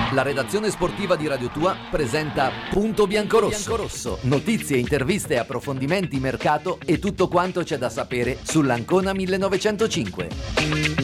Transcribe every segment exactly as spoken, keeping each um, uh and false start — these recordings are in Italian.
La redazione sportiva di Radio Tua presenta Punto Biancorosso. Biancorosso. Notizie, interviste, approfondimenti, mercato e tutto quanto c'è da sapere sull'Ancona millenovecentocinque.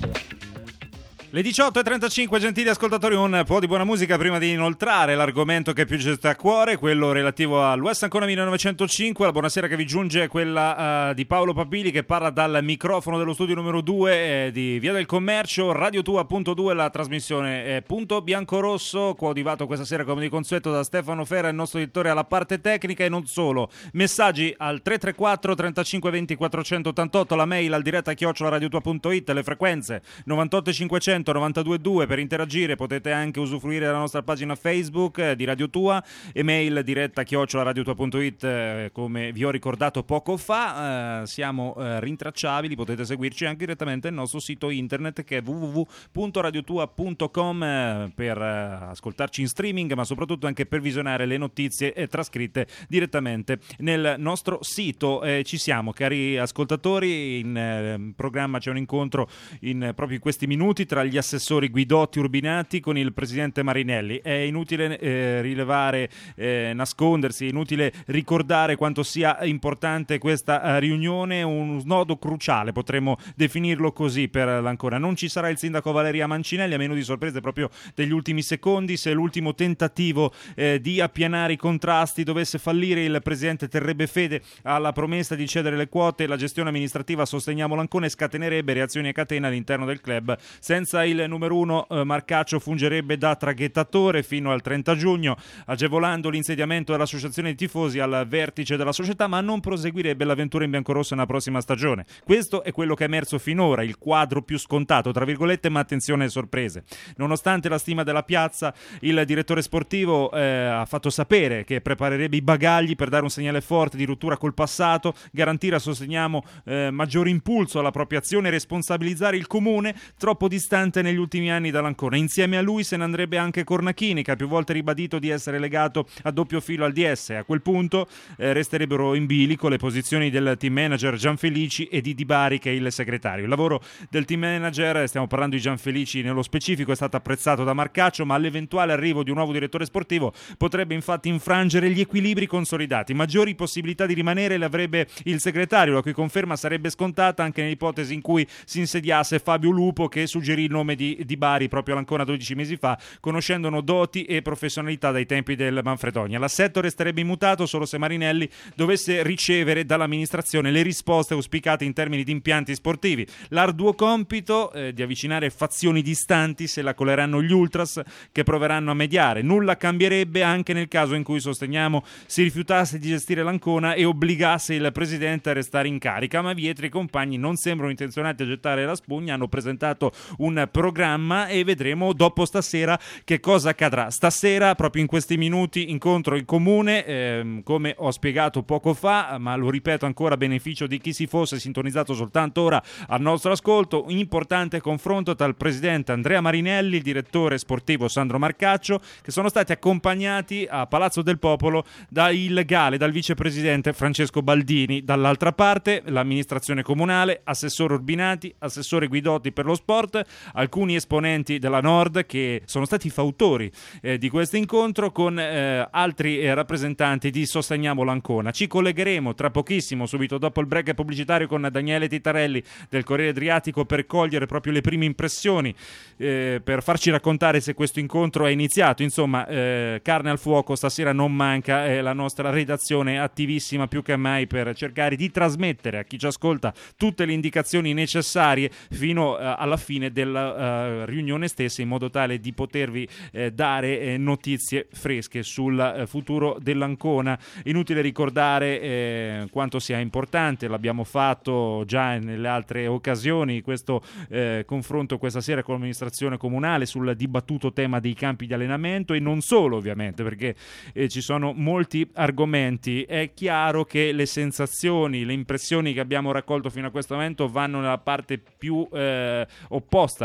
Le diciotto e trentacinque, gentili ascoltatori, un po' di buona musica prima di inoltrare l'argomento che più ci sta a cuore, quello relativo all'West Ancona millenovecentocinque. La buonasera che vi giunge è quella uh, di Paolo Papili, che parla dal microfono dello studio numero due eh, di Via del Commercio. Radio Tua punto due, la trasmissione è Punto Biancorosso, coadiuvato questa sera come di consueto da Stefano Fera, il nostro editore alla parte tecnica, e non solo. Messaggi al tre tre quattro trentacinque venti quattrocentottantotto, la mail al diretta chiocciola radiotua punto it, le frequenze novantotto cinquecento novantadue due. Per interagire potete anche usufruire della nostra pagina Facebook eh, di Radio Tua, email diretta chiocciola radiotua punto it, eh, come vi ho ricordato poco fa. Eh, siamo eh, rintracciabili, potete seguirci anche direttamente nel nostro sito internet, che è w w w punto radiotua punto com, eh, per eh, ascoltarci in streaming, ma soprattutto anche per visionare le notizie eh, trascritte direttamente nel nostro sito. Eh, ci siamo, cari ascoltatori, in eh, programma c'è un incontro in, proprio in questi minuti tra gli assessori Guidotti, Urbinati con il presidente Marinelli. È inutile eh, rilevare, eh, nascondersi, è inutile ricordare quanto sia importante questa eh, riunione, un snodo cruciale, potremmo definirlo così, per l'Ancona. Non ci sarà il sindaco Valeria Mancinelli, a meno di sorprese proprio degli ultimi secondi. Se l'ultimo tentativo eh, di appianare i contrasti dovesse fallire, il presidente terrebbe fede alla promessa di cedere le quote, la gestione amministrativa Sosteniamo l'Ancona, e scatenerebbe reazioni a catena all'interno del club. Senza il numero uno, eh, Marcaccio fungerebbe da traghettatore fino al trenta giugno, agevolando l'insediamento dell'associazione di tifosi al vertice della società, ma non proseguirebbe l'avventura in biancorosso nella prossima stagione. Questo è quello che è emerso finora, il quadro più scontato, tra virgolette, ma attenzione alle sorprese. Nonostante la stima della piazza, il direttore sportivo eh, ha fatto sapere che preparerebbe i bagagli per dare un segnale forte di rottura col passato, garantire a Sosteniamo eh, maggiore impulso alla propria azione, responsabilizzare il comune, troppo distante negli ultimi anni dall'Ancona. Insieme a lui se ne andrebbe anche Cornachini, che ha più volte ribadito di essere legato a doppio filo al D S. A quel punto eh, resterebbero in bilico le posizioni del team manager Gianfelici e di Di Bari, che è il segretario. Il lavoro del team manager, stiamo parlando di Gianfelici nello specifico, è stato apprezzato da Marcaccio, ma l'eventuale arrivo di un nuovo direttore sportivo potrebbe infatti infrangere gli equilibri consolidati. Maggiori possibilità di rimanere le avrebbe il segretario, la cui conferma sarebbe scontata anche nell'ipotesi in cui si insediasse Fabio Lupo, che suggerì il nome di Di Bari proprio all'Ancona dodici mesi fa, conoscendone doti e professionalità dai tempi del Manfredonia. L'assetto resterebbe immutato solo se Marinelli dovesse ricevere dall'amministrazione le risposte auspicate in termini di impianti sportivi. L'arduo compito eh, di avvicinare fazioni distanti se la coleranno gli ultras, che proveranno a mediare. Nulla cambierebbe anche nel caso in cui Sosteniamo si rifiutasse di gestire l'Ancona e obbligasse il presidente a restare in carica, ma Vietri e compagni non sembrano intenzionati a gettare la spugna, hanno presentato un programma e vedremo dopo stasera che cosa accadrà. Stasera, proprio in questi minuti, incontro in comune, ehm, come ho spiegato poco fa, ma lo ripeto ancora a beneficio di chi si fosse sintonizzato soltanto ora al nostro ascolto, un importante confronto tra il presidente Andrea Marinelli e il direttore sportivo Sandro Marcaccio, che sono stati accompagnati a Palazzo del Popolo da il legale, dal vicepresidente Francesco Baldini. Dall'altra parte l'amministrazione comunale, assessore Urbinati, assessore Guidotti per lo sport, alcuni esponenti della Nord che sono stati fautori eh, di questo incontro, con eh, altri eh, rappresentanti di Sosteniamo l'Ancona. Ci collegheremo tra pochissimo, subito dopo il break pubblicitario, con Daniele Titarelli del Corriere Adriatico per cogliere proprio le prime impressioni, eh, per farci raccontare se questo incontro è iniziato. Insomma, eh, carne al fuoco stasera non manca, eh, la nostra redazione attivissima più che mai per cercare di trasmettere a chi ci ascolta tutte le indicazioni necessarie fino eh, alla fine della uh, riunione stessa, in modo tale di potervi eh, dare eh, notizie fresche sul eh, futuro dell'Ancona. Inutile ricordare eh, quanto sia importante, l'abbiamo fatto già nelle altre occasioni, questo eh, confronto questa sera con l'amministrazione comunale sul dibattuto tema dei campi di allenamento, e non solo, ovviamente, perché eh, ci sono molti argomenti. È chiaro che le sensazioni, le impressioni che abbiamo raccolto fino a questo momento vanno nella parte più eh, opposta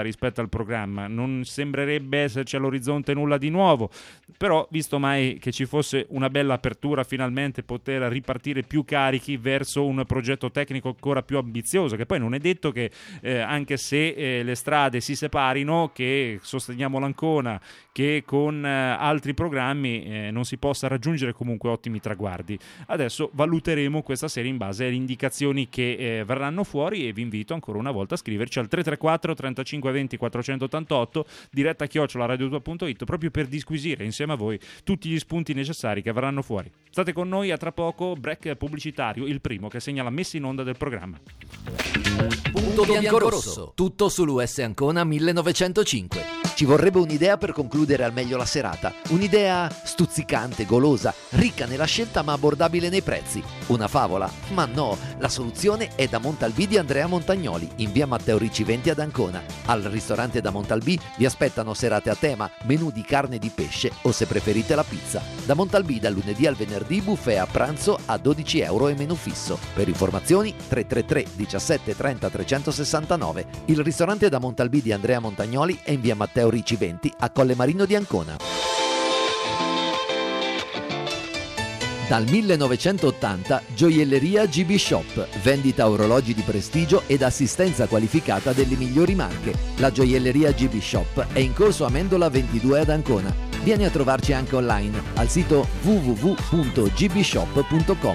rispetto al programma. Non sembrerebbe esserci all'orizzonte nulla di nuovo, però visto mai che ci fosse una bella apertura, finalmente poter ripartire più carichi verso un progetto tecnico ancora più ambizioso, che poi non è detto che eh, anche se eh, le strade si separino, che sosteniamo l'Ancona, che con eh, altri programmi eh, non si possa raggiungere comunque ottimi traguardi. Adesso valuteremo questa serie in base alle indicazioni che eh, verranno fuori, e vi invito ancora una volta a scriverci al tre tre quattro trentacinque venti quattrocentottantotto, diretta chiocciola radiotua punto it, proprio per disquisire insieme a voi tutti gli spunti necessari che verranno fuori. State con noi, a tra poco, break pubblicitario, il primo che segna la messa in onda del programma. Punto bianco-rosso, tutto sull'U S Ancona millenovecentocinque. Ci vorrebbe un'idea per concludere al meglio la serata, un'idea stuzzicante, golosa, ricca nella scelta ma abbordabile nei prezzi. Una favola? Ma no, la soluzione è da Montalbì di Andrea Montagnoli, in via Matteo Ricci venti ad Ancona. Al ristorante da Montalbì vi aspettano serate a tema, menù di carne e di pesce o, se preferite, la pizza. Da Montalbì dal lunedì al venerdì buffet a pranzo a dodici euro e menù fisso. Per informazioni tre tre tre diciassette trenta trecentosessantanove. Il ristorante da Montalbì di Andrea Montagnoli è in via Matteo Ricci venti a Colle Marino di Ancona. Dal millenovecentottanta Gioielleria G B Shop, vendita orologi di prestigio ed assistenza qualificata delle migliori marche. La Gioielleria G B Shop è in corso Amendola ventidue ad Ancona. Vieni a trovarci anche online al sito w w w punto g b shop punto com.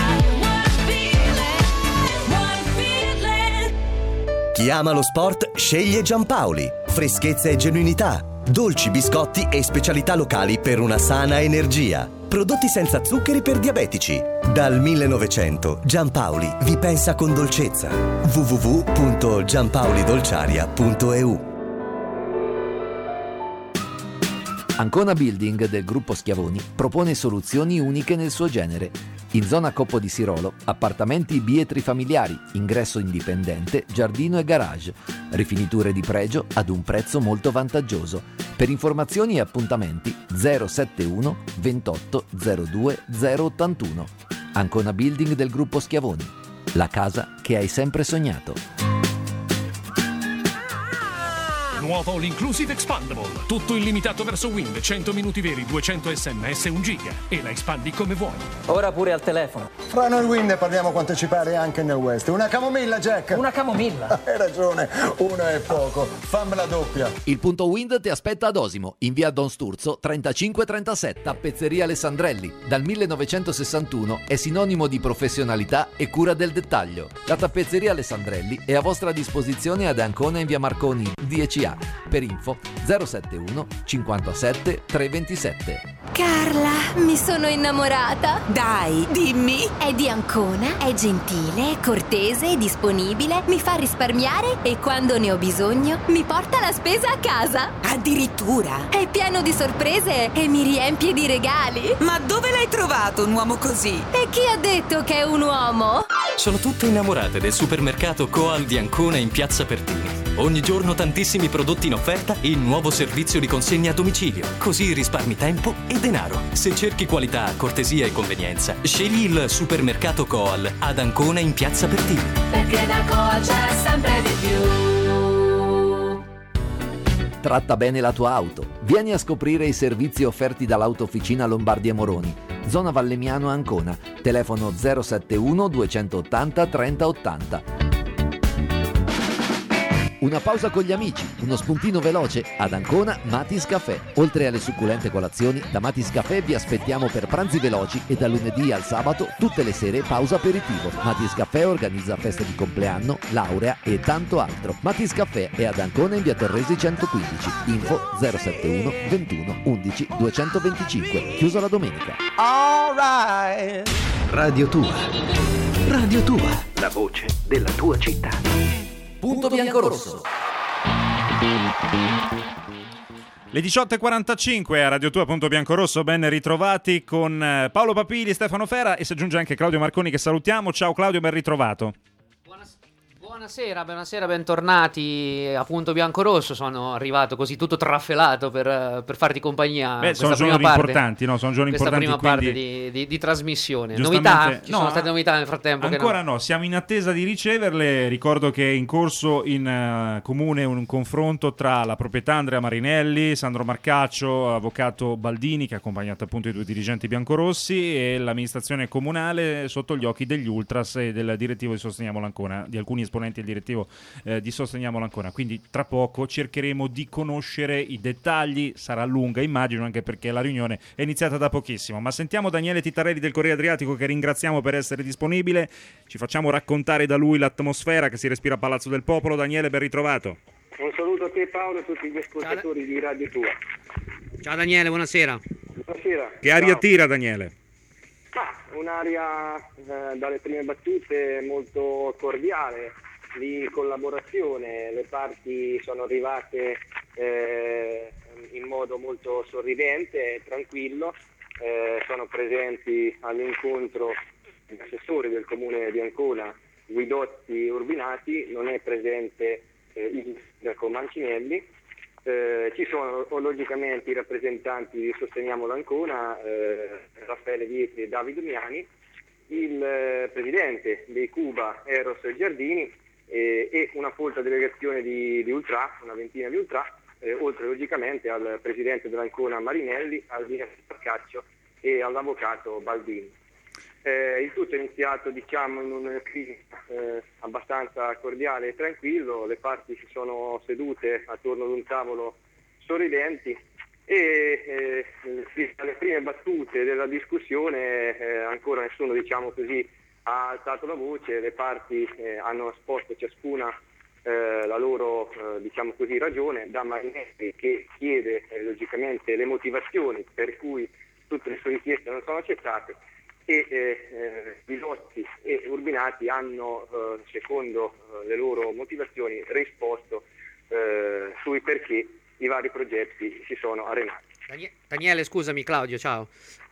Chi ama lo sport sceglie Giampaoli. Freschezza e genuinità, dolci, biscotti e specialità locali per una sana energia. Prodotti senza zuccheri per diabetici. Dal millenovecento Giampaoli vi pensa con dolcezza. w w w punto giampaolidolciaria punto e u. Ancona Building del gruppo Schiavoni propone soluzioni uniche nel suo genere. In zona Coppo di Sirolo, appartamenti bietri familiari, ingresso indipendente, giardino e garage. Rifiniture di pregio ad un prezzo molto vantaggioso. Per informazioni e appuntamenti zero sette uno ventotto zero due zero ottantuno. Ancona Building del gruppo Schiavoni. La casa che hai sempre sognato. Nuovo All-Inclusive Expandable. Tutto illimitato verso Wind, cento minuti veri, duecento sms, un giga. E la espandi come vuoi. Ora pure al telefono. Fra noi Wind parliamo quanto ci pare anche nel West. Una camomilla, Jack? Una camomilla? Hai ragione, una è poco. Fammela doppia. Il punto Wind ti aspetta ad Osimo, in via Don Sturzo trentacinque trentasette, Tappezzeria Alessandrelli. Dal millenovecentosessantuno è sinonimo di professionalità e cura del dettaglio. La Tappezzeria Alessandrelli è a vostra disposizione ad Ancona in via Marconi dieci A. Per info zero sette uno cinquantasette trecentoventisette. Carla, mi sono innamorata. Dai, dimmi. È di Ancona, è gentile, è cortese, è disponibile, mi fa risparmiare e quando ne ho bisogno mi porta la spesa a casa. Addirittura. È pieno di sorprese e mi riempie di regali. Ma dove l'hai trovato un uomo così? E chi ha detto che è un uomo? Sono tutte innamorate del supermercato Coal di Ancona in Piazza Pertini. Ogni giorno tantissimi prodotti in offerta e il nuovo servizio di consegna a domicilio. Così risparmi tempo e denaro. Se cerchi qualità, cortesia e convenienza, scegli il supermercato Coal ad Ancona in Piazza Pertini. Perché da Coal c'è sempre di più. Tratta bene la tua auto. Vieni a scoprire i servizi offerti dall'Autofficina Lombardi e Moroni. Zona Vallemiano Ancona. Telefono zero sette uno duecentottanta trenta ottanta. Una pausa con gli amici, uno spuntino veloce ad Ancona Matis Café. Oltre alle succulente colazioni, da Matis Café vi aspettiamo per pranzi veloci e dal lunedì al sabato tutte le sere pausa aperitivo. Matis Café organizza feste di compleanno, laurea e tanto altro. Matis Café è ad Ancona in via Torresi centoquindici. Info zero sette uno ventuno undici duecentoventicinque. Chiuso la domenica. All right. Radio Tua. Radio Tua. La voce della tua città. Punto bianco-rosso. Le diciotto e quarantacinque a Radio Tua Punto Bianco-Rosso, ben ritrovati con Paolo Papili, Stefano Fera e si aggiunge anche Claudio Marconi che salutiamo. Ciao Claudio, ben ritrovato. Buonas- Buonasera, buonasera, bentornati a Punto Biancorosso. Sono arrivato così tutto trafelato per, per farti compagnia. Beh, sono prima giorni parte, importanti, no? Sono giorni questa importanti. prima quindi... parte di, di, di trasmissione. Novità? Ci no, sono state novità nel frattempo? Ancora che no? no, siamo in attesa di riceverle. Ricordo che è in corso in uh, comune un confronto tra la proprietà Andrea Marinelli, Sandro Marcaccio, avvocato Baldini, che ha accompagnato appunto i due dirigenti biancorossi, e l'amministrazione comunale sotto gli occhi degli Ultras e del direttivo di Sosteniamo l'Ancona, di alcuni esponenti del direttivo eh, di Sosteniamo l'Ancona. Quindi tra poco cercheremo di conoscere i dettagli, sarà lunga immagino, anche perché la riunione è iniziata da pochissimo. Ma sentiamo Daniele Titarelli del Corriere Adriatico, che ringraziamo per essere disponibile. Ci facciamo raccontare da lui l'atmosfera che si respira a Palazzo del Popolo. Daniele, ben ritrovato. Un saluto a te Paolo e a tutti gli ascoltatori Ciao. di Radio Tua. Ciao Daniele, buonasera. Buonasera. Che aria Ciao. tira Daniele? Ma un'aria eh, dalle prime battute molto cordiale, di collaborazione. Le parti sono arrivate eh, in modo molto sorridente e tranquillo. Eh, sono presenti all'incontro gli assessori del comune di Ancona, Guidotti e Urbinati. Non è presente eh, il sindaco Mancinelli. Eh, ci sono logicamente i rappresentanti di Sosteniamo l'Ancona, eh, Raffaele Vieti e Davide Miani, il eh, presidente dei Cuba Eros Giardini eh, e una folta delegazione di, di Ultra, una ventina di Ultra, eh, oltre logicamente al presidente dell'Ancona Marinelli, al dirigente Marcaccio e all'avvocato Baldini. Eh, il tutto è iniziato diciamo in un clima eh, abbastanza cordiale e tranquillo. Le parti si sono sedute attorno ad un tavolo sorridenti e eh, alle prime battute della discussione eh, ancora nessuno diciamo così ha alzato la voce. Le parti eh, hanno esposto ciascuna eh, la loro eh, diciamo così ragione, da Marinelli che chiede eh, logicamente le motivazioni per cui tutte le sue richieste non sono accettate, e eh, Guidotti e Urbinati hanno, eh, secondo eh, le loro motivazioni, risposto eh, sui perché i vari progetti si sono arenati. Daniele, scusami, Claudio, ciao.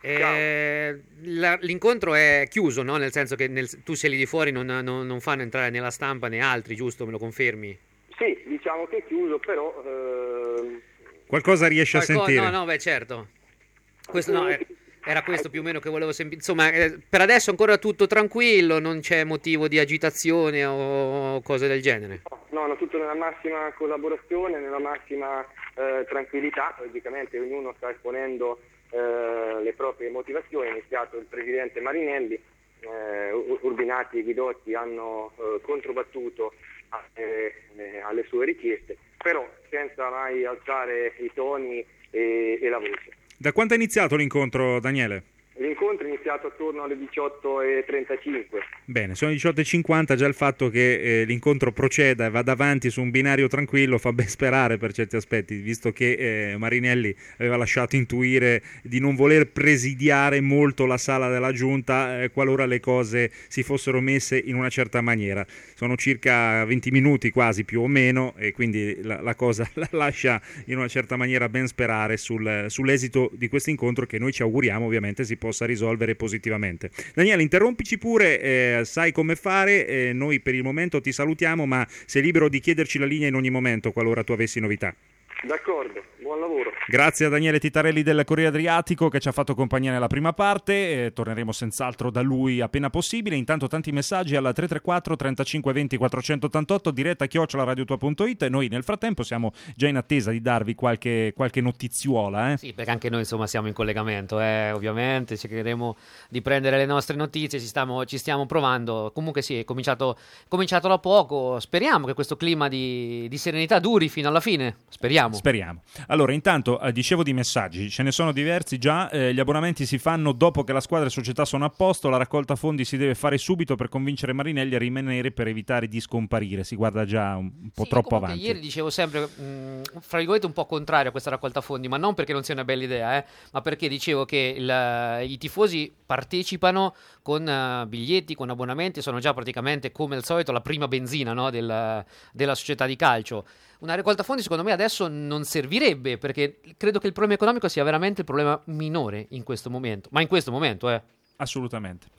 Eh, la, l'incontro è chiuso, no? Nel senso che nel, tu sei lì di fuori, non, non, non fanno entrare né la stampa né altri, giusto? Me lo confermi? Sì, diciamo che è chiuso, però... Eh... Qualcosa riesce Qualcosa, a sentire? No, no, beh, certo. Questo no... È... Era questo più o meno che volevo sentire. Insomma, eh, per adesso ancora tutto tranquillo, non c'è motivo di agitazione o cose del genere? No, no, tutto nella massima collaborazione, nella massima eh, tranquillità. Logicamente ognuno sta esponendo eh, le proprie motivazioni. Ha iniziato il presidente Marinelli, eh, Urbinati e Guidotti hanno eh, controbattuto eh, eh, alle sue richieste, però senza mai alzare i toni e, e la voce. Da quanto è iniziato l'incontro, Daniele? L'incontro è iniziato attorno alle diciotto e trentacinque. Bene, sono le diciotto e cinquanta, già il fatto che eh, l'incontro proceda e vada avanti su un binario tranquillo fa ben sperare per certi aspetti, visto che eh, Marinelli aveva lasciato intuire di non voler presidiare molto la sala della giunta eh, qualora le cose si fossero messe in una certa maniera. Sono circa venti minuti quasi più o meno, e quindi la, la cosa la lascia in una certa maniera ben sperare sul, sull'esito di questo incontro, che noi ci auguriamo ovviamente si possa risolvere positivamente. Daniele, interrompici pure, eh, sai come fare, eh, noi per il momento ti salutiamo, ma sei libero di chiederci la linea in ogni momento qualora tu avessi novità. D'accordo, buon lavoro. Grazie a Daniele Titarelli del Corriere Adriatico che ci ha fatto compagnia nella prima parte, eh, torneremo senz'altro da lui appena possibile. Intanto tanti messaggi alla tre tre quattro trentacinque venti quattrocentottantotto, diretta chiocciola radiotua punto it, e noi nel frattempo siamo già in attesa di darvi qualche, qualche notiziola. Eh? Sì, perché anche noi insomma siamo in collegamento, eh, ovviamente cercheremo di prendere le nostre notizie, ci stiamo, ci stiamo provando. Comunque sì, è cominciato, cominciato da poco, speriamo che questo clima di, di serenità duri fino alla fine, speriamo. Speriamo. Allora, intanto eh, dicevo di messaggi, ce ne sono diversi già. Eh, gli abbonamenti si fanno dopo che la squadra e società sono a posto. La raccolta fondi si deve fare subito per convincere Marinelli a rimanere per evitare di scomparire. Si guarda già un, un po' sì, troppo avanti. Ieri dicevo sempre, mh, fra virgolette, un po' contrario a questa raccolta fondi, ma non perché non sia una bella idea, eh, ma perché dicevo che il, i tifosi partecipano con uh, biglietti, con abbonamenti, sono già praticamente come al solito la prima benzina, no, del, della società di calcio. Una raccolta fondi secondo me adesso non servirebbe, perché credo che il problema economico sia veramente il problema minore in questo momento, ma in questo momento eh. Assolutamente.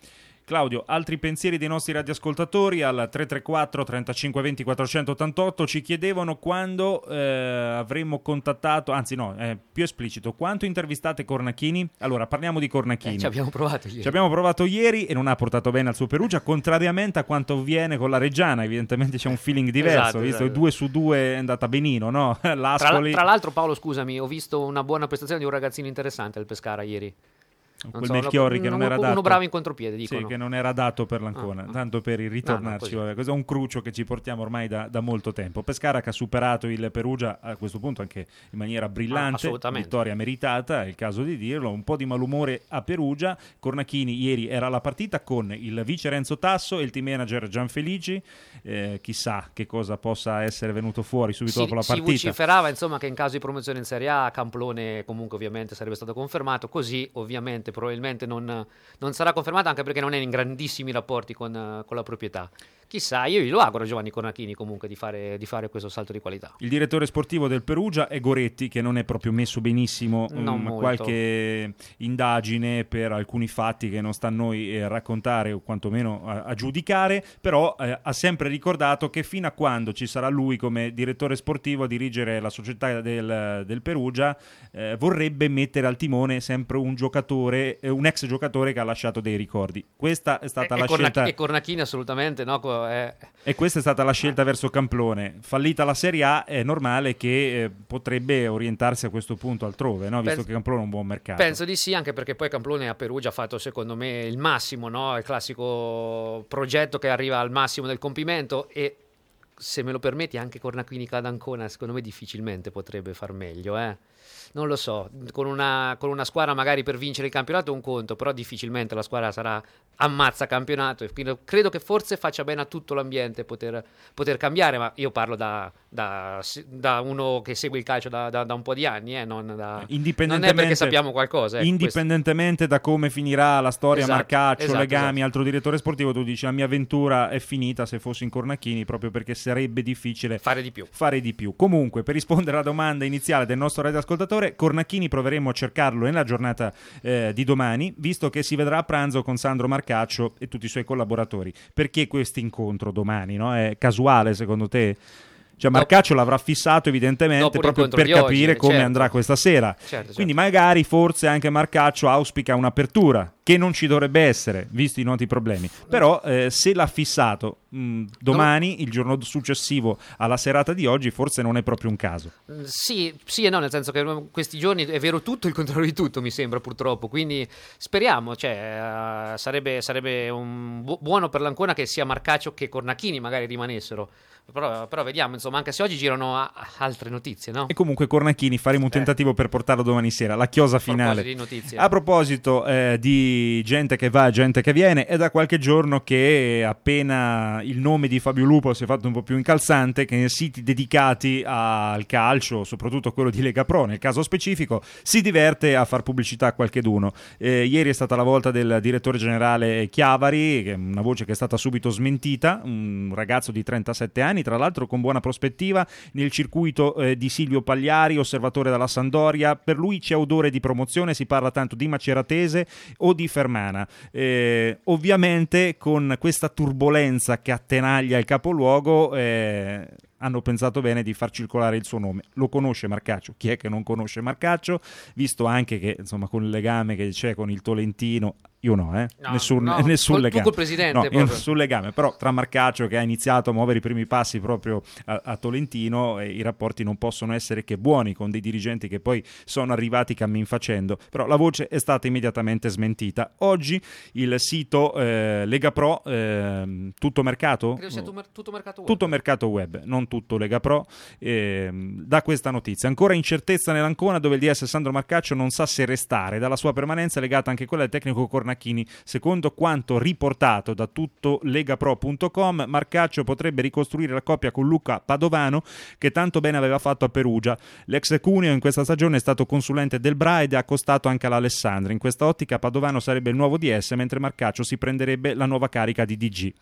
Claudio, altri pensieri dei nostri radioascoltatori al tre tre quattro trentacinque venti quattrocentottantotto ci chiedevano quando eh, avremmo contattato, anzi no, eh, più esplicito, quanto intervistate Cornacchini? Allora, parliamo di Cornacchini. Eh, ci abbiamo provato ieri. Ci abbiamo provato ieri e non ha portato bene al suo Perugia, contrariamente a quanto avviene con la Reggiana, evidentemente c'è un feeling diverso, Esatto, visto esatto. due su due è andata benino, no? L'Ascoli... Tra, tra l'altro, Paolo, scusami, ho visto una buona prestazione di un ragazzino interessante al Pescara ieri. Non quel so, Melchiorri uno, che non uno, era uno dato, bravo in contropiede, dicono. sì, che non era dato per l'Ancona, Ah, ah. tanto per il ritornarci. No, no, vabbè, questo è un crucio che ci portiamo ormai da, da molto tempo. Pescara che ha superato il Perugia a questo punto anche in maniera brillante, Ah, vittoria meritata, è il caso di dirlo. Un po' di malumore a Perugia. Cornacchini ieri era alla partita con il vice Renzo Tasso e il team manager Gianfelici. Eh, chissà che cosa possa essere venuto fuori subito Si, dopo la si partita. vociferava insomma che in caso di promozione in Serie A Camplone comunque ovviamente sarebbe stato confermato, così ovviamente probabilmente non, non sarà confermato, anche perché non è in grandissimi rapporti con, con la proprietà. Chissà, io glielo auguro a Giovanni Cornacchini comunque di fare, di fare questo salto di qualità. Il direttore sportivo del Perugia è Goretti, che non è proprio messo benissimo. Non um, molto. Qualche indagine per alcuni fatti che non sta a noi eh, raccontare o quantomeno a, a giudicare, però eh, ha sempre ricordato che fino a quando ci sarà lui come direttore sportivo a dirigere la società del, del Perugia eh, vorrebbe mettere al timone sempre un giocatore, eh, un ex giocatore che ha lasciato dei ricordi. Questa è stata E, la e Cornac- scelta. E Cornacchini assolutamente no. È... E questa è stata la scelta verso Camplone. Fallita la Serie A, è normale che eh, potrebbe orientarsi a questo punto altrove, no? Visto Penso- che Camplone è un buon mercato. Penso di sì, anche perché poi Camplone a Perugia ha fatto secondo me il massimo, no? Il classico progetto che arriva al massimo del compimento, e se me lo permetti anche Cornacchini ad Ancona secondo me difficilmente potrebbe far meglio, eh? Non lo so, con una, con una squadra magari per vincere il campionato è un conto, però difficilmente la squadra sarà ammazza campionato, e quindi credo che forse faccia bene a tutto l'ambiente poter, poter cambiare, ma io parlo da, da, da uno che segue il calcio da, da, da un po' di anni, eh, non, da, non è perché sappiamo qualcosa. Ecco, indipendentemente da come finirà la storia, Esatto, Marcaccio, esatto, legami, esatto. altro direttore sportivo, tu dici la mia avventura è finita se fossi in Cornacchini, proprio perché sarebbe difficile fare di più. Fare di più. Comunque, per rispondere alla domanda iniziale del nostro radioascoltatore, Cornacchini proveremo a cercarlo nella giornata eh, di domani, visto che si vedrà a pranzo con Sandro Marcaccio e tutti i suoi collaboratori. Perché questo incontro domani? No? È casuale secondo te? Cioè Marcaccio l'avrà fissato evidentemente proprio per capire oggi, come certo. andrà questa sera. Certo, certo. Quindi magari forse anche Marcaccio auspica un'apertura che non ci dovrebbe essere, visti i noti problemi. Però eh, se l'ha fissato mh, domani, il giorno successivo alla serata di oggi, forse non è proprio un caso. Sì, sì e no, nel senso che questi giorni è vero tutto, il contrario di tutto mi sembra purtroppo, quindi speriamo, cioè, uh, sarebbe, sarebbe un bu- buono per l'Ancona che sia Marcaccio che Cornacchini magari rimanessero. Però, però vediamo, insomma, anche se oggi girano a- a altre notizie, no? E comunque Cornacchini faremo un tentativo per portarlo domani sera, la chiosa finale. A proposito di notizie. A proposito eh, di gente che va, gente che viene, è da qualche giorno che appena il nome di Fabio Lupo si è fatto un po' più incalzante, che nei siti dedicati al calcio, soprattutto quello di Lega Pro, nel caso specifico, si diverte a far pubblicità a qualcheduno. Eh, ieri è stata la volta del direttore generale Chiavari, che è una voce che è stata subito smentita, un ragazzo di trentasette anni, tra l'altro con buona prospettiva nel circuito eh, di Silvio Pagliari, osservatore dalla Sampdoria. Per lui c'è odore di promozione, si parla tanto di Maceratese o di Fermana. Eh, ovviamente con questa turbolenza che attenaglia il capoluogo eh, hanno pensato bene di far circolare il suo nome. Lo conosce Marcaccio? Chi è che non conosce Marcaccio? Visto anche che insomma con il legame che c'è con il Tolentino, io no, eh? No, nessun, no, nessun col, legame. tu col presidente no, io proprio. nessun legame, però tra Marcaccio, che ha iniziato a muovere i primi passi proprio a, a Tolentino, eh, i rapporti non possono essere che buoni con dei dirigenti che poi sono arrivati cammin facendo, però la voce è stata immediatamente smentita. Oggi il sito eh, Lega Pro, eh, tutto mercato? Credo sia tu- tutto mercato web. Tutto mercato web, non tutto Lega Pro, eh, da questa notizia. Ancora incertezza nell'Ancona, dove il D S Sandro Marcaccio non sa se restare. Dalla sua permanenza è legata anche quella del tecnico Cornacchini. Secondo quanto riportato da tutto legapro punto com, Marcaccio potrebbe ricostruire la coppia con Luca Padovano, che tanto bene aveva fatto a Perugia. L'ex Cuneo in questa stagione è stato consulente del Bra ed è accostato anche all'Alessandria. In questa ottica Padovano sarebbe il nuovo D S, mentre Marcaccio si prenderebbe la nuova carica di D G.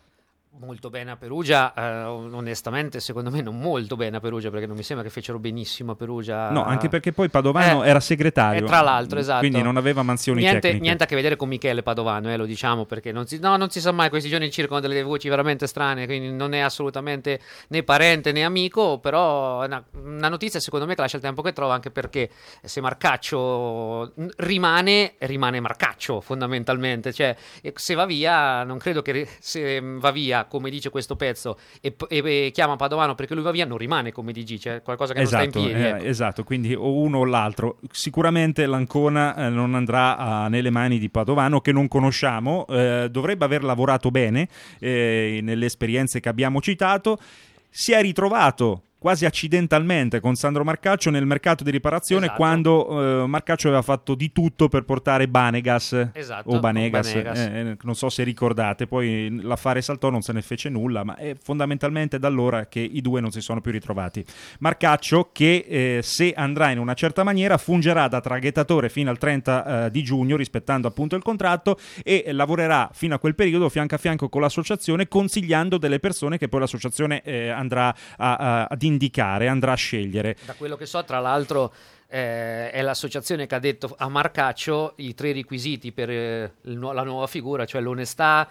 molto bene a Perugia, eh, onestamente secondo me non molto bene a Perugia, perché non mi sembra che fecero benissimo a Perugia. No, anche perché poi Padovano eh, era segretario. Eh, tra l'altro, esatto. Quindi non aveva mansioni niente, tecniche. Niente a che vedere con Michele Padovano, eh, lo diciamo, perché non si, no, non si sa mai, questi giorni circolano delle voci veramente strane, quindi non è assolutamente né parente né amico, però è una, una notizia secondo me che lascia il tempo che trova, anche perché se Marcaccio rimane, rimane Marcaccio fondamentalmente, cioè se va via, non credo che se va via come dice questo pezzo e, e, e chiama Padovano perché lui va via, non rimane come dici, c'è qualcosa che esatto, non sta in piedi, eh, ecco. Esatto, quindi o uno o l'altro. Sicuramente l'Ancona eh, non andrà a, nelle mani di Padovano, che non conosciamo, eh, dovrebbe aver lavorato bene eh, nelle esperienze che abbiamo citato. Si è ritrovato quasi accidentalmente con Sandro Marcaccio nel mercato di riparazione, esatto. quando eh, Marcaccio aveva fatto di tutto per portare Banegas, esatto, o Banegas, Banegas. Eh, non so se ricordate, poi l'affare saltò, non se ne fece nulla, ma è fondamentalmente da allora che i due non si sono più ritrovati. Marcaccio che eh, se andrà in una certa maniera fungerà da traghettatore fino al trenta eh, di giugno, rispettando appunto il contratto, e lavorerà fino a quel periodo fianco a fianco con l'associazione, consigliando delle persone che poi l'associazione eh, andrà a, a, ad indicare, andrà a scegliere. Da quello che so, tra l'altro, eh, è l'associazione che ha detto a Marcaccio i tre requisiti per eh, nu- la nuova figura, cioè l'onestà,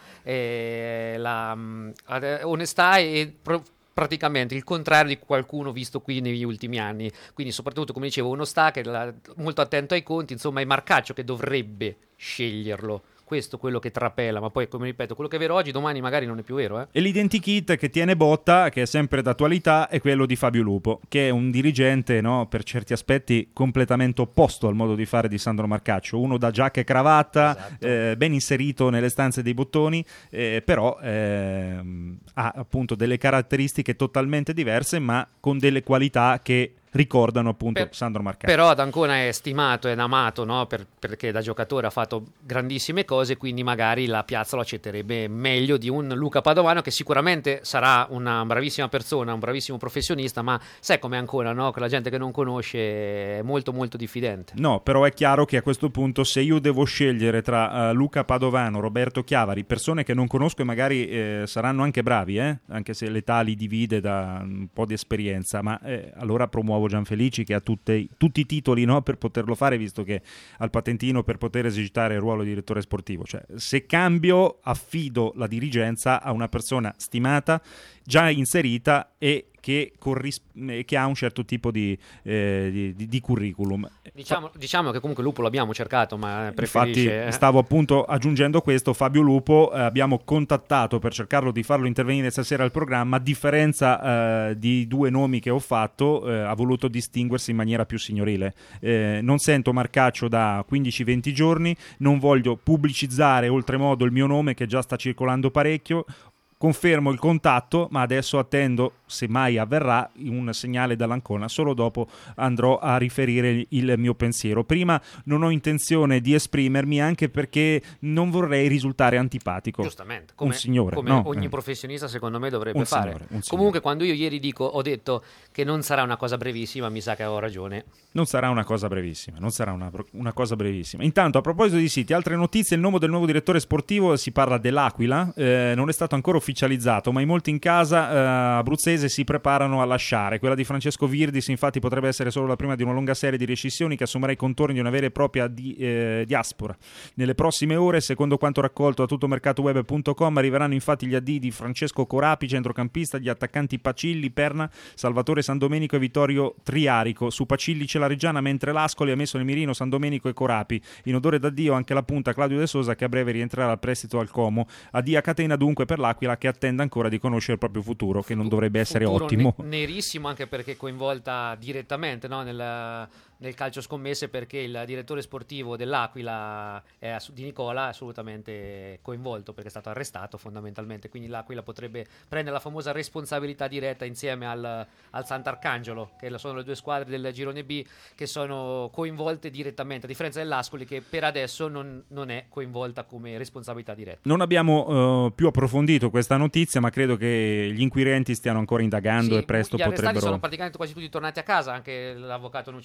eh, la mh, onestà e pro- praticamente il contrario di qualcuno visto qui negli ultimi anni. Quindi soprattutto, come dicevo, onestà, che è la, molto attento ai conti, insomma è Marcaccio che dovrebbe sceglierlo. Questo è quello che trapela, ma poi, come ripeto, quello che è vero oggi, domani magari non è più vero. Eh? E l'identikit che tiene botta, che è sempre d'attualità, è quello di Fabio Lupo, che è un dirigente, no, per certi aspetti completamente opposto al modo di fare di Sandro Marcaccio. Uno da giacca e cravatta, esatto. eh, ben inserito nelle stanze dei bottoni, eh, però eh, ha appunto delle caratteristiche totalmente diverse, ma con delle qualità che ricordano appunto per, Sandro Marcaccio. Però ad Ancona è stimato ed amato, no? per, perché da giocatore ha fatto grandissime cose, quindi magari la piazza lo accetterebbe meglio di un Luca Padovano, che sicuramente sarà una bravissima persona, un bravissimo professionista, ma sai com'è Ancona, no? Che la gente che non conosce è molto molto diffidente. No, però è chiaro che a questo punto, se io devo scegliere tra uh, Luca Padovano, Roberto Chiavari, persone che non conosco e magari eh, saranno anche bravi, eh? anche se l'età li divide da un po' di esperienza, ma eh, allora promuovo Gianfelici, che ha tutte, tutti i titoli, no, per poterlo fare, visto che ha il patentino per poter esercitare il ruolo di direttore sportivo. Cioè, se cambio, affido la dirigenza a una persona stimata, già inserita e che, corris- che ha un certo tipo di, eh, di, di curriculum. Diciamo, diciamo che comunque Lupo l'abbiamo cercato, ma preferisce... Infatti eh. stavo appunto aggiungendo questo, Fabio Lupo, eh, abbiamo contattato per cercarlo di farlo intervenire stasera al programma. A differenza eh, di due nomi che ho fatto, eh, ha voluto distinguersi in maniera più signorile. Eh, non sento Marcaccio da quindici venti giorni, non voglio pubblicizzare oltremodo il mio nome che già sta circolando parecchio. Confermo il contatto, ma adesso attendo, se mai avverrà, un segnale dall'Ancona. Solo dopo andrò a riferire il mio pensiero. Prima non ho intenzione di esprimermi, anche perché non vorrei risultare antipatico. Giustamente, come, un signore, come no, ogni eh. professionista secondo me dovrebbe un fare. Signore, un Comunque quando io ieri dico, ho detto che non sarà una cosa brevissima, mi sa che avevo ragione. Non sarà una cosa brevissima, non sarà una, una cosa brevissima. Intanto, a proposito di siti, altre notizie: il nome del nuovo direttore sportivo, si parla dell'Aquila, eh, non è stato ancora ufficializzato, ma in molti in casa eh, abruzzese si preparano a lasciare. Quella di Francesco Virdis infatti potrebbe essere solo la prima di una lunga serie di rescissioni che assumerà i contorni di una vera e propria di, eh, diaspora. Nelle prossime ore, secondo quanto raccolto da tuttomercatoweb punto com, arriveranno infatti gli addii di Francesco Corapi, centrocampista, gli attaccanti Pacilli, Perna, Salvatore Sandomenico e Vittorio Triarico. Su Pacilli c'è la Reggiana, mentre l'Ascoli ha messo nel mirino Sandomenico e Corapi. In odore d'addio anche la punta Claudio De Sosa, che a breve rientrerà al prestito al Como. Addio a catena dunque per l'Aquila, che attende ancora di conoscere il proprio futuro, che non dovrebbe essere futuro ottimo. Ne- nerissimo, anche perché coinvolta direttamente, no, nel, nel calcio scommesse, perché il direttore sportivo dell'Aquila è, di Nicola, è assolutamente coinvolto, perché è stato arrestato fondamentalmente, quindi l'Aquila potrebbe prendere la famosa responsabilità diretta insieme al, al Sant'Arcangelo, che sono le due squadre del girone B che sono coinvolte direttamente, a differenza dell'Ascoli, che per adesso non, non è coinvolta come responsabilità diretta. Non abbiamo uh, più approfondito questa notizia, ma credo che gli inquirenti stiano ancora indagando, sì, e presto gli arrestati potrebbero... sono praticamente quasi tutti tornati a casa, anche l'avvocato Nucifora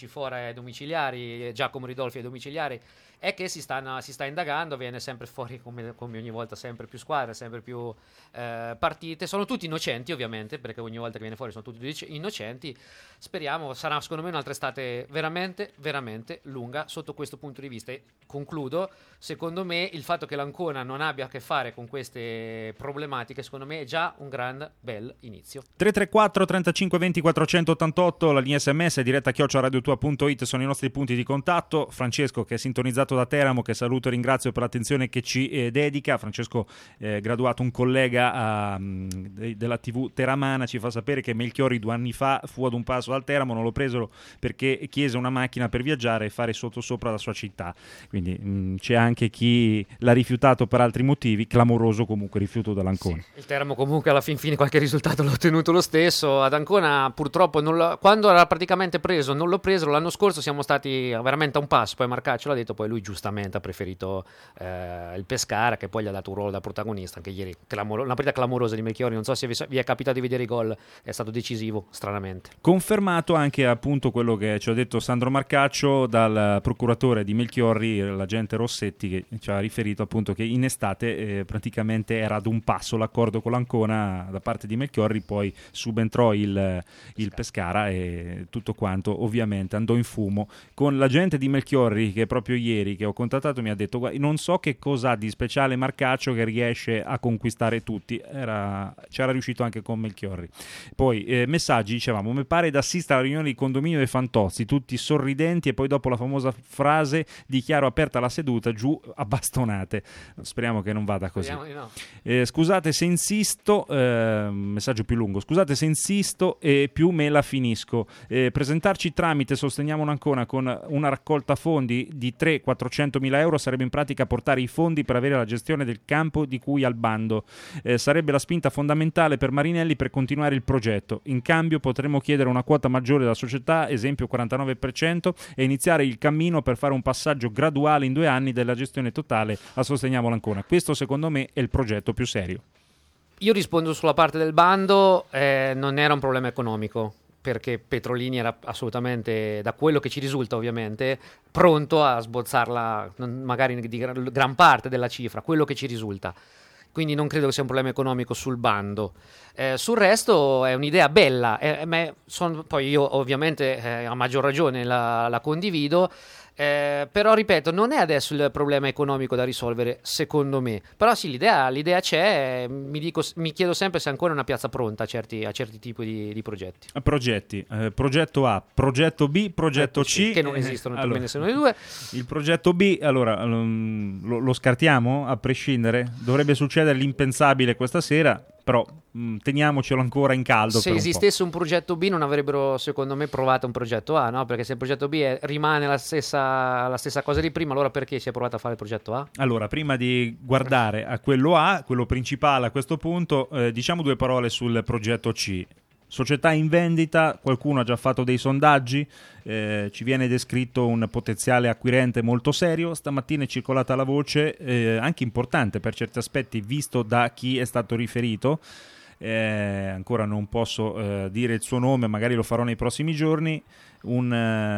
ai domiciliari, Giacomo Ridolfi ai domiciliari, è che si, stanno, si sta indagando, viene sempre fuori come, come ogni volta sempre più squadre, sempre più eh, partite, sono tutti innocenti ovviamente, perché ogni volta che viene fuori sono tutti innocenti. Speriamo, sarà secondo me un'altra estate veramente veramente lunga sotto questo punto di vista. E concludo, secondo me il fatto che l'Ancona non abbia a che fare con queste problematiche secondo me è già un gran bel inizio. tre tre quattro trentacinque venti quattrocentottantotto, la linea sms, diretta chiocciola radiotua punto it sono i nostri punti di contatto. Francesco, che è sintonizzato da Teramo, che saluto e ringrazio per l'attenzione che ci eh, dedica. Francesco, eh, graduato, un collega a, de, della tivù teramana, ci fa sapere che Melchiorri due anni fa fu ad un passo dal Teramo, non lo presero perché chiese una macchina per viaggiare e fare sottosopra la sua città, quindi mh, c'è anche chi l'ha rifiutato per altri motivi. Clamoroso comunque rifiuto dall'Ancona. Sì, il Teramo comunque alla fin fine qualche risultato l'ha ottenuto lo stesso. Ad Ancona purtroppo non lo, quando era praticamente preso non lo presero. L'anno scorso siamo stati veramente a un passo, poi Marcaccio l'ha detto, poi lui giustamente ha preferito eh, il Pescara, che poi gli ha dato un ruolo da protagonista. Anche ieri clamoro, una partita clamorosa di Melchiorri, non so se vi, vi è capitato di vedere i gol, è stato decisivo stranamente. Confermato anche appunto quello che ci ha detto Sandro Marcaccio dal procuratore di Melchiorri, l'agente Rossetti, che ci ha riferito appunto che in estate eh, praticamente era ad un passo l'accordo con l'Ancona da parte di Melchiorri, poi subentrò il, il Pescara e tutto quanto ovviamente andò in fumo. Con l'agente di Melchiorri, che proprio ieri che ho contattato mi ha detto: guarda, non so che cosa ha di speciale Marcaccio che riesce a conquistare tutti, era, c'era riuscito anche con Melchiorri. Poi eh, messaggi, dicevamo, mi pare da assistere alla riunione di condominio dei Fantozzi, tutti sorridenti, e poi dopo la famosa frase dichiaro aperta la seduta, giù a bastonate. Speriamo che non vada così. No. Eh, scusate se insisto, eh, messaggio più lungo, scusate se insisto e più me la finisco. Eh, presentarci tramite Sosteniamo un'Ancona con una raccolta fondi di tre quattrocento mila euro sarebbe in pratica portare i fondi per avere la gestione del campo di cui al bando. Eh, sarebbe la spinta fondamentale per Marinelli per continuare il progetto. In cambio potremmo chiedere una quota maggiore della società, esempio quarantanove per cento, e iniziare il cammino per fare un passaggio graduale in due anni della gestione totale a Sosteniamo l'Ancona. Questo secondo me è il progetto più serio. Io rispondo sulla parte del bando, eh, non era un problema economico, perché Petrolini era assolutamente, da quello che ci risulta ovviamente, pronto a sbozzarla magari di gran parte della cifra, quello che ci risulta. Quindi non credo che sia un problema economico sul bando. Eh, sul resto è un'idea bella, eh, ma son, poi io ovviamente eh, a maggior ragione la, la condivido, eh, però ripeto, non è adesso il problema economico da risolvere, secondo me. Però sì, l'idea, l'idea c'è, mi, dico, mi chiedo sempre se è ancora una piazza pronta a certi, a certi tipi di, di progetti. Progetti, eh, progetto A, progetto B, progetto C. Che non esistono, eh, allora, ne sono i due. Il progetto B, allora, lo, lo scartiamo a prescindere? Dovrebbe succedere l'impensabile questa sera, però mh, teniamocelo ancora in caldo. Se per esistesse un, un progetto B non avrebbero secondo me provato un progetto A, no? Perché se il progetto B è, rimane la stessa, la stessa cosa di prima, allora perché si è provato a fare il progetto A? Allora, prima di guardare a quello A, quello principale a questo punto, eh, diciamo due parole sul progetto C. Società in vendita, qualcuno ha già fatto dei sondaggi, eh, ci viene descritto un potenziale acquirente molto serio. Stamattina è circolata la voce, eh, anche importante per certi aspetti visto da chi è stato riferito, eh, ancora non posso eh, dire il suo nome, magari lo farò nei prossimi giorni. Un,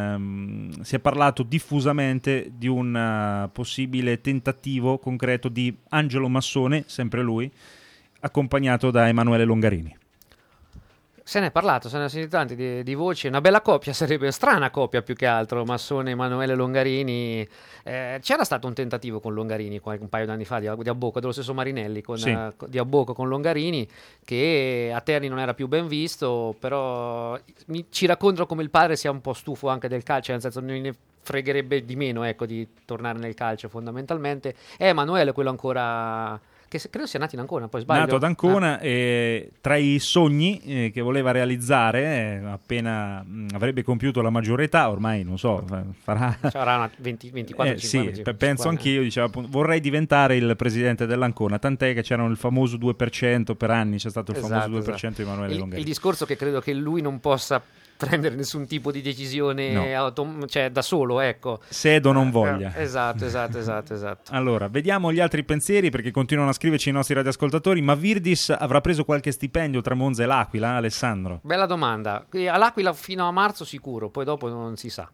uh, si è parlato diffusamente di un uh, possibile tentativo concreto di Angelo Massone, sempre lui, accompagnato da Emanuele Longarini. Se ne è parlato, se ne è sentito tanti di, di voci, una bella coppia, sarebbe strana coppia più che altro, Massone e Emanuele Longarini. Eh, c'era stato un tentativo con Longarini qualche, un paio d'anni fa di, di Abbocco, dello stesso Marinelli, con, sì. uh, di Abbocco con Longarini, che a Terni non era più ben visto, però mi, ci raccontano come il padre sia un po' stufo anche del calcio, nel senso non ne fregherebbe di meno, ecco, di tornare nel calcio fondamentalmente. E Emanuele quello ancora... che credo sia nato in Ancona, poi sbaglio. Nato ad Ancona, ah. e tra i sogni eh, che voleva realizzare, eh, appena mh, avrebbe compiuto la maggiore età, ormai non so, farà... Sarà una venti, ventiquattro, eh, cinquanta, sì, cinquanta, penso cinquanta. anch'io, diceva appunto, vorrei diventare il presidente dell'Ancona, tant'è che c'era il famoso due per cento per anni, c'è stato il Esatto, famoso due per cento esatto. di Emanuele il, Longarini. il discorso che credo che lui non possa prendere nessun tipo di decisione No. autom- cioè da solo, ecco. Sedo non voglia. Eh, esatto, esatto, esatto, esatto. Allora, vediamo gli altri pensieri, perché continuano a scriverci i nostri radioascoltatori. Ma Virdis avrà preso qualche stipendio tra Monza e l'Aquila, Alessandro? Bella domanda. Qui all'Aquila fino a marzo sicuro, poi dopo non si sa.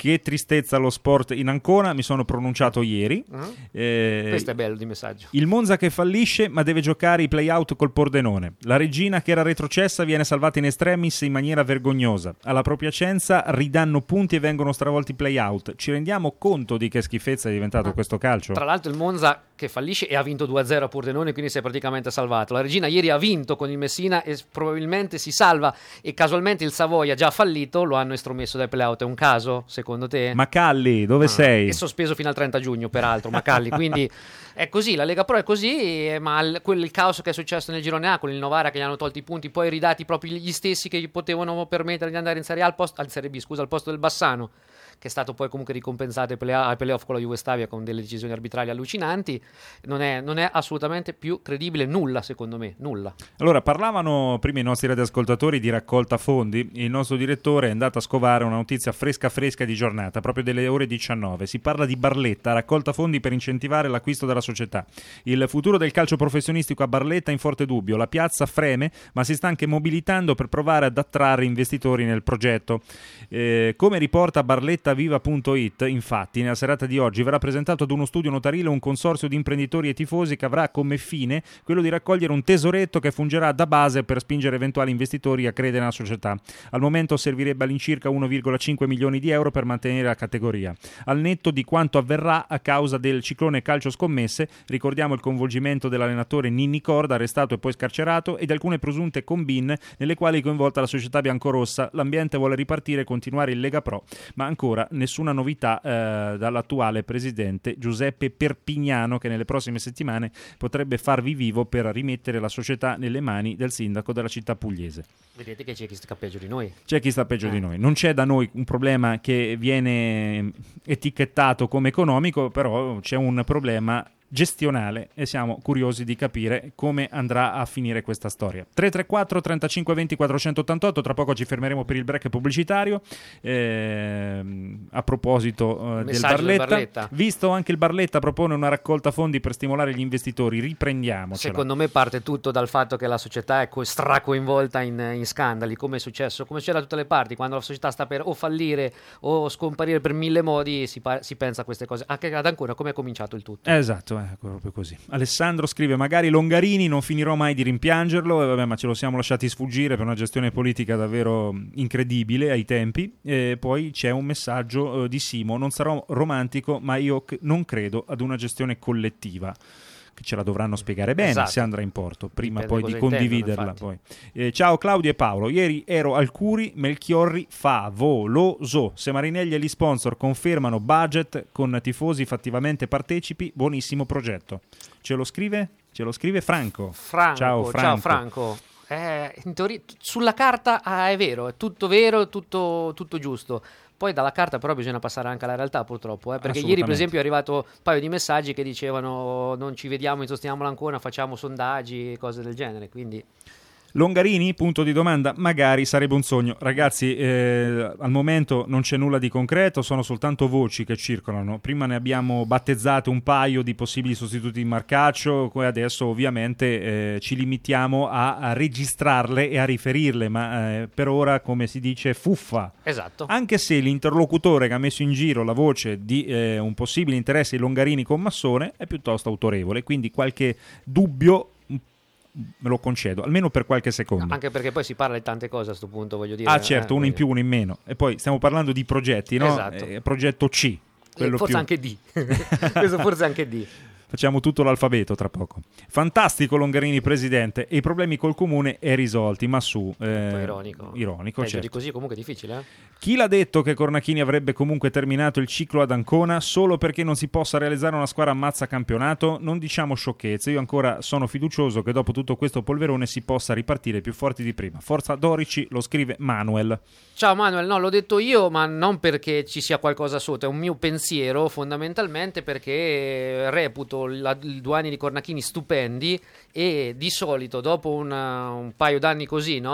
Che tristezza lo sport in Ancona, mi sono pronunciato ieri. Mm. Eh, Questo è bello di messaggio. Il Monza che fallisce ma deve giocare i play-out col Pordenone. La Regina che era retrocessa viene salvata in extremis in maniera vergognosa. Alla propria Piacenza ridanno punti e vengono stravolti i play-out. Ci rendiamo conto di che schifezza è diventato ah. questo calcio? Tra l'altro il Monza che fallisce e ha vinto due a zero a Pordenone, quindi si è praticamente salvato. La Regina ieri ha vinto con il Messina e probabilmente si salva, e casualmente il Savoia già fallito lo hanno estromesso dai play-out. È un caso, secondo te? Macalli, dove ah, sei? È sospeso fino al trenta giugno, peraltro, Macalli, quindi è così, la Lega Pro è così, ma il, quel, il caos che è successo nel girone A con il Novara che gli hanno tolti i punti, poi ridati proprio gli stessi che gli potevano permettere di andare in Serie A al posto, al Serie B, scusa, al posto del Bassano, che è stato poi comunque ricompensato ai play- ai playoff con la Jugoslavia con delle decisioni arbitrali allucinanti, non è, non è assolutamente più credibile nulla, secondo me, nulla. Allora, parlavano prima i nostri radioascoltatori di raccolta fondi, il nostro direttore è andato a scovare una notizia fresca fresca di giornata, proprio delle ore diciannove, si parla di Barletta, raccolta fondi per incentivare l'acquisto della società. Il futuro del calcio professionistico a Barletta è in forte dubbio, la piazza freme, ma si sta anche mobilitando per provare ad attrarre investitori nel progetto. Eh, come riporta Barletta Viva punto it, infatti, nella serata di oggi verrà presentato ad uno studio notarile un consorzio di imprenditori e tifosi che avrà come fine quello di raccogliere un tesoretto che fungerà da base per spingere eventuali investitori a credere nella società. Al momento servirebbe all'incirca uno virgola cinque milioni di euro per mantenere la categoria. Al netto di quanto avverrà a causa del ciclone calcio scommesse, ricordiamo il coinvolgimento dell'allenatore Ninni Corda, arrestato e poi scarcerato, e di alcune presunte combine nelle quali è coinvolta la società biancorossa. L'ambiente vuole ripartire e continuare in Lega Pro, ma ancora nessuna novità eh, dall'attuale presidente Giuseppe Perpignano, che nelle prossime settimane potrebbe farvi vivo per rimettere la società nelle mani del sindaco della città pugliese. Vedete che c'è chi sta peggio di noi. C'è chi sta peggio eh. di noi. Non c'è da noi un problema che viene etichettato come economico, però c'è un problema gestionale e siamo curiosi di capire come andrà a finire questa storia. tre tre quattro trentacinque venti quattrocentottantotto, tra poco ci fermeremo per il break pubblicitario. Eh, a proposito eh, del Barletta, Barletta, visto anche il Barletta propone una raccolta fondi per stimolare gli investitori, riprendiamocela. Secondo me parte tutto dal fatto che la società è co- stracoinvolta in, in scandali, come è successo, come succede da tutte le parti, quando la società sta per o fallire o scomparire per mille modi, si, pa- si pensa a queste cose. Anche ad Ancona come è cominciato il tutto. Esatto, ecco, proprio così. Alessandro scrive: magari Longarini, non finirò mai di rimpiangerlo, e vabbè, ma ce lo siamo lasciati sfuggire per una gestione politica davvero incredibile ai tempi. E poi c'è un messaggio eh, di Simo: non sarò romantico, ma io c- non credo ad una gestione collettiva, che ce la dovranno spiegare bene, esatto, se andrà in porto, prima Dipende poi di cosa condividerla. intendono, Poi. Eh, ciao Claudio e Paolo, ieri ero al Curi, Melchiorri favoloso, se Marinelli e gli sponsor confermano budget con tifosi fattivamente partecipi, buonissimo progetto. Ce lo scrive? Ce lo scrive Franco. Franco, ciao Franco. Ciao Franco. Eh, in teoria, t- sulla carta ah, è vero, è tutto vero, tutto, tutto giusto. Poi dalla carta però bisogna passare anche alla realtà, purtroppo, eh? Perché ieri per esempio è arrivato un paio di messaggi che dicevano non ci vediamo, insosteniamo l'Ancona, facciamo sondaggi e cose del genere, quindi... Longarini, punto di domanda, magari sarebbe un sogno. Ragazzi, eh, al momento non c'è nulla di concreto, sono soltanto voci che circolano. Prima ne abbiamo battezzate un paio di possibili sostituti di Marcaccio, e adesso ovviamente eh, ci limitiamo a, a registrarle e a riferirle, ma eh, per ora, come si dice, fuffa. Esatto. Anche se l'interlocutore che ha messo in giro la voce di eh, un possibile interesse di Longarini con Massone è piuttosto autorevole, quindi qualche dubbio me lo concedo, almeno per qualche secondo. No, anche perché poi si parla di tante cose a questo punto, voglio dire. Ah certo, eh, uno in più, uno in meno. E poi stiamo parlando di progetti, no? Esatto. Eh, progetto C. Quello forse più... anche D. Questo forse anche D. Facciamo tutto l'alfabeto tra poco. Fantastico Longarini presidente, e i problemi col comune è risolti, ma su... Eh, ironico. Ironico, Peggio certo. di così comunque è difficile, eh? Chi l'ha detto che Cornachini avrebbe comunque terminato il ciclo ad Ancona solo perché non si possa realizzare una squadra ammazza campionato? Non diciamo sciocchezze, io ancora sono fiducioso che dopo tutto questo polverone si possa ripartire più forti di prima. Forza Dorici, lo scrive Manuel. Ciao Manuel, no, l'ho detto io, ma non perché ci sia qualcosa sotto, è un mio pensiero fondamentalmente perché reputo la, i due anni di Cornachini stupendi e di solito dopo una, un paio d'anni così, no,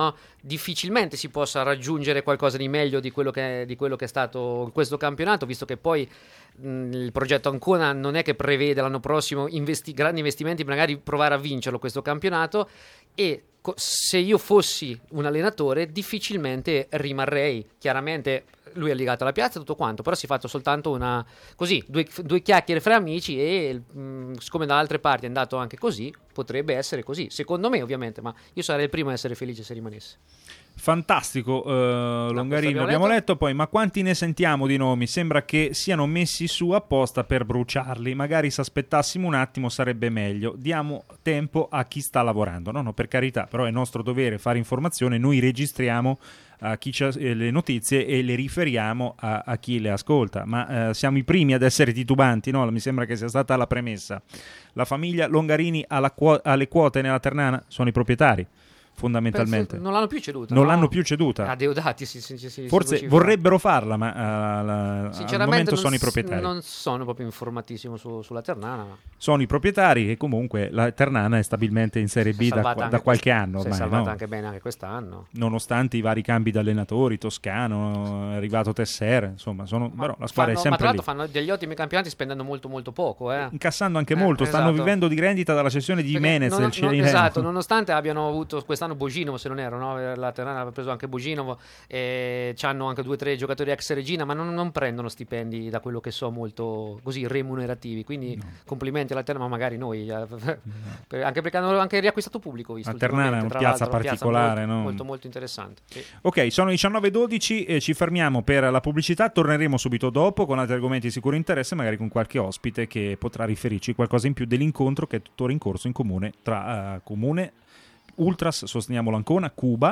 difficilmente si possa raggiungere qualcosa di meglio di quello che è, di quello che è stato in questo campionato, visto che poi mh, il progetto Ancona non è che prevede l'anno prossimo investi- grandi investimenti, magari provare a vincerlo questo campionato, e co- se io fossi un allenatore difficilmente rimarrei. Chiaramente lui è legato alla piazza, tutto quanto, però si è fatto soltanto una così due, due chiacchiere fra amici, e mh, siccome da altre parti è andato anche così, potrebbe essere così, secondo me ovviamente, ma io sarei il primo a essere felice se rimanesse. Fantastico, uh, Longarino, abbiamo letto. letto poi, ma quanti ne sentiamo di nomi? Sembra che siano messi su apposta per bruciarli, magari se aspettassimo un attimo sarebbe meglio, diamo tempo a chi sta lavorando. No, no, per carità, però è nostro dovere fare informazione, noi registriamo a chi c'ha le notizie e le riferiamo a, a chi le ascolta, ma eh, siamo i primi ad essere titubanti, no? Mi sembra che sia stata la premessa. La famiglia Longarini ha la quo- ha le quote nella Ternana, sono i proprietari fondamentalmente. Penso non l'hanno più ceduta. Non no? l'hanno più ceduta. A Deodati si, si, si, Forse si vorrebbero farla, ma uh, la, al momento sono i proprietari. Non sono proprio informatissimo su, sulla Ternana. Ma... Sono i proprietari, e comunque la Ternana è stabilmente in Serie B da, da qualche anno. Si è ormai, salvata no? anche bene anche quest'anno. Nonostante i vari cambi di allenatori, Toscano, è arrivato Tesser, insomma, sono, però la squadra fanno, è sempre ma tra l'altro lì. fanno degli ottimi campionati spendendo molto molto poco. Eh. Incassando anche eh, molto, esatto. stanno vivendo di rendita dalla cessione di Jimenez non, del non, Cirineo. Esatto, nonostante abbiano avuto quest'anno Boginovo, se non erro, no? La Ternana aveva preso anche Boginovo, e hanno anche due o tre giocatori ex Regina, ma non, non prendono stipendi, da quello che so, molto così remunerativi, quindi no. Complimenti alla Ternana, ma magari noi, eh, no. Anche perché hanno anche riacquistato pubblico, visto. La Ternana è una piazza particolare, piazza molto, no? molto molto interessante. Sì. Ok, sono diciannove e dodici e ci fermiamo per la pubblicità, torneremo subito dopo con altri argomenti di sicuro interesse, magari con qualche ospite che potrà riferirci qualcosa in più dell'incontro che è tuttora in corso in comune tra uh, Comune Ultras, sosteniamo l'Ancona, Cuba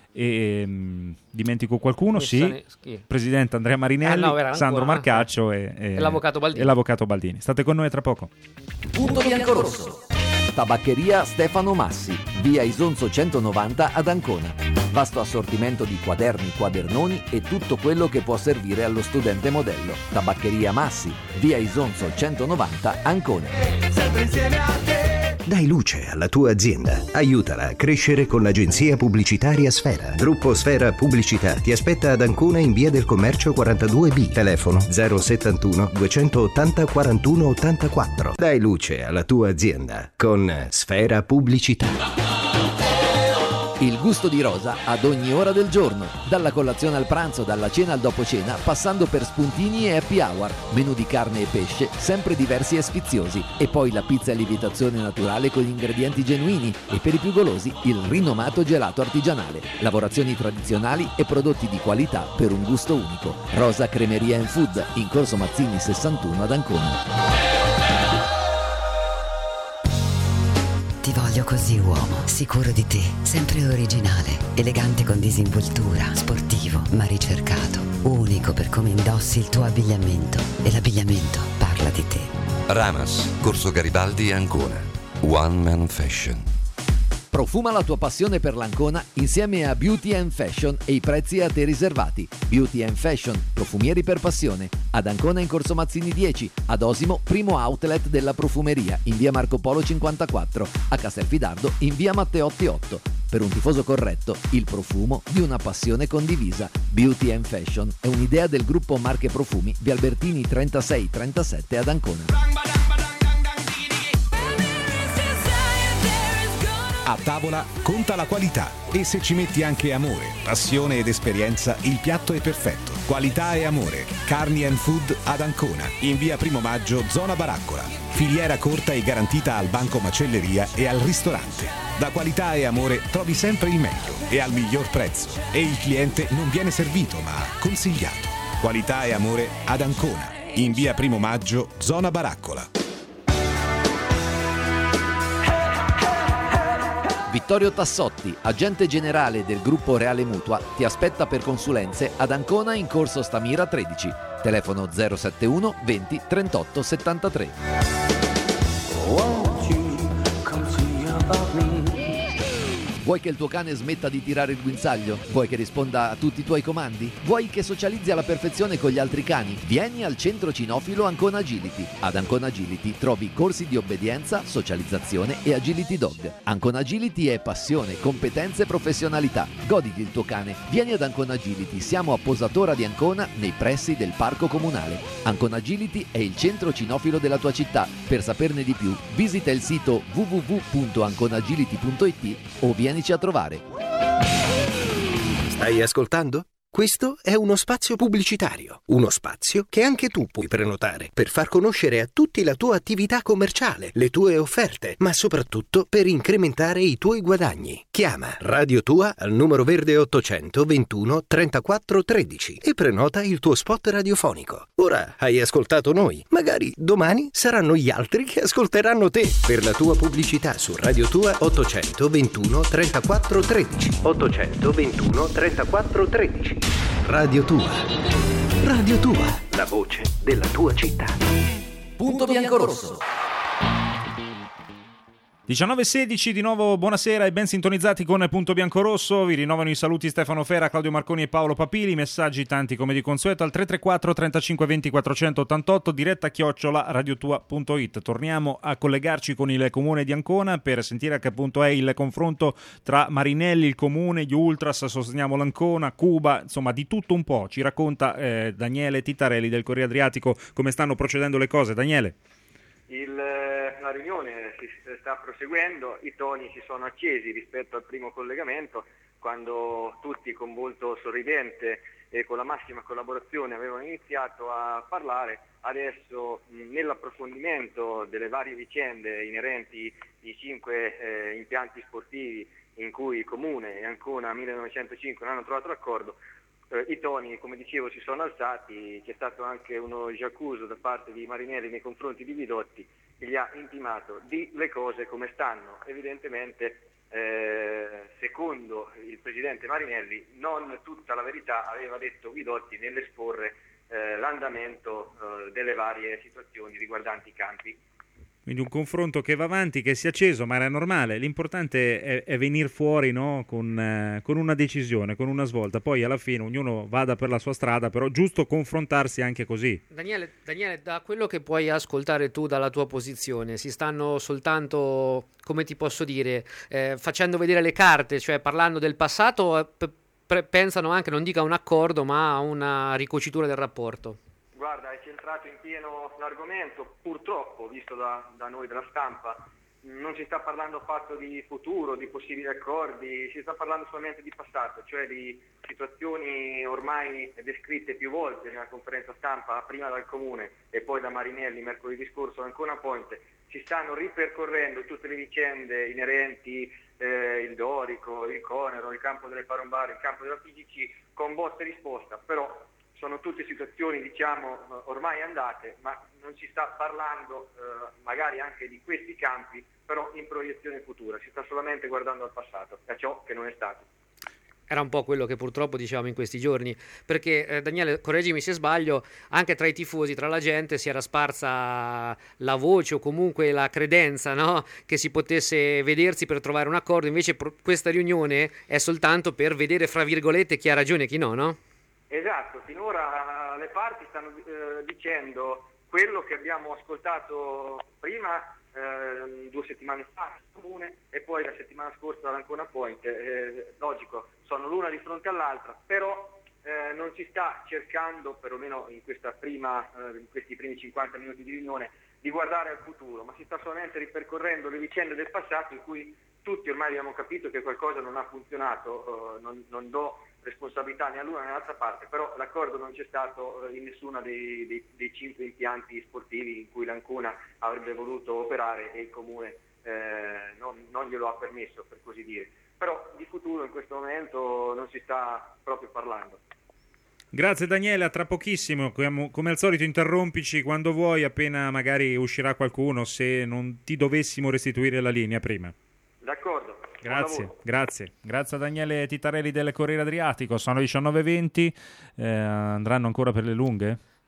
e mh, dimentico qualcuno, Mi sì, sane... sì, presidente Andrea Marinelli, ah, no, Sandro ancora, Marcaccio e, e, e, l'avvocato Baldini. e l'avvocato Baldini. State con noi tra poco. Punto Biancorosso. Tabaccheria Stefano Massi, via Isonzo centonovanta ad Ancona. Vasto assortimento di quaderni, quadernoni e tutto quello che può servire allo studente modello. Tabaccheria Massi, via Isonzo centonovanta Ancona. Sempre insieme a te. Dai luce alla tua azienda. Aiutala a crescere con l'agenzia pubblicitaria Sfera. Gruppo Sfera Pubblicità ti aspetta ad Ancona in via del Commercio quarantadue B. Telefono zero settantuno duecentottanta quarantuno ottantaquattro. Dai luce alla tua azienda con Sfera Pubblicità. Il gusto di rosa ad ogni ora del giorno, dalla colazione al pranzo, dalla cena al dopo cena, passando per spuntini e happy hour, menù di carne e pesce, sempre diversi e sfiziosi, e poi la pizza a lievitazione naturale con ingredienti genuini, e per i più golosi il rinomato gelato artigianale, lavorazioni tradizionali e prodotti di qualità per un gusto unico. Rosa Cremeria and Food, in Corso Mazzini sessantuno ad Ancona. Ti voglio così, uomo, sicuro di te, sempre originale, elegante con disinvoltura, sportivo ma ricercato, unico per come indossi il tuo abbigliamento, e l'abbigliamento parla di te. Ramas, Corso Garibaldi, Ancona. One Man Fashion. Profuma la tua passione per l'Ancona insieme a Beauty and Fashion e i prezzi a te riservati. Beauty and Fashion, profumieri per passione. Ad Ancona in Corso Mazzini dieci, ad Osimo primo outlet della profumeria in via Marco Polo cinquantaquattro, a Castelfidardo in via Matteotti otto. Per un tifoso corretto, il profumo di una passione condivisa. Beauty and Fashion è un'idea del gruppo Marche Profumi via Albertini trentasei trentasette ad Ancona. A tavola conta la qualità, e se ci metti anche amore, passione ed esperienza, il piatto è perfetto. Qualità e amore. Carni and Food ad Ancona, in via Primo Maggio, zona Baraccola. Filiera corta e garantita al banco macelleria e al ristorante. Da Qualità e Amore trovi sempre il meglio e al miglior prezzo. E il cliente non viene servito, ma consigliato. Qualità e Amore ad Ancona, in via Primo Maggio, zona Baraccola. Vittorio Tassotti, agente generale del gruppo Reale Mutua, ti aspetta per consulenze ad Ancona in Corso Stamira tredici. Telefono zero settantuno venti trentotto settantatré. Vuoi che il tuo cane smetta di tirare il guinzaglio? Vuoi che risponda a tutti i tuoi comandi? Vuoi che socializzi alla perfezione con gli altri cani? Vieni al centro cinofilo Ancona Agility. Ad Ancona Agility trovi corsi di obbedienza, socializzazione e agility dog. Ancona Agility è passione, competenze e professionalità. Goditi il tuo cane. Vieni ad Ancona Agility, siamo a Posatora di Ancona, nei pressi del parco comunale. Ancona Agility è il centro cinofilo della tua città. Per saperne di più, visita il sito w w w punto anconagility punto i t o vienici a trovare. Stai ascoltando? Questo è uno spazio pubblicitario, uno spazio che anche tu puoi prenotare per far conoscere a tutti la tua attività commerciale, le tue offerte, ma soprattutto per incrementare i tuoi guadagni. Chiama Radio Tua al numero verde ottocento ventuno trentaquattro tredici e prenota il tuo spot radiofonico. Ora hai ascoltato noi, magari domani saranno gli altri che ascolteranno te. Per la tua pubblicità su Radio Tua ottocento ventuno trentaquattro tredici. ottocento ventuno trentaquattro tredici. Radio Tua. Radio Tua, la voce della tua città. Punto biancorosso. diciannove e sedici, di nuovo buonasera e ben sintonizzati con Punto Biancorosso. Vi rinnovano i saluti Stefano Fera, Claudio Marconi e Paolo Papili. Messaggi tanti come di consueto al tre tre quattro trentacinque venti quattrocentottantotto, diretta chiocciola radiotua punto it. Torniamo a collegarci con il comune di Ancona per sentire a che punto è il confronto tra Marinelli, il comune, gli Ultras, Sosteniamo l'Ancona, Cuba, insomma di tutto un po'. Ci racconta eh, Daniele Titarelli del Corriere Adriatico come stanno procedendo le cose. Daniele. Il, la riunione si sta proseguendo, i toni si sono accesi rispetto al primo collegamento, quando tutti con volto sorridente e con la massima collaborazione avevano iniziato a parlare. Adesso mh, nell'approfondimento delle varie vicende inerenti ai cinque eh, impianti sportivi in cui il Comune e Ancona millenovecentocinque non hanno trovato l'accordo, Eh, i toni, come dicevo, si sono alzati. C'è stato anche uno giacuso da parte di Marinelli nei confronti di Vidotti, che gli ha intimato di le cose come stanno. Evidentemente, eh, secondo il presidente Marinelli, non tutta la verità aveva detto Vidotti nell'esporre eh, l'andamento eh, delle varie situazioni riguardanti i campi. Quindi un confronto che va avanti, che si è acceso, ma era normale. L'importante è, è venire fuori, no? con, eh, con una decisione, con una svolta. Poi alla fine ognuno vada per la sua strada, però giusto confrontarsi anche così. Daniele, Daniele, da quello che puoi ascoltare tu dalla tua posizione, si stanno soltanto, come ti posso dire, eh, facendo vedere le carte, cioè parlando del passato, eh, p- pre- pensano anche, non dica un accordo, ma a una ricocitura del rapporto? Guarda, hai centrato in pieno l'argomento. Purtroppo, visto da, da noi della stampa, non si sta parlando affatto di futuro, di possibili accordi, si sta parlando solamente di passato, cioè di situazioni ormai descritte più volte nella conferenza stampa, prima dal Comune e poi da Marinelli mercoledì scorso ad Ancona Point. Si stanno ripercorrendo tutte le vicende inerenti, eh, il Dorico, il Conero, il campo delle Parombare, il campo della P G C, con botta e risposta, però sono tutte situazioni, diciamo, ormai andate, ma non si sta parlando eh, magari anche di questi campi, però in proiezione futura, si sta solamente guardando al passato, a ciò che non è stato. Era un po' quello che purtroppo dicevamo in questi giorni, perché eh, Daniele, correggimi se sbaglio, anche tra i tifosi, tra la gente si era sparsa la voce o comunque la credenza, no? Che si potesse vedersi per trovare un accordo. Invece pro- questa riunione è soltanto per vedere, fra virgolette, chi ha ragione e chi no, no? Esatto, finora le parti stanno eh, dicendo quello che abbiamo ascoltato prima eh, due settimane fa al Comune e poi la settimana scorsa all'Ancona Point. Eh, logico, sono l'una di fronte all'altra, però eh, non si sta cercando, perlomeno in, questa prima, eh, in questi primi cinquanta minuti di riunione, di guardare al futuro, ma si sta solamente ripercorrendo le vicende del passato in cui tutti ormai abbiamo capito che qualcosa non ha funzionato. eh, non, non do responsabilità né all'una né all'altra parte, però l'accordo non c'è stato in nessuno dei, dei, dei cinque impianti sportivi in cui l'Ancona avrebbe voluto operare e il Comune eh, non, non glielo ha permesso, per così dire. Però di futuro in questo momento non si sta proprio parlando. Grazie Daniele, a tra pochissimo. Come al solito interrompici quando vuoi, appena magari uscirà qualcuno, se non ti dovessimo restituire la linea prima. D'accordo. Grazie, grazie. Grazie a Daniele Titarelli del Corriere Adriatico. Sono le diciannove e venti, eh, andranno ancora per le lunghe?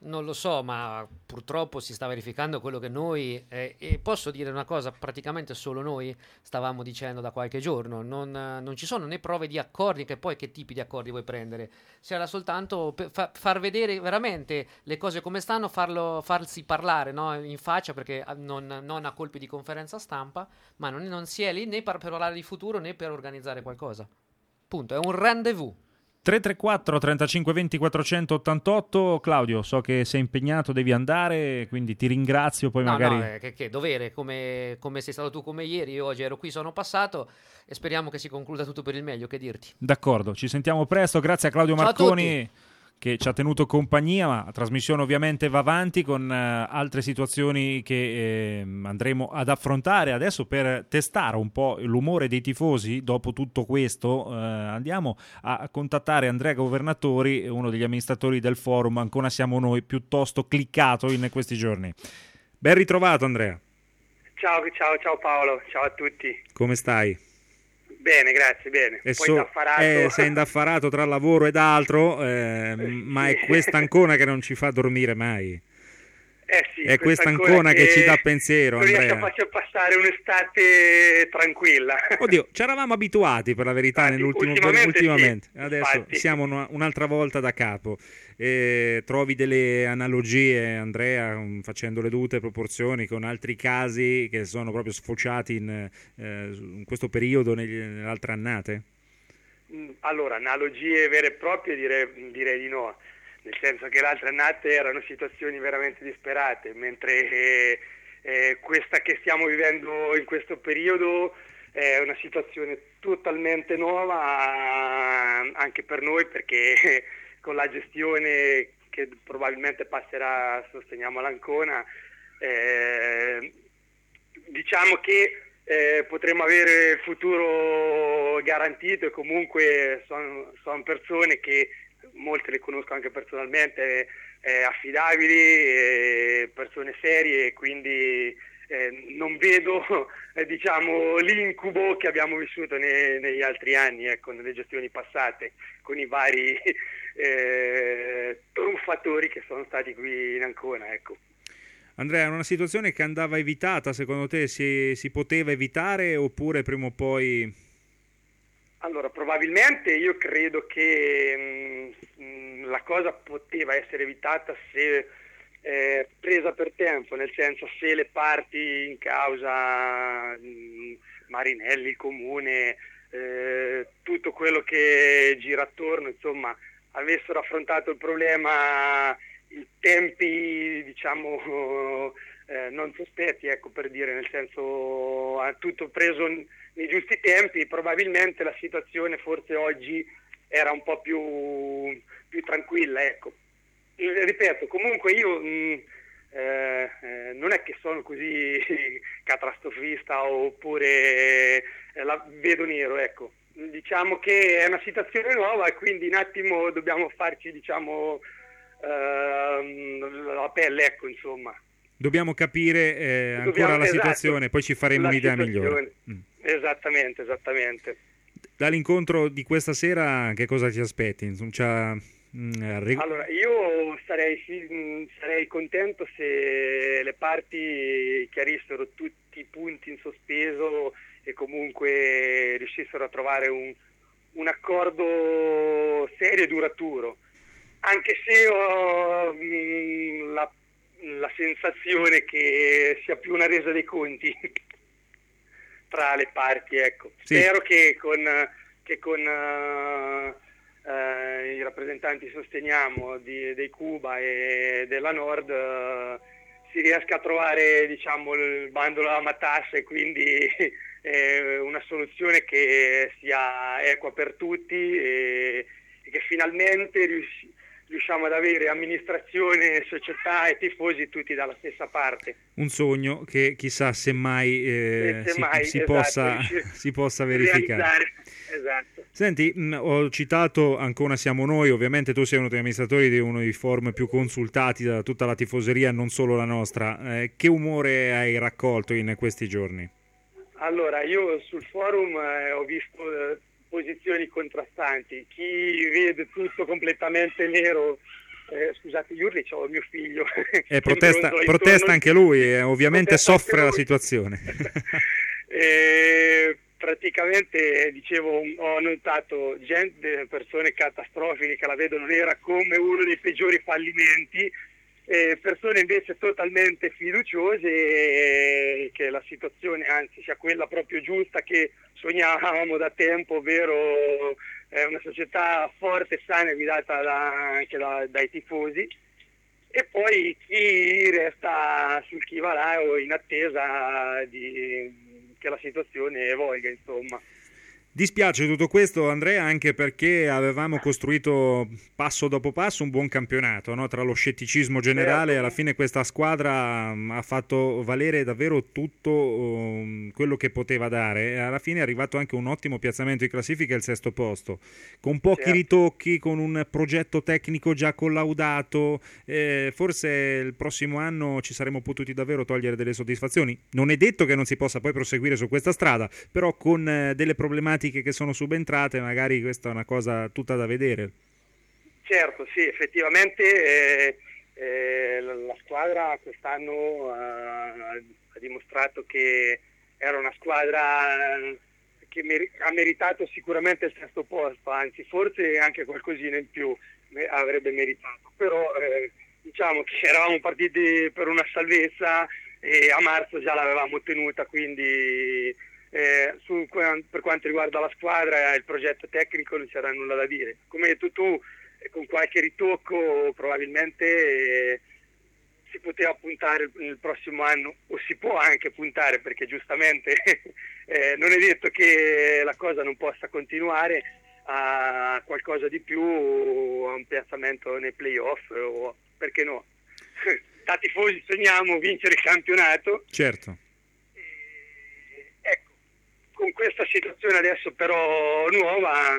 Non lo so, ma purtroppo si sta verificando quello che noi, eh, e posso dire una cosa, praticamente solo noi stavamo dicendo da qualche giorno, non, non ci sono né prove di accordi, che poi che tipi di accordi vuoi prendere, c'era soltanto per fa, far vedere veramente le cose come stanno, farlo, farsi parlare, no, in faccia, perché non, non a colpi di conferenza stampa, ma non, non si è lì né per parlare di futuro né per organizzare qualcosa. Punto, è un rendezvous. tre tre quattro trentacinque venti quattrocentottantotto. Claudio, so che sei impegnato, devi andare, quindi ti ringrazio, poi no, magari... No, eh, che, che dovere, come, come sei stato tu, come ieri, io oggi ero qui, sono passato e speriamo che si concluda tutto per il meglio, che dirti. D'accordo, ci sentiamo presto, grazie a Claudio Ciao Marconi a che ci ha tenuto compagnia, ma la trasmissione ovviamente va avanti con uh, altre situazioni che eh, andremo ad affrontare adesso per testare un po' l'umore dei tifosi. Dopo tutto questo uh, andiamo a contattare Andrea Governatori, uno degli amministratori del forum Ancona Siamo Noi, piuttosto cliccato in questi giorni. Ben ritrovato Andrea. Ciao, ciao, ciao Paolo, ciao a tutti. Come stai? Bene, grazie, bene. E Poi so, indaffarato. eh, sei indaffarato tra lavoro ed altro, eh, ma è questa Ancona che non ci fa dormire mai. Eh sì, è questa Ancona che, che ci dà pensiero, non Andrea. Non riesco a passare un'estate tranquilla. Oddio, ci eravamo abituati per la verità infatti, nell'ultimo ultimamente, ultimamente. Sì, adesso infatti. siamo una, un'altra volta da capo. Eh, trovi delle analogie, Andrea, facendo le dovute proporzioni con altri casi che sono proprio sfociati in, eh, in questo periodo negli, nelle altre annate? Allora, analogie vere e proprie direi, direi di no, nel senso che le altre annate erano situazioni veramente disperate, mentre eh, eh, questa che stiamo vivendo in questo periodo è una situazione totalmente nuova anche per noi, perché con la gestione che probabilmente passerà, sosteniamo, all'Ancona, eh, diciamo che eh, potremo avere futuro garantito, e comunque sono son persone che molte le conosco anche personalmente, eh, affidabili, eh, persone serie, e quindi eh, non vedo eh, diciamo l'incubo che abbiamo vissuto ne, negli altri anni, ecco, nelle gestioni passate, con i vari eh, truffatori che sono stati qui in Ancona, ecco. Andrea, era una situazione che andava evitata, secondo te si, si poteva evitare, oppure prima o poi... Allora, probabilmente io credo che mh, la cosa poteva essere evitata se eh, presa per tempo, nel senso, se le parti in causa, mh, Marinelli, il comune, eh, tutto quello che gira attorno, insomma, avessero affrontato il problema in tempi, diciamo, eh, non sospetti, ecco, per dire, nel senso, ha tutto preso nei giusti tempi, probabilmente la situazione forse oggi era un po' più, più tranquilla, ecco. Ripeto, comunque io mh, eh, eh, non è che sono così catastrofista oppure eh, la vedo nero, ecco. Diciamo che è una situazione nuova e quindi un attimo dobbiamo farci, diciamo, ehm, la pelle, ecco, insomma. Dobbiamo capire eh, ancora Dobbiamo, la esatto, situazione, poi ci faremo la un'idea situazione. migliore. Mm. Esattamente, esattamente. Dall'incontro di questa sera che cosa ti aspetti? Insomma, c'ha, mh, reg- allora, io sarei, sì, sarei contento se le parti chiarissero tutti i punti in sospeso e comunque riuscissero a trovare un, un accordo serio e duraturo, anche se ho mh, la, la sensazione che sia più una resa dei conti tra le parti, ecco. Sì. Spero che con, che con uh, uh, i rappresentanti Sosteniamo di, dei Cuba e della Nord uh, si riesca a trovare, diciamo, il bandolo alla matassa e quindi eh, una soluzione che sia equa per tutti e, e che finalmente riusci- riusciamo ad avere amministrazione, società e tifosi tutti dalla stessa parte. Un sogno che chissà se mai, eh, se si, mai si, esatto, possa, si possa verificare. Esatto. Senti, mh, ho citato Ancona Siamo Noi, ovviamente tu sei uno degli amministratori di uno dei forum più consultati da tutta la tifoseria, non solo la nostra. Eh, che umore hai raccolto in questi giorni? Allora, io sul forum eh, ho visto eh, posizioni contrastanti, chi vede tutto completamente nero eh, scusate gli urli, c'ho mio figlio. E protesta, protesta anche lui, eh, ovviamente soffre la situazione. E praticamente, dicevo, ho notato gente, persone catastrofiche che la vedono nera come uno dei peggiori fallimenti, e persone invece totalmente fiduciose e che la situazione anzi sia quella proprio giusta che sognavamo da tempo, ovvero eh, una società forte, sana e guidata da, anche da, dai tifosi. E poi chi resta sul chi va là o in attesa di che la situazione evolga, insomma. Dispiace tutto questo, Andrea, anche perché avevamo costruito passo dopo passo un buon campionato, no? Tra lo scetticismo generale, alla fine questa squadra ha fatto valere davvero tutto um, quello che poteva dare, e alla fine è arrivato anche un ottimo piazzamento in classifica, il sesto posto, con pochi certo. ritocchi, con un progetto tecnico già collaudato. Eh, forse il prossimo anno ci saremmo potuti davvero togliere delle soddisfazioni. Non è detto che non si possa poi proseguire su questa strada, però con eh, delle problematiche che sono subentrate, magari questa è una cosa tutta da vedere. Certo, sì, effettivamente eh, eh, la, la squadra quest'anno ha, ha dimostrato che era una squadra che mer- ha meritato sicuramente il sesto posto, anzi forse anche qualcosina in più me- avrebbe meritato, però eh, diciamo che eravamo partiti per una salvezza e a marzo già l'avevamo ottenuta, quindi Eh, su, per quanto riguarda la squadra, il progetto tecnico non c'era nulla da dire. Come hai detto tu, eh, con qualche ritocco probabilmente eh, si poteva puntare nel prossimo anno, o si può anche puntare, perché giustamente eh, non è detto che la cosa non possa continuare, a qualcosa di più, a un piazzamento nei playoff, o perché no, da tifosi sogniamo vincere il campionato. Certo. Con questa situazione adesso però nuova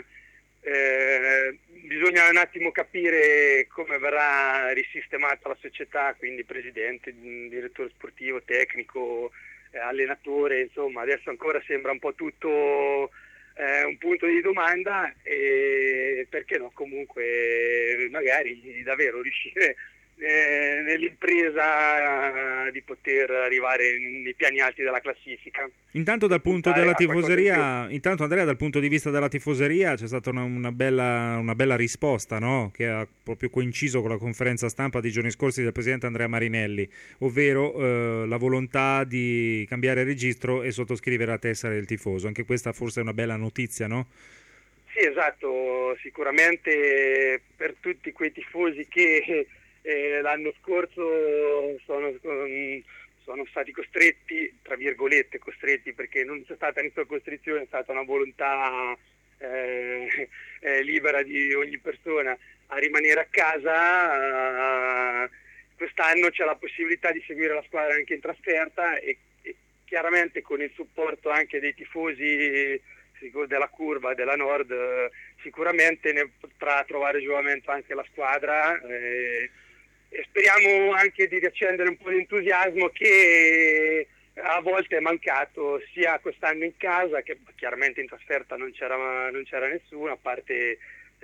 eh, bisogna un attimo capire come verrà risistemata la società, quindi presidente, direttore sportivo, tecnico, eh, allenatore, insomma adesso ancora sembra un po' tutto eh, un punto di domanda, e perché no, comunque magari davvero riuscire eh, nell'impresa di poter arrivare nei piani alti della classifica. Intanto dal punto della tifoseria, intanto Andrea, dal punto di vista della tifoseria c'è stata una, una, bella, una bella risposta, no? Che ha proprio coinciso con la conferenza stampa di giorni scorsi del presidente Andrea Marinelli, ovvero eh, la volontà di cambiare registro e sottoscrivere la tessera del tifoso. Anche questa forse è una bella notizia, no? Sì, esatto, sicuramente per tutti quei tifosi che eh, l'anno scorso sono, sono stati costretti, tra virgolette costretti, perché non c'è stata nessuna costrizione, è stata una volontà eh, eh, libera di ogni persona a rimanere a casa. Eh, quest'anno c'è la possibilità di seguire la squadra anche in trasferta e, e chiaramente con il supporto anche dei tifosi della curva della Nord eh, sicuramente ne potrà trovare giovamento anche la squadra, eh, e speriamo anche di riaccendere un po' di entusiasmo che a volte è mancato sia quest'anno in casa, che chiaramente in trasferta non c'era, non c'era nessuno a parte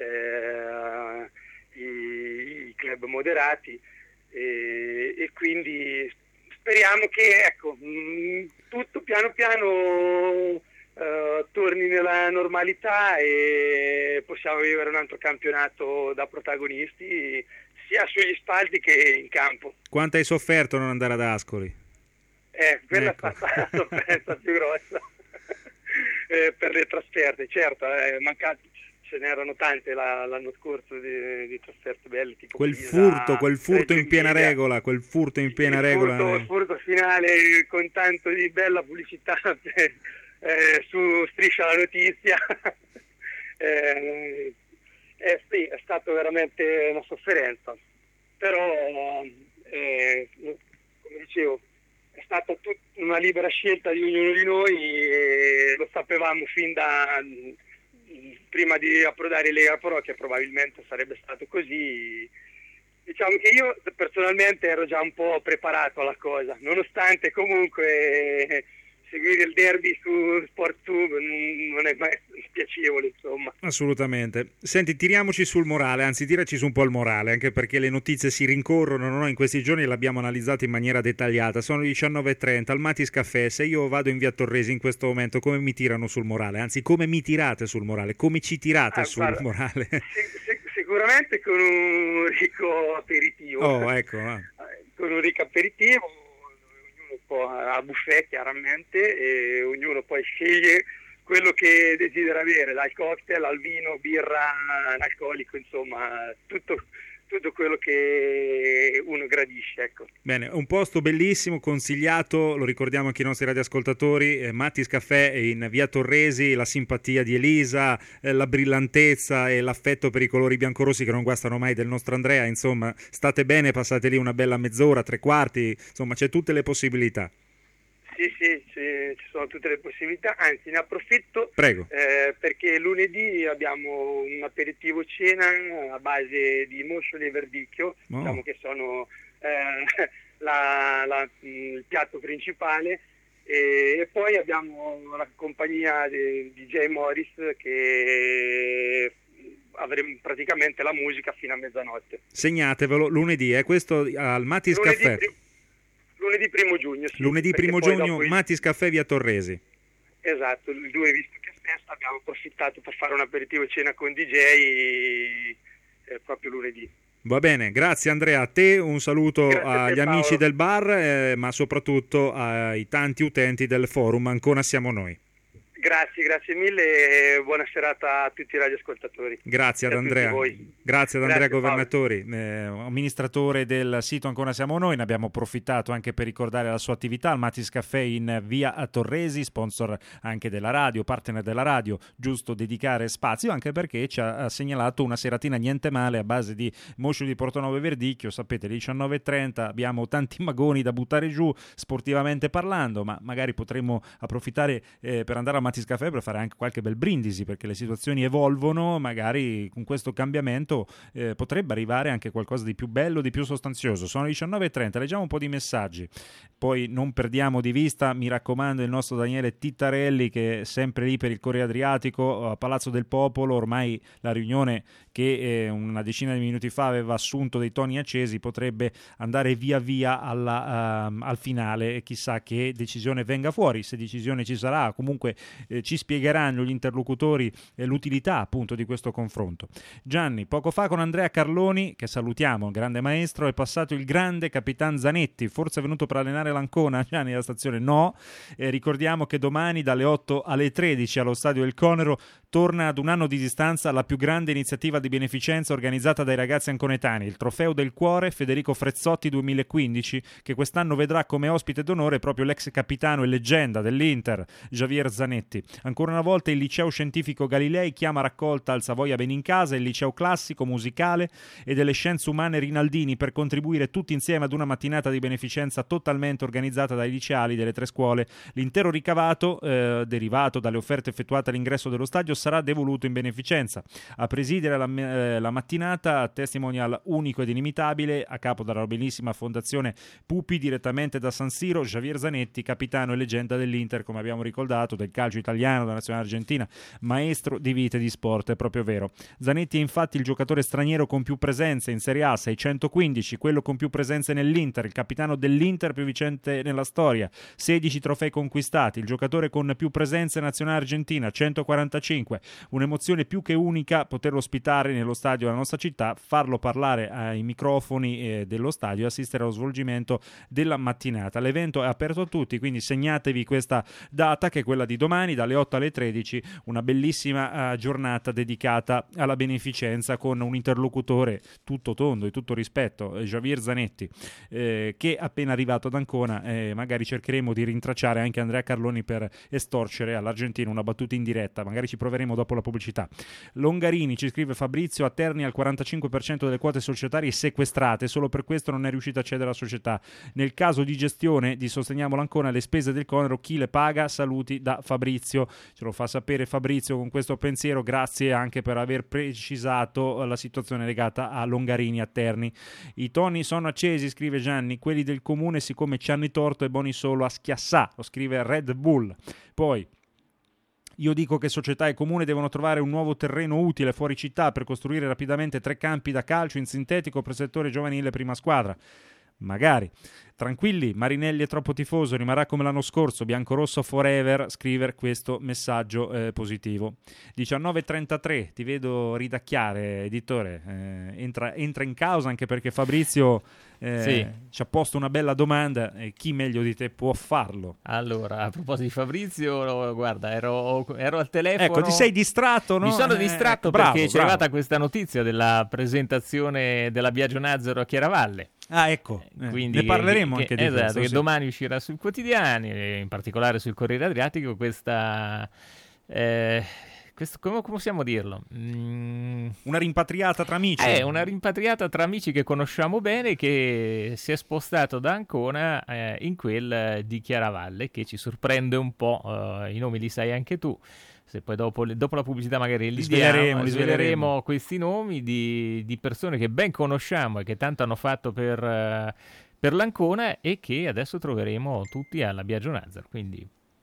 eh, i, i club moderati, e, e quindi speriamo che ecco mh, tutto piano piano Uh, torni nella normalità e possiamo vivere un altro campionato da protagonisti sia sugli spalti che in campo. Quanto hai sofferto non andare ad Ascoli? Eh, quella ecco. è stata la sofferenza più grossa eh, per le trasferte, certo, è mancato, ce n'erano tante la, l'anno scorso di, di trasferte belle, tipo quel Pisa, furto, quel furto in piena Emilia. regola, quel furto in piena il regola. Furto, il furto finale con tanto di bella pubblicità Eh, su Striscia la Notizia. eh, eh, sì, è stato veramente una sofferenza, però eh, come dicevo è stata tut- una libera scelta di ognuno di noi e lo sapevamo fin da prima di approdare in Lega Pro che probabilmente sarebbe stato così. Diciamo che io personalmente ero già un po' preparato alla cosa, nonostante comunque seguire il derby su SportTube non è mai piacevole, insomma. Assolutamente. Senti, tiriamoci sul morale, anzi tiraci su un po' il morale, anche perché le notizie si rincorrono, no? In questi giorni l'abbiamo analizzato in maniera dettagliata. Sono le diciannove e trenta, al Matis Caffè. Se io vado in via Torresi in questo momento, come mi tirano sul morale? Anzi, come mi tirate sul morale? Come ci tirate Ah, sul guarda, morale? sic- sic- sicuramente con un ricco aperitivo. Oh, ecco. Ah. Con un ricco aperitivo, ognuno può a buffet chiaramente, e ognuno poi sceglie quello che desidera avere, dal cocktail al vino, birra, analcolico, insomma, tutto, tutto quello che uno gradisce, ecco. Bene, un posto bellissimo, consigliato, lo ricordiamo anche ai nostri radioascoltatori, eh, Matis Caffè in via Torresi, la simpatia di Elisa, eh, la brillantezza e l'affetto per i colori biancorossi che non guastano mai del nostro Andrea, insomma, state bene, passate lì una bella mezz'ora, tre quarti, insomma, c'è tutte le possibilità. Sì, sì, ci, ci sono tutte le possibilità, anzi ne approfitto. Prego. Eh, perché lunedì abbiamo un aperitivo cena a base di moscioli e verdicchio, Oh. diciamo che sono eh, la, la, il piatto principale, e, e poi abbiamo la compagnia di D J Morris che avremo praticamente la musica fino a mezzanotte. Segnatevelo, lunedì, è eh, questo al Matis Lunedì Caffè. pri- lunedì primo giugno. Sì, Lunedì perché primo poi giugno, dopo il- Matis Caffè via Torresi. Esatto, il due visto che festa abbiamo approfittato per fare un aperitivo e cena con D J eh, proprio lunedì. Va bene, grazie Andrea, a te un saluto Grazie a te, agli Paolo. amici del bar, eh, ma soprattutto ai tanti utenti del forum, ancora siamo noi. Grazie, grazie mille e buona serata a tutti i radioascoltatori. Grazie ad E a tutti Andrea, voi. grazie ad Andrea Grazie, Paolo. Governatori, eh, amministratore del sito Ancora Siamo Noi. Ne abbiamo approfittato anche per ricordare la sua attività al Matis Caffè in via Torresi, sponsor anche della radio, partner della radio, giusto dedicare spazio, anche perché ci ha segnalato una seratina niente male a base di moscioli di Portonove e Verdicchio. Sapete, alle diciannove e trenta abbiamo tanti magoni da buttare giù sportivamente parlando, ma magari potremmo approfittare eh, per andare a Matis Caffè per fare anche qualche bel brindisi, perché le situazioni evolvono, magari con questo cambiamento eh, potrebbe arrivare anche qualcosa di più bello, di più sostanzioso. Sono le diciannove e trenta, leggiamo un po' di messaggi, poi non perdiamo di vista, mi raccomando, il nostro Daniele Tittarelli, che è sempre lì per il Corriere Adriatico a Palazzo del Popolo. Ormai la riunione che eh, una decina di minuti fa aveva assunto dei toni accesi potrebbe andare via via alla, uh, al finale, e chissà che decisione venga fuori, se decisione ci sarà. Comunque eh, ci spiegheranno gli interlocutori eh, l'utilità appunto di questo confronto. Gianni, poco fa con Andrea Carloni, che salutiamo, grande maestro, è passato il grande Capitan Zanetti, forse è venuto per allenare l'Ancona. Gianni, la stazione no. Eh, ricordiamo che domani dalle otto alle tredici allo Stadio del Conero torna ad un anno di distanza la più grande iniziativa di beneficenza organizzata dai ragazzi anconetani, il Trofeo del Cuore Federico Frezzotti duemilaquindici, che quest'anno vedrà come ospite d'onore proprio l'ex capitano e leggenda dell'Inter, Javier Zanetti. Ancora una volta il Liceo Scientifico Galilei chiama raccolta al Savoia Benincasa, il Liceo Classico, Musicale e delle Scienze Umane Rinaldini, per contribuire tutti insieme ad una mattinata di beneficenza totalmente organizzata dai liceali delle tre scuole. L'intero ricavato, eh, derivato dalle offerte effettuate all'ingresso dello stadio, sarà devoluto in beneficenza. A presidere la, eh, la mattinata, testimonial unico ed inimitabile, a capo della bellissima fondazione Pupi, direttamente da San Siro, Javier Zanetti, capitano e leggenda dell'Inter, come abbiamo ricordato, del calcio italiano, della nazionale argentina, maestro di vita e di sport, è proprio vero. Zanetti è infatti il giocatore straniero con più presenze in Serie A, seicentoquindici, quello con più presenze nell'Inter, il capitano dell'Inter più vincente nella storia, sedici trofei conquistati, il giocatore con più presenze nazionale argentina, centoquarantacinque. Un'emozione più che unica poterlo ospitare nello stadio della nostra città, farlo parlare ai microfoni eh, dello stadio e assistere allo svolgimento della mattinata. L'evento è aperto a tutti, quindi segnatevi questa data, che è quella di domani dalle otto alle tredici, una bellissima uh, giornata dedicata alla beneficenza con un interlocutore tutto tondo e tutto rispetto, Javier Zanetti, eh, che appena arrivato ad Ancona eh, magari cercheremo di rintracciare anche Andrea Carloni per estorcere all'Argentina una battuta in diretta, magari ci proveremo dopo la pubblicità. Longarini, ci scrive Fabrizio, a Terni al quarantacinque per cento delle quote societarie sequestrate, solo per questo non è riuscito a cedere alla società. Nel caso di gestione di Sosteniamo l'Ancona, le spese del Conero chi le paga? Saluti da Fabrizio. Ce lo fa sapere Fabrizio con questo pensiero, grazie anche per aver precisato la situazione legata a Longarini a Terni. I toni sono accesi, scrive Gianni, quelli del comune siccome ci hanno torto e buoni solo a schiassà, lo scrive Red Bull. Poi Io dico che società e comune devono trovare un nuovo terreno utile fuori città per costruire rapidamente tre campi da calcio in sintetico per settore giovanile prima squadra. Magari. Tranquilli, Marinelli è troppo tifoso, rimarrà come l'anno scorso, biancorosso forever, scriver questo messaggio eh, positivo. diciannove e trentatré, ti vedo ridacchiare, editore, eh, entra, entra in causa anche perché Fabrizio eh, sì. ci ha posto una bella domanda, e chi meglio di te può farlo? Allora, a proposito di Fabrizio, guarda, ero, ero al telefono. Ecco, ti sei distratto, no? Mi sono Eh, distratto bravo, perché c'è bravo. arrivata questa notizia della presentazione della Biagio Nazaro a Chiaravalle. Ah, ecco, eh, Quindi ne parleremo che, anche che, di esatto, questo, che sì. domani uscirà sui quotidiani, e in particolare sul Corriere Adriatico, questa eh, questo, come, come possiamo dirlo? Mm, una rimpatriata tra amici. È una rimpatriata tra amici che conosciamo bene, che si è spostato da Ancona eh, in quel di Chiaravalle, che ci sorprende un po', eh, i nomi li sai anche tu. Se poi dopo, dopo la pubblicità magari li, Li sveleremo, diamo, li sveleremo sveleremo. questi nomi di, di persone che ben conosciamo e che tanto hanno fatto per, eh, per l'Ancona, e che adesso troveremo tutti alla Biagio Nazaro. Quindi,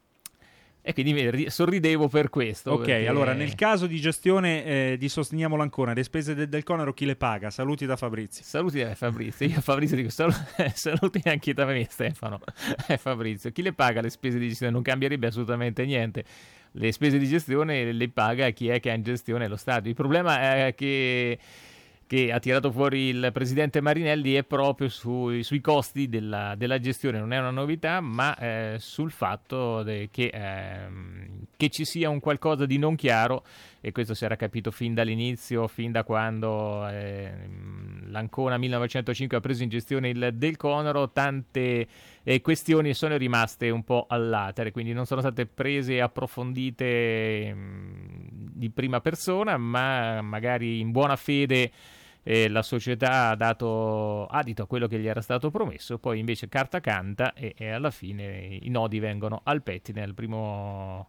e quindi mi ri- sorridevo per questo. Ok, perché- allora nel caso di gestione eh, di Sosteniamo l'Ancona, le spese del, del Conero chi le paga? Saluti da Fabrizio. Saluti da Fabrizio. Io a Fabrizio dico sal- saluti anche da me, Stefano. Eh, Fabrizio, chi le paga le spese di gestione? Non cambierebbe assolutamente niente. Le spese di gestione le paga chi è che ha in gestione lo Stato. Il problema è che, che ha tirato fuori il presidente Marinelli è proprio sui, sui costi della, della gestione. Non è una novità, ma eh, sul fatto de- che, ehm, che ci sia un qualcosa di non chiaro, e questo si era capito fin dall'inizio, fin da quando eh, l'Ancona millenovecentocinque ha preso in gestione il Del Conero. Tante eh, questioni sono rimaste un po' all'atere, quindi non sono state prese e approfondite mh, di prima persona, ma magari in buona fede eh, la società ha dato adito a quello che gli era stato promesso, poi invece carta canta e, e alla fine i nodi vengono al pettine. Al primo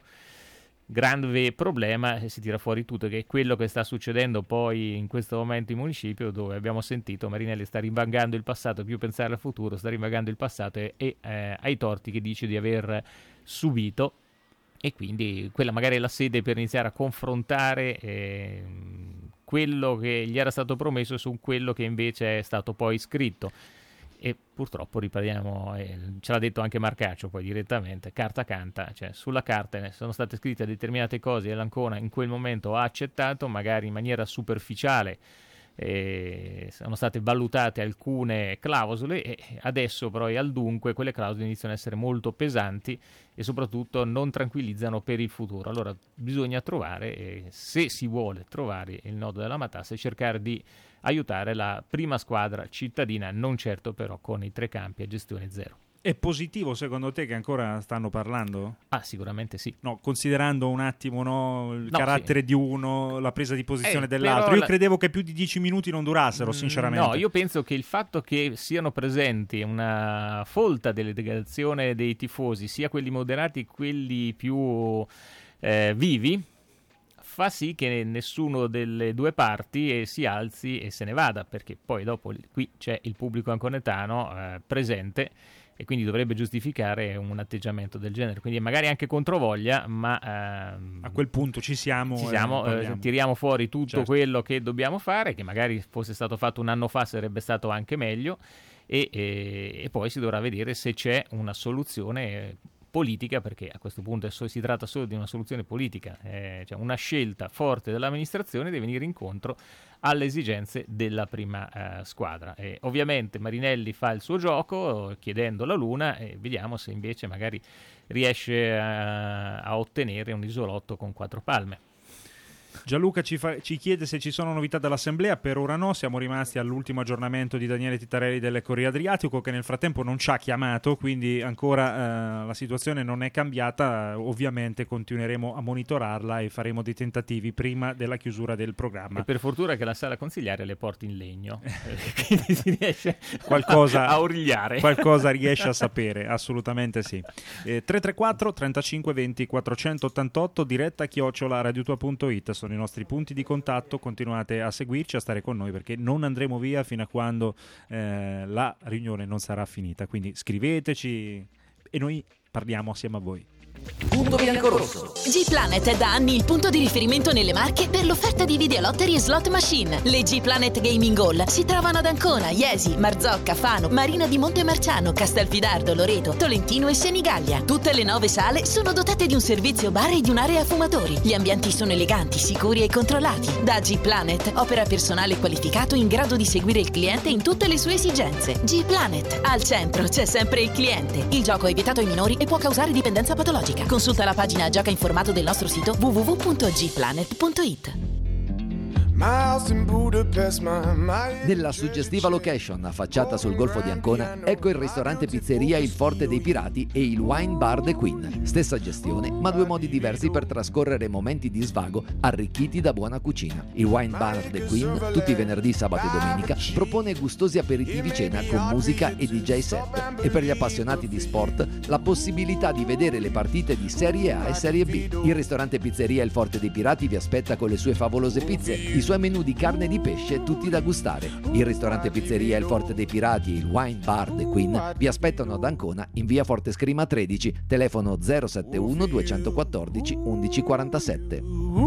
grande problema si tira fuori tutto, che è quello che sta succedendo poi in questo momento in municipio, dove abbiamo sentito Marinelli sta rimangando il passato, più pensare al futuro, sta rimangando il passato e, e eh, ai torti che dice di aver subito, e quindi quella magari è la sede per iniziare a confrontare eh, quello che gli era stato promesso su quello che invece è stato poi scritto. E purtroppo ripariamo, eh, ce l'ha detto anche Marcaccio poi direttamente, carta canta, cioè sulla carta ne sono state scritte determinate cose e l'Ancona in quel momento ha accettato, magari in maniera superficiale, eh, sono state valutate alcune clausole, e adesso però al dunque quelle clausole iniziano ad essere molto pesanti e soprattutto non tranquillizzano per il futuro. Allora bisogna trovare, eh, se si vuole trovare il nodo della matassa, e cercare di aiutare la prima squadra cittadina, non certo però con i tre campi a gestione zero. È positivo secondo te che ancora stanno parlando? Ah, sicuramente sì. No, considerando un attimo no, il No, carattere di uno, la presa di posizione Eh, dell'altro. però Io la- credevo che più di dieci minuti non durassero, sinceramente. No, io penso che il fatto che siano presenti una folta delegazione dei tifosi, sia quelli moderati che quelli più eh, vivi, fa sì che nessuno delle due parti eh, si alzi e se ne vada, perché poi dopo qui c'è il pubblico anconetano eh, presente, e quindi dovrebbe giustificare un atteggiamento del genere, quindi magari anche controvoglia, ma ehm, a quel punto ci siamo, ci e siamo, eh, parliamo. tiriamo fuori tutto Certo. quello che dobbiamo fare, che magari fosse stato fatto un anno fa sarebbe stato anche meglio, e, e, e poi si dovrà vedere se c'è una soluzione politica, perché a questo punto è so- si tratta solo di una soluzione politica, eh, cioè una scelta forte dell'amministrazione deve venire incontro alle esigenze della prima eh, squadra. E ovviamente Marinelli fa il suo gioco chiedendo la luna, e vediamo se invece magari riesce a, a ottenere un isolotto con quattro palme. Gianluca ci, fa- ci chiede se ci sono novità dall'assemblea. Per ora no, siamo rimasti all'ultimo aggiornamento di Daniele Tittarelli del Corriere Adriatico, che nel frattempo non ci ha chiamato, quindi ancora eh, la situazione non è cambiata. Ovviamente continueremo a monitorarla e faremo dei tentativi prima della chiusura del programma. E per fortuna che la sala consigliare ha le porte in legno, quindi si riesce qualcosa, a origliare. Qualcosa riesce a sapere, assolutamente sì. Eh, tre tre quattro trentacinque venti quattrocentottantotto, diretta chiocciola radiotua punto it sono i nostri punti di contatto. Continuate a seguirci, a stare con noi, perché non andremo via fino a quando eh, la riunione non sarà finita, quindi scriveteci e noi parliamo assieme a voi. Punto Biancorosso. G-Planet è da anni il punto di riferimento nelle Marche per l'offerta di videolottery e slot machine. Le G-Planet Gaming Hall si trovano ad Ancona, Iesi, Marzocca, Fano, Marina di Montemarciano, Castelfidardo, Loreto, Tolentino e Senigallia. Tutte le nove sale sono dotate di un servizio bar e di un'area fumatori. Gli ambienti sono eleganti, sicuri e controllati. Da G-Planet opera personale qualificato in grado di seguire il cliente in tutte le sue esigenze. G-Planet. Al centro c'è sempre il cliente. Il gioco è vietato ai minori e può causare dipendenza patologica. Consulta la pagina Gioca informato del nostro sito w w w punto g planet punto i t. Nella suggestiva location affacciata sul Golfo di Ancona, ecco il ristorante pizzeria Il Forte dei Pirati e il Wine Bar The Queen. Stessa gestione, ma due modi diversi per trascorrere momenti di svago arricchiti da buona cucina. Il Wine Bar The Queen, tutti i venerdì, sabato e domenica, propone gustosi aperitivi cena con musica e D J set. E per gli appassionati di sport, la possibilità di vedere le partite di Serie A e Serie B. Il ristorante pizzeria Il Forte dei Pirati vi aspetta con le sue favolose pizze, i suoi menù di carne e di pesce tutti da gustare. Il ristorante pizzeria Il Forte dei Pirati e il Wine Bar The Queen vi aspettano ad Ancona in via Forte Scrima tredici, telefono zero sette uno due uno quattro uno uno quattro sette.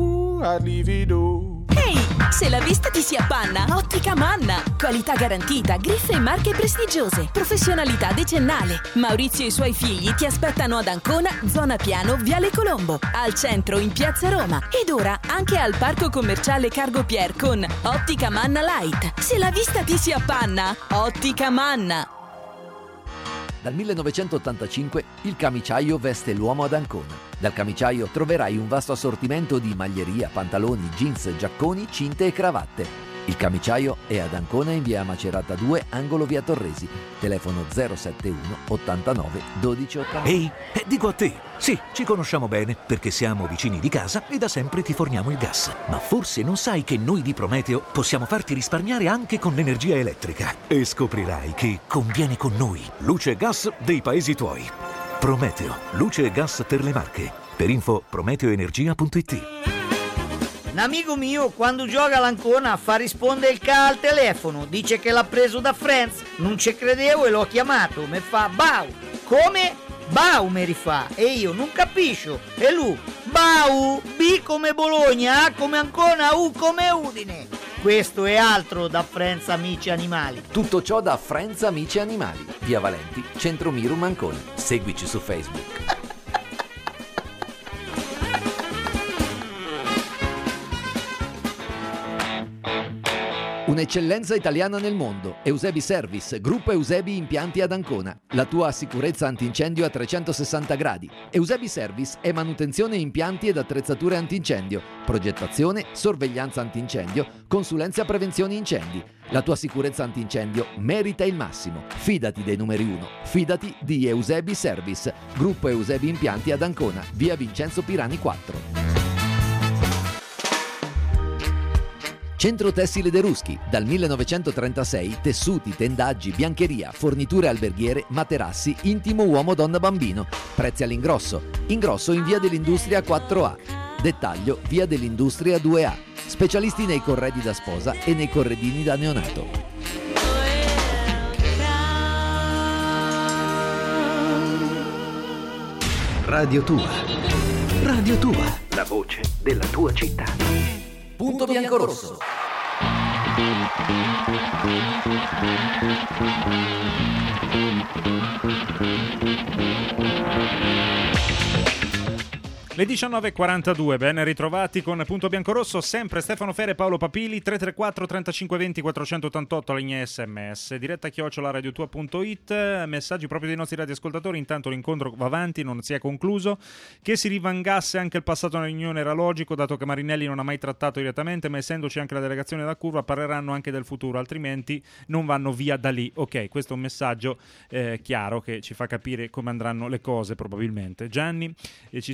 Ehi, se la vista ti si appanna, Ottica Manna. Qualità garantita, griffe e marche prestigiose, professionalità decennale. Maurizio e i suoi figli ti aspettano ad Ancona, zona Piano, Viale Colombo, al centro in Piazza Roma ed ora anche al parco commerciale Cargo Pier con Ottica Manna Light. Se la vista ti si appanna, Ottica Manna. Dal millenovecentottantacinque il camiciaio veste l'uomo ad Ancona. Dal camiciaio troverai un vasto assortimento di maglieria, pantaloni, jeans, giacconi, cinte e cravatte. Il camiciaio è ad Ancona in via Macerata due, angolo via Torresi. Telefono zero sette uno ottantanove dodici ottanta. Ehi, eh, dico a te, sì, ci conosciamo bene perché siamo vicini di casa e da sempre ti forniamo il gas. Ma forse non sai che noi di Prometeo possiamo farti risparmiare anche con l'energia elettrica. E scoprirai che conviene con noi. Luce e gas dei paesi tuoi. Prometeo, luce e gas per le Marche. Per info prometeoenergia punto it. Un amico mio quando gioca all'Ancona fa rispondere il ca al telefono, dice che l'ha preso da Friends, non ci credevo e l'ho chiamato, mi fa Bau, come? Bau mi rifà e io non capisco e lui Bau, B come Bologna, A come Ancona, U come Udine. Questo è altro da Friends Amici Animali. Tutto ciò da Friends Amici Animali, via Valenti, Centro Mirum Ancona. Seguici su Facebook. Un'eccellenza italiana nel mondo. Eusebi Service, gruppo Eusebi Impianti ad Ancona. La tua sicurezza antincendio a trecentosessanta gradi. Eusebi Service è manutenzione impianti ed attrezzature antincendio, progettazione, sorveglianza antincendio, consulenza prevenzione incendi. La tua sicurezza antincendio merita il massimo. Fidati dei numeri uno. Fidati di Eusebi Service, gruppo Eusebi Impianti ad Ancona, via Vincenzo Pirani quattro. Centro Tessile De Ruschi, dal millenovecentotrentasei, tessuti, tendaggi, biancheria, forniture alberghiere, materassi, intimo uomo, donna, bambino. Prezzi all'ingrosso. Ingrosso in via dell'Industria quattro A. Dettaglio via dell'Industria due A. Specialisti nei corredi da sposa e nei corredini da neonato. Radio Tua. Radio Tua. La voce della tua città. Punto Biancorosso. Le diciannove e quarantadue, ben ritrovati con Punto Biancorosso, sempre Stefano Fere e Paolo Papili, tre tre quattro trentacinque venti quattrocentottantotto, linea sms, diretta chiocciola radiotua punto it, messaggi proprio dei nostri radioascoltatori. Intanto l'incontro va avanti, non si è concluso. Che si rivangasse anche il passato nell'Unione era logico, dato che Marinelli non ha mai trattato direttamente, ma essendoci anche la delegazione da curva parleranno anche del futuro, altrimenti non vanno via da lì. Ok, questo è un messaggio eh, chiaro che ci fa capire come andranno le cose probabilmente. Gianni eh, ci scrive: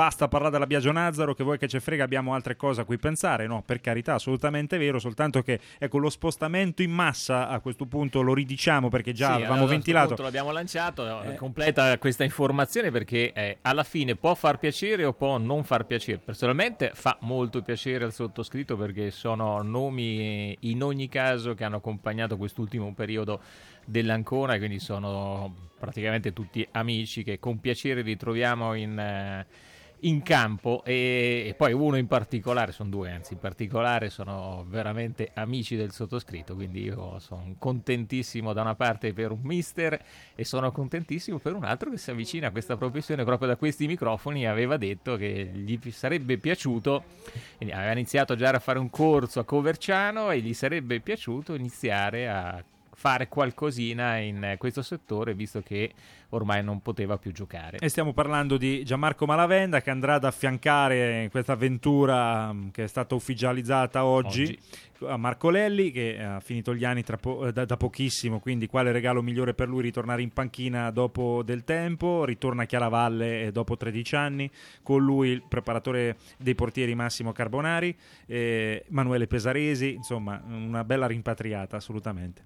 basta parlare della Biagio Nazaro, che vuoi che ce frega, abbiamo altre cose a cui pensare. No, per carità, assolutamente vero, soltanto che ecco, lo spostamento in massa a questo punto lo ridiciamo perché già Sì, avevamo allora, ventilato. punto l'abbiamo lanciato, eh. completa questa informazione perché eh, alla fine può far piacere o può non far piacere. Personalmente fa molto piacere al sottoscritto perché sono nomi in ogni caso che hanno accompagnato quest'ultimo periodo dell'Ancona e quindi sono praticamente tutti amici che con piacere ritroviamo in, eh, in campo e, e poi uno in particolare, sono due anzi, in particolare sono veramente amici del sottoscritto, quindi io sono contentissimo da una parte per un mister e sono contentissimo per un altro che si avvicina a questa professione proprio da questi microfoni e aveva detto che gli sarebbe piaciuto, aveva iniziato già a fare un corso a Coverciano e gli sarebbe piaciuto iniziare a fare qualcosina in questo settore visto che ormai non poteva più giocare. E stiamo parlando di Gianmarco Malavenda che andrà ad affiancare in questa avventura che è stata ufficializzata oggi, oggi. a Marco Lelli, che ha finito gli anni tra po- da, da pochissimo, quindi quale regalo migliore per lui ritornare in panchina dopo del tempo. Ritorna a Chiaravalle dopo tredici anni, con lui il preparatore dei portieri Massimo Carbonari, eh, Manuele Pesaresi, insomma una bella rimpatriata assolutamente.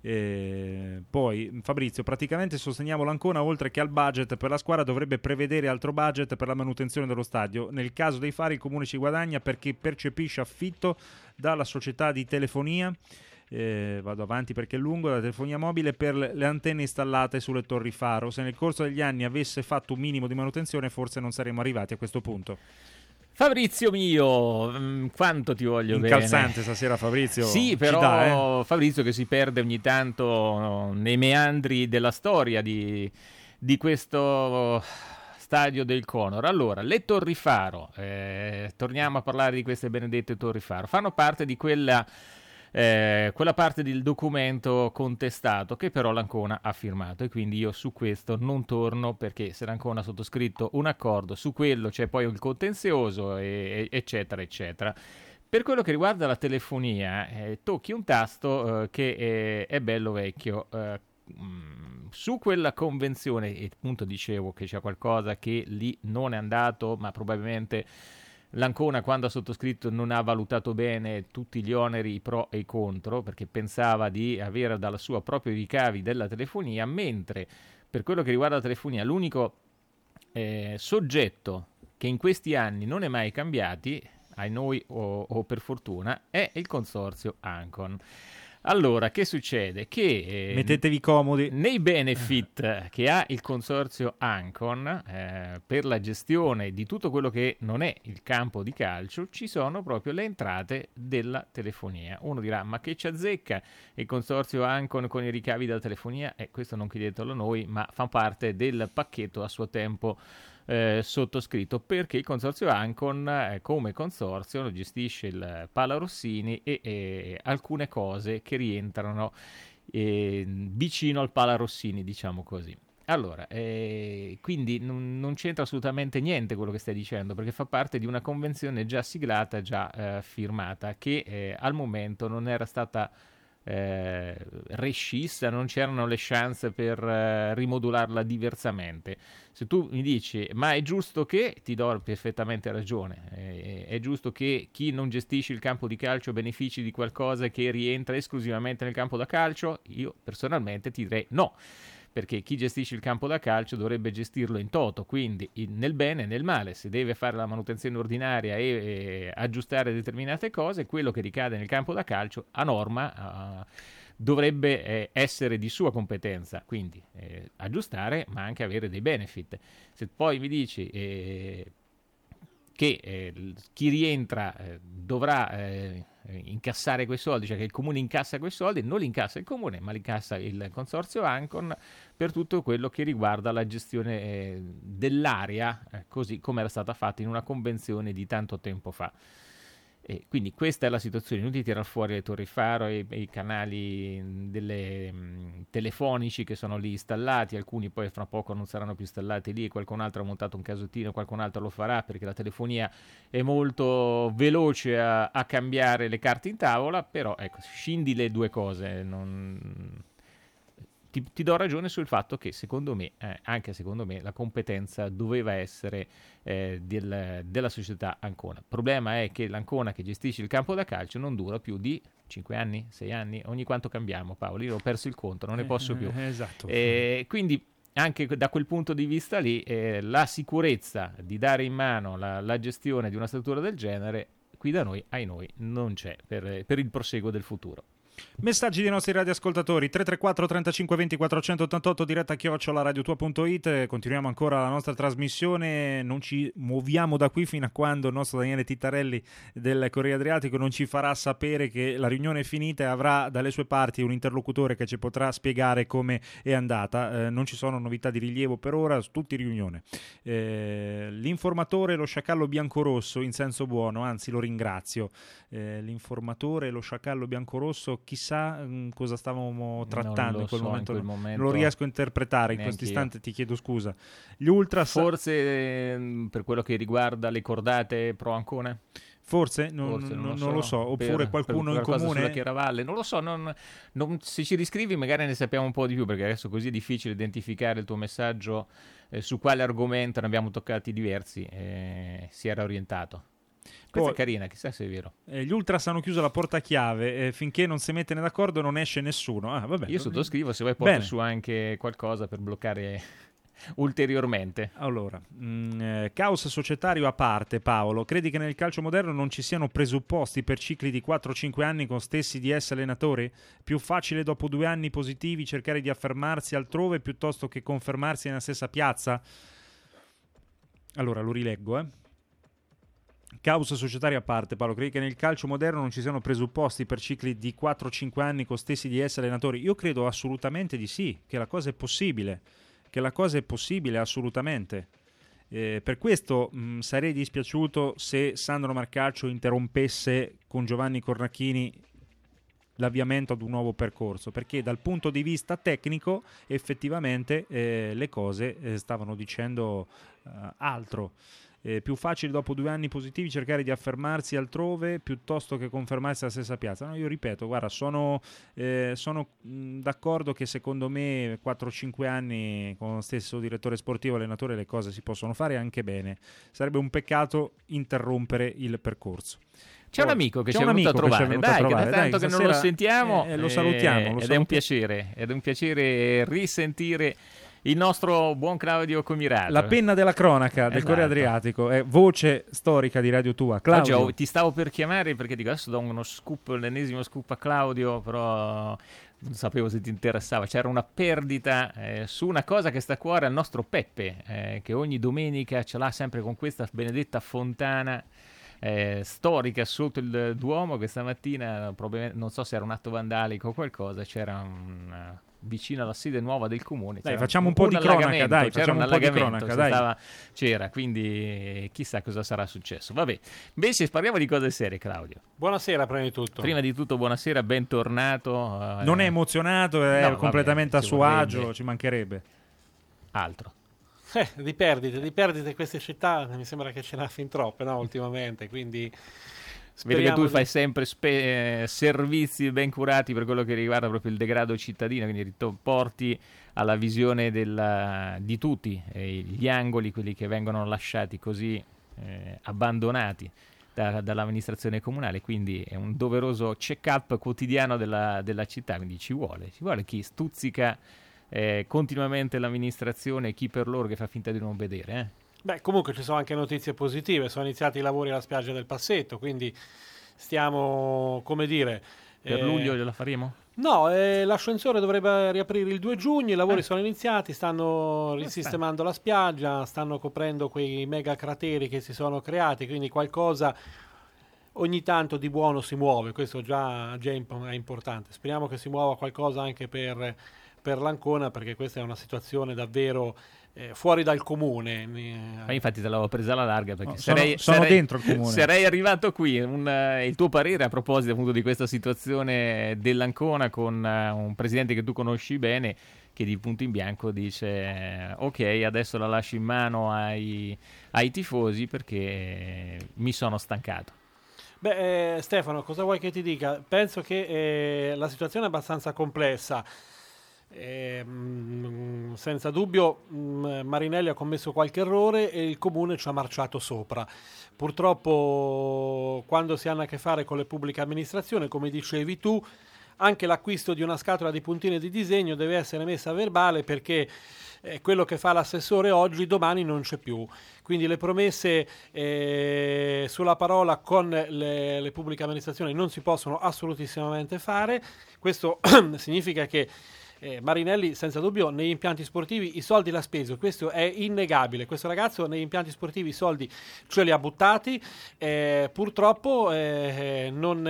Eh, poi Fabrizio, praticamente sosteniamo l'Ancona, oltre che al budget per la squadra dovrebbe prevedere altro budget per la manutenzione dello stadio. Nel caso dei fari il comune ci guadagna perché percepisce affitto dalla società di telefonia, eh, vado avanti perché è lungo, la telefonia mobile per le antenne installate sulle torri faro. Se nel corso degli anni avesse fatto un minimo di manutenzione forse non saremmo arrivati a questo punto. Fabrizio mio, quanto ti voglio bene. Incalzante stasera Fabrizio. Sì, però dà, eh? Fabrizio che si perde ogni tanto nei meandri della storia di, di questo stadio del Conor. Allora, le Torri Faro, eh, torniamo a parlare di queste benedette Torri Faro, fanno parte di quella... Eh, quella parte del documento contestato che però l'Ancona ha firmato e quindi io su questo non torno perché se l'Ancona ha sottoscritto un accordo su quello c'è poi il contenzioso e, eccetera eccetera. Per quello che riguarda la telefonia eh, tocchi un tasto eh, che è, è bello vecchio. eh, mh, su quella convenzione e appunto dicevo che c'è qualcosa che lì non è andato ma probabilmente l'Ancona quando ha sottoscritto non ha valutato bene tutti gli oneri, i pro e i contro, perché pensava di avere dalla sua propria ricavi della telefonia, mentre per quello che riguarda la telefonia l'unico eh, soggetto che in questi anni non è mai cambiati, ai noi o, o per fortuna, è il consorzio Ancon. Allora, che succede? Che eh, mettetevi comodi. Nei benefit che ha il consorzio Ancon eh, per la gestione di tutto quello che non è il campo di calcio ci sono proprio le entrate della telefonia. Uno dirà, ma che ci azzecca il consorzio Ancon con i ricavi della telefonia? E eh, questo non chiedetelo a noi, ma fa parte del pacchetto a suo tempo Eh, sottoscritto perché il consorzio Ancon eh, come consorzio gestisce il Pala Rossini e, e alcune cose che rientrano eh, vicino al Pala Rossini, diciamo così. Allora, eh, quindi non, non c'entra assolutamente niente quello che stai dicendo perché fa parte di una convenzione già siglata, già eh, firmata che eh, al momento non era stata Eh, rescissa, non c'erano le chance per eh, rimodularla diversamente. Se tu mi dici ma è giusto che, ti do perfettamente ragione, è, è giusto che chi non gestisce il campo di calcio benefici di qualcosa che rientra esclusivamente nel campo da calcio, io personalmente ti direi no, perché chi gestisce il campo da calcio dovrebbe gestirlo in toto, quindi in, nel bene e nel male. Se deve fare la manutenzione ordinaria e, e aggiustare determinate cose, quello che ricade nel campo da calcio a norma uh, dovrebbe eh, essere di sua competenza, quindi eh, aggiustare ma anche avere dei benefit. Se poi mi dici eh, che eh, chi rientra eh, dovrà eh, incassare quei soldi, cioè che il comune incassa quei soldi, non li incassa il comune, ma li incassa il consorzio Ancon per tutto quello che riguarda la gestione eh, dell'area, eh, così come era stata fatta in una convenzione di tanto tempo fa. E quindi questa è la situazione, inutile tirare fuori le Torri Faro e, e i canali delle, mh, telefonici che sono lì installati, alcuni poi fra poco non saranno più installati lì, qualcun altro ha montato un casottino, qualcun altro lo farà perché la telefonia è molto veloce a, a cambiare le carte in tavola, però ecco, scindi le due cose, non... ti, ti do ragione sul fatto che secondo me, eh, anche secondo me, la competenza doveva essere eh, del, della società Ancona. Il problema è che l'Ancona che gestisce il campo da calcio non dura più di cinque anni, sei anni, ogni quanto cambiamo, Paolo, io ho perso il conto, non ne posso più. Eh, esatto. Eh, quindi anche da quel punto di vista lì, eh, la sicurezza di dare in mano la, la gestione di una struttura del genere, qui da noi, ai noi, non c'è per, per il proseguo del futuro. Messaggi dei nostri radioascoltatori tre tre quattro trentacinque venti quattrocentottantotto, diretta chiocciola radiotua.it. Continuiamo ancora la nostra trasmissione, non ci muoviamo da qui fino a quando il nostro Daniele Tittarelli del Corriere Adriatico non ci farà sapere che la riunione è finita e avrà dalle sue parti un interlocutore che ci potrà spiegare come è andata. Eh, non ci sono novità di rilievo per ora, tutti riunione. Eh, l'informatore, lo sciacallo biancorosso in senso buono, anzi lo ringrazio. Eh, l'informatore, lo sciacallo biancorosso, chissà mh, cosa stavamo trattando in quel, so, momento, in quel momento. Non lo riesco a interpretare in questo istante, ti chiedo scusa. Gli Ultras... Forse eh, per quello che riguarda le cordate pro Ancona? Forse, non, Forse, non, non, lo, so. non lo so, oppure per, qualcuno per in comune sulla Chiaravalle, non lo so, non, non, se ci riscrivi magari ne sappiamo un po' di più, perché adesso così è difficile identificare il tuo messaggio, eh, su quale argomento, ne abbiamo toccati diversi, eh, si era orientato. Questa Poi, è carina, chissà se è vero. Eh, gli Ultras hanno chiuso la porta chiave, eh, finché non si mettono d'accordo non esce nessuno. Ah, vabbè. Io sottoscrivo, se vuoi porto Bene. su anche qualcosa per bloccare ulteriormente. Allora, mh, eh, caos societario a parte, Paolo, credi che nel calcio moderno non ci siano presupposti per cicli di quattro cinque anni con stessi D S allenatori? Più facile dopo due anni positivi cercare di affermarsi altrove piuttosto che confermarsi nella stessa piazza? Allora, lo rileggo, eh. Caos societario a parte, Paolo, credi che nel calcio moderno non ci siano presupposti per cicli di quattro cinque anni con stessi D S allenatori? Io credo assolutamente di sì, che la cosa è possibile, che la cosa è possibile assolutamente. Eh, per questo mh, sarei dispiaciuto se Sandro Marcaccio interrompesse con Giovanni Cornacchini l'avviamento ad un nuovo percorso, perché dal punto di vista tecnico effettivamente eh, le cose eh, stavano dicendo uh, altro. Eh, più facile dopo due anni positivi cercare di affermarsi altrove piuttosto che confermarsi alla stessa piazza. No, io ripeto, guarda, sono, eh, sono mh, d'accordo che secondo me quattro cinque anni con lo stesso direttore sportivo, allenatore, le cose si possono fare anche bene. Sarebbe un peccato interrompere il percorso. C'è un amico che ci è venuto a trovare, dai, a trovare. Che da tanto dai, che non lo sentiamo, eh, lo salutiamo. Lo ed salutiamo. è un piacere, ed è un piacere risentire il nostro buon Claudio Comirato. La penna della cronaca del Esatto. Corriere Adriatico, è voce storica di Radio Tua. Claudio. Oggi ho- ti stavo per chiamare perché dico adesso do uno scoop, l'ennesimo scoop a Claudio, però non sapevo se ti interessava. C'era una perdita eh, su una cosa che sta a cuore al nostro Peppe, eh, che ogni domenica ce l'ha sempre con questa benedetta fontana eh, storica sotto il Duomo. Questa mattina, probabilmente, non so se era un atto vandalico o qualcosa, c'era un... vicino alla sede nuova del comune. Dai, c'era facciamo un po' di cronaca, allagamento, dai, c'era facciamo un un po' di allagamento, cronaca, si dai. stava- c'era, quindi chissà cosa sarà successo. Vabbè, invece parliamo di cose serie, Claudio. Buonasera prima di tutto. Prima di tutto buonasera, bentornato. eh, Non è emozionato, è no, vabbè, completamente a ci suo vorrebbe. agio, ci mancherebbe. Altro. Eh, di perdite, di perdite in queste città mi sembra che ce n'ha fin troppe, no, ultimamente, quindi Vedo che speriamo tu di- fai sempre spe- eh, servizi ben curati per quello che riguarda proprio il degrado cittadino, quindi rit- porti alla visione della- di tutti eh, gli angoli, quelli che vengono lasciati così eh, abbandonati da- dall'amministrazione comunale, quindi è un doveroso check-up quotidiano della, della città, quindi ci vuole, ci vuole chi stuzzica eh, continuamente l'amministrazione, chi per loro che fa finta di non vedere, eh. Beh, comunque ci sono anche notizie positive, sono iniziati i lavori alla spiaggia del Passetto, quindi stiamo, come dire... Per eh, luglio gliela faremo? No, eh, l'ascensore dovrebbe riaprire il due giugno, i lavori Eh. sono iniziati, stanno risistemando la spiaggia, stanno coprendo quei mega crateri che si sono creati, quindi qualcosa ogni tanto di buono si muove, questo già, già è imp- è importante. Speriamo che si muova qualcosa anche per, per l'Ancona, perché questa è una situazione davvero eh, fuori dal comune. Ma infatti te l'avevo presa alla larga perché No, sono- sarei, sono sarei- dentro il comune. sarei arrivato qui. Un, eh, il tuo parere a proposito appunto di questa situazione dell'Ancona con eh, un presidente che tu conosci bene che di punto in bianco dice eh, ok, adesso la lascio in mano ai, ai tifosi perché mi sono stancato. Beh, eh, Stefano, cosa vuoi che ti dica? Penso che eh, la situazione è abbastanza complessa. Eh, mh, senza dubbio mh, Marinelli ha commesso qualche errore e il comune ci ha marciato sopra. Purtroppo quando si hanno a che fare con le pubbliche amministrazioni, come dicevi tu, anche l'acquisto di una scatola di puntine di disegno deve essere messa a verbale, perché eh, quello che fa l'assessore oggi domani non c'è più. Quindi le promesse eh, sulla parola con le, le pubbliche amministrazioni non si possono assolutissimamente fare. Questo significa che Eh, Marinelli senza dubbio negli impianti sportivi i soldi l'ha speso, questo è innegabile. Questo ragazzo negli impianti sportivi i soldi ce li ha buttati, eh, purtroppo eh, non,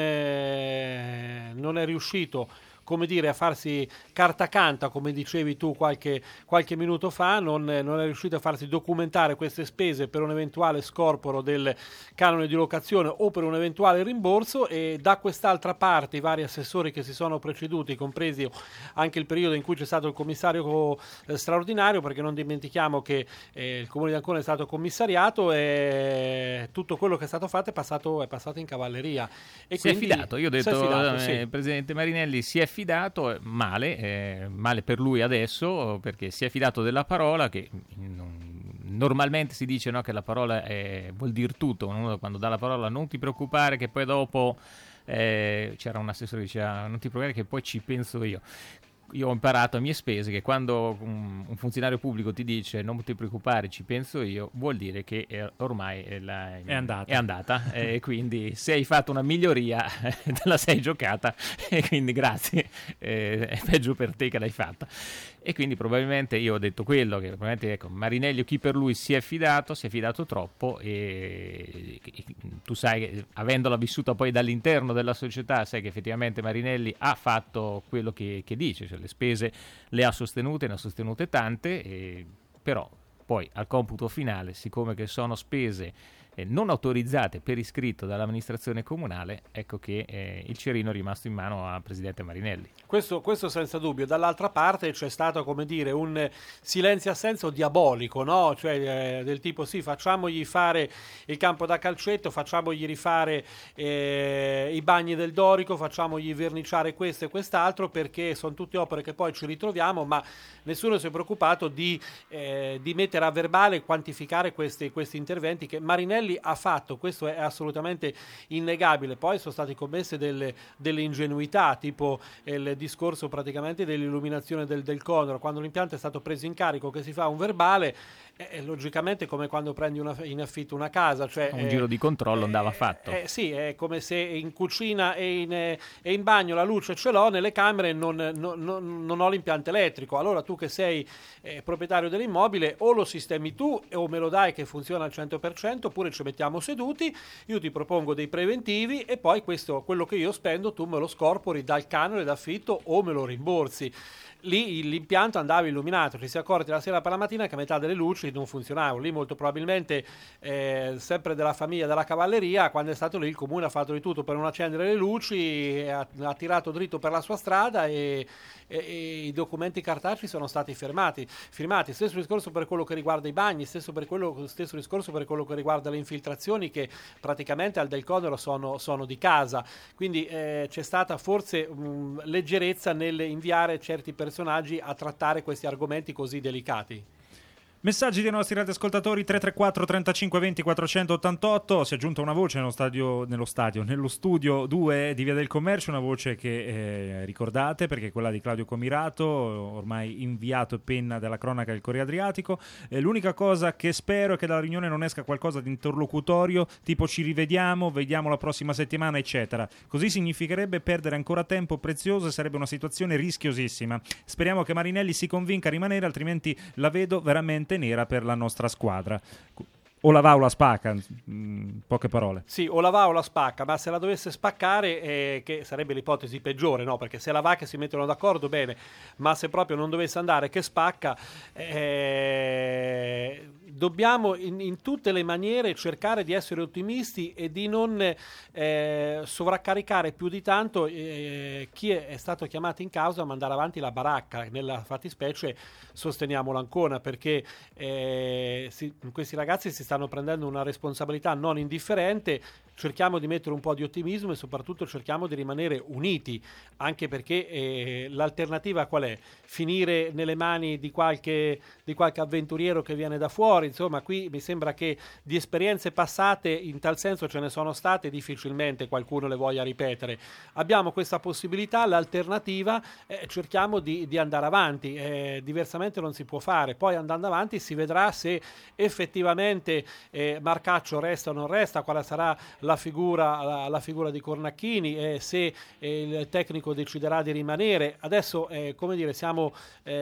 eh, non è riuscito, come dire, a farsi carta canta, come dicevi tu qualche, qualche minuto fa, non, non è riuscito a farsi documentare queste spese per un eventuale scorporo del canone di locazione o per un eventuale rimborso, e da quest'altra parte i vari assessori che si sono preceduti, compresi anche il periodo in cui c'è stato il commissario eh, straordinario, perché non dimentichiamo che eh, il Comune di Ancona è stato commissariato e tutto quello che è stato fatto è passato, è passato in cavalleria. E si quindi, è fidato, io ho detto, fidato, eh, sì. il presidente Marinelli si è fidato, eh, male, eh, male per lui adesso, perché si è fidato della parola, che non, normalmente si dice, no, che la parola è, vuol dire tutto. Uno quando dà la parola non ti preoccupare che poi dopo eh, c'era un assessore che diceva non ti preoccupare che poi ci penso io. Io ho imparato a mie spese che quando un, un funzionario pubblico ti dice non ti preoccupare, ci penso io, vuol dire che eh, ormai è, la, è andata, è andata e eh, quindi se hai fatto una miglioria te la sei giocata e quindi grazie, eh, è peggio per te che l'hai fatta. E quindi probabilmente io ho detto quello, che probabilmente ecco, Marinelli o chi per lui si è fidato, si è fidato troppo, e, e tu sai che avendola vissuta poi dall'interno della società sai che effettivamente Marinelli ha fatto quello che, che dice, cioè le spese le ha sostenute, ne ha sostenute tante, e, però poi al computo finale, siccome che sono spese eh, non autorizzate per iscritto dall'amministrazione comunale, ecco che eh, il cerino è rimasto in mano al presidente Marinelli. Questo, questo senza dubbio. Dall'altra parte c'è stato, come dire, un silenzio-assenso diabolico, no? Cioè eh, del tipo sì, facciamogli fare il campo da calcetto, facciamogli rifare eh, i bagni del Dorico, facciamogli verniciare questo e quest'altro, perché sono tutte opere che poi ci ritroviamo, ma nessuno si è preoccupato di, eh, di mettere a verbale e quantificare questi, questi interventi che Marinelli ha fatto. Questo è assolutamente innegabile. Poi sono state commesse delle, delle ingenuità, tipo il discorso praticamente dell'illuminazione del, del Condor. Quando l'impianto è stato preso in carico, che si fa un verbale, eh, logicamente come quando prendi una, in affitto una casa, cioè un eh, giro di controllo eh, andava fatto. Eh, sì, è come se in cucina e in, eh, e in bagno la luce ce l'ho, nelle camere non, non, non, non ho l'impianto elettrico. Allora tu che sei eh, proprietario dell'immobile, o lo sistemi tu o me lo dai che funziona al cento per cento, oppure ci mettiamo seduti, io ti propongo dei preventivi e poi questo, quello che io spendo tu me lo scorpori dal canone d'affitto o me lo rimborsi. Lì l'impianto andava illuminato, ci si è accorti la sera per la mattina che a metà delle luci non funzionavano. Lì molto probabilmente eh, sempre della famiglia della cavalleria, quando è stato lì il comune ha fatto di tutto per non accendere le luci, ha, ha tirato dritto per la sua strada e, e, e i documenti cartacei sono stati firmati, firmati. Stesso discorso per quello che riguarda i bagni, stesso, per quello, stesso discorso per quello che riguarda le infiltrazioni, che praticamente al Del Condoro sono, sono di casa. Quindi eh, c'è stata forse mh, leggerezza nell'inviare certi personaggi a trattare questi argomenti così delicati. Messaggi dei nostri radioascoltatori tre tre quattro trentacinque venti quattrocentottantotto. Si è aggiunta una voce nello stadio, nello stadio, nello studio due di Via del Commercio, una voce che eh, ricordate perché è quella di Claudio Comirato, ormai inviato e penna della cronaca del Corriere Adriatico. Eh, l'unica cosa che spero è che dalla riunione non esca qualcosa di interlocutorio, tipo ci rivediamo, vediamo la prossima settimana, eccetera. Così significherebbe perdere ancora tempo prezioso e sarebbe una situazione rischiosissima. Speriamo che Marinelli si convinca a rimanere, altrimenti la vedo veramente nera per la nostra squadra. O la va o la spacca, in poche parole. Sì, o la va o la spacca, ma se la dovesse spaccare, eh, che sarebbe l'ipotesi peggiore, no? Perché se la va che si mettono d'accordo, bene, ma se proprio non dovesse andare che spacca, eh, dobbiamo in, in tutte le maniere cercare di essere ottimisti e di non eh, sovraccaricare più di tanto eh, chi è, è stato chiamato in causa a mandare avanti la baracca. Nella fattispecie sosteniamo l'Ancona, perché eh, si, questi ragazzi si stanno prendendo una responsabilità non indifferente. Cerchiamo di mettere un po' di ottimismo e soprattutto cerchiamo di rimanere uniti, anche perché eh, l'alternativa qual è? Finire nelle mani di qualche, di qualche avventuriero che viene da fuori. Insomma, qui mi sembra che di esperienze passate in tal senso ce ne sono state, difficilmente qualcuno le voglia ripetere. Abbiamo questa possibilità, l'alternativa, eh, cerchiamo di, di andare avanti, eh, diversamente non si può fare. Poi andando avanti si vedrà se effettivamente eh, Marcaccio resta o non resta, quale sarà la figura, la, la figura di Cornacchini, eh, se eh, il tecnico deciderà di rimanere. Adesso, eh, come dire, siamo,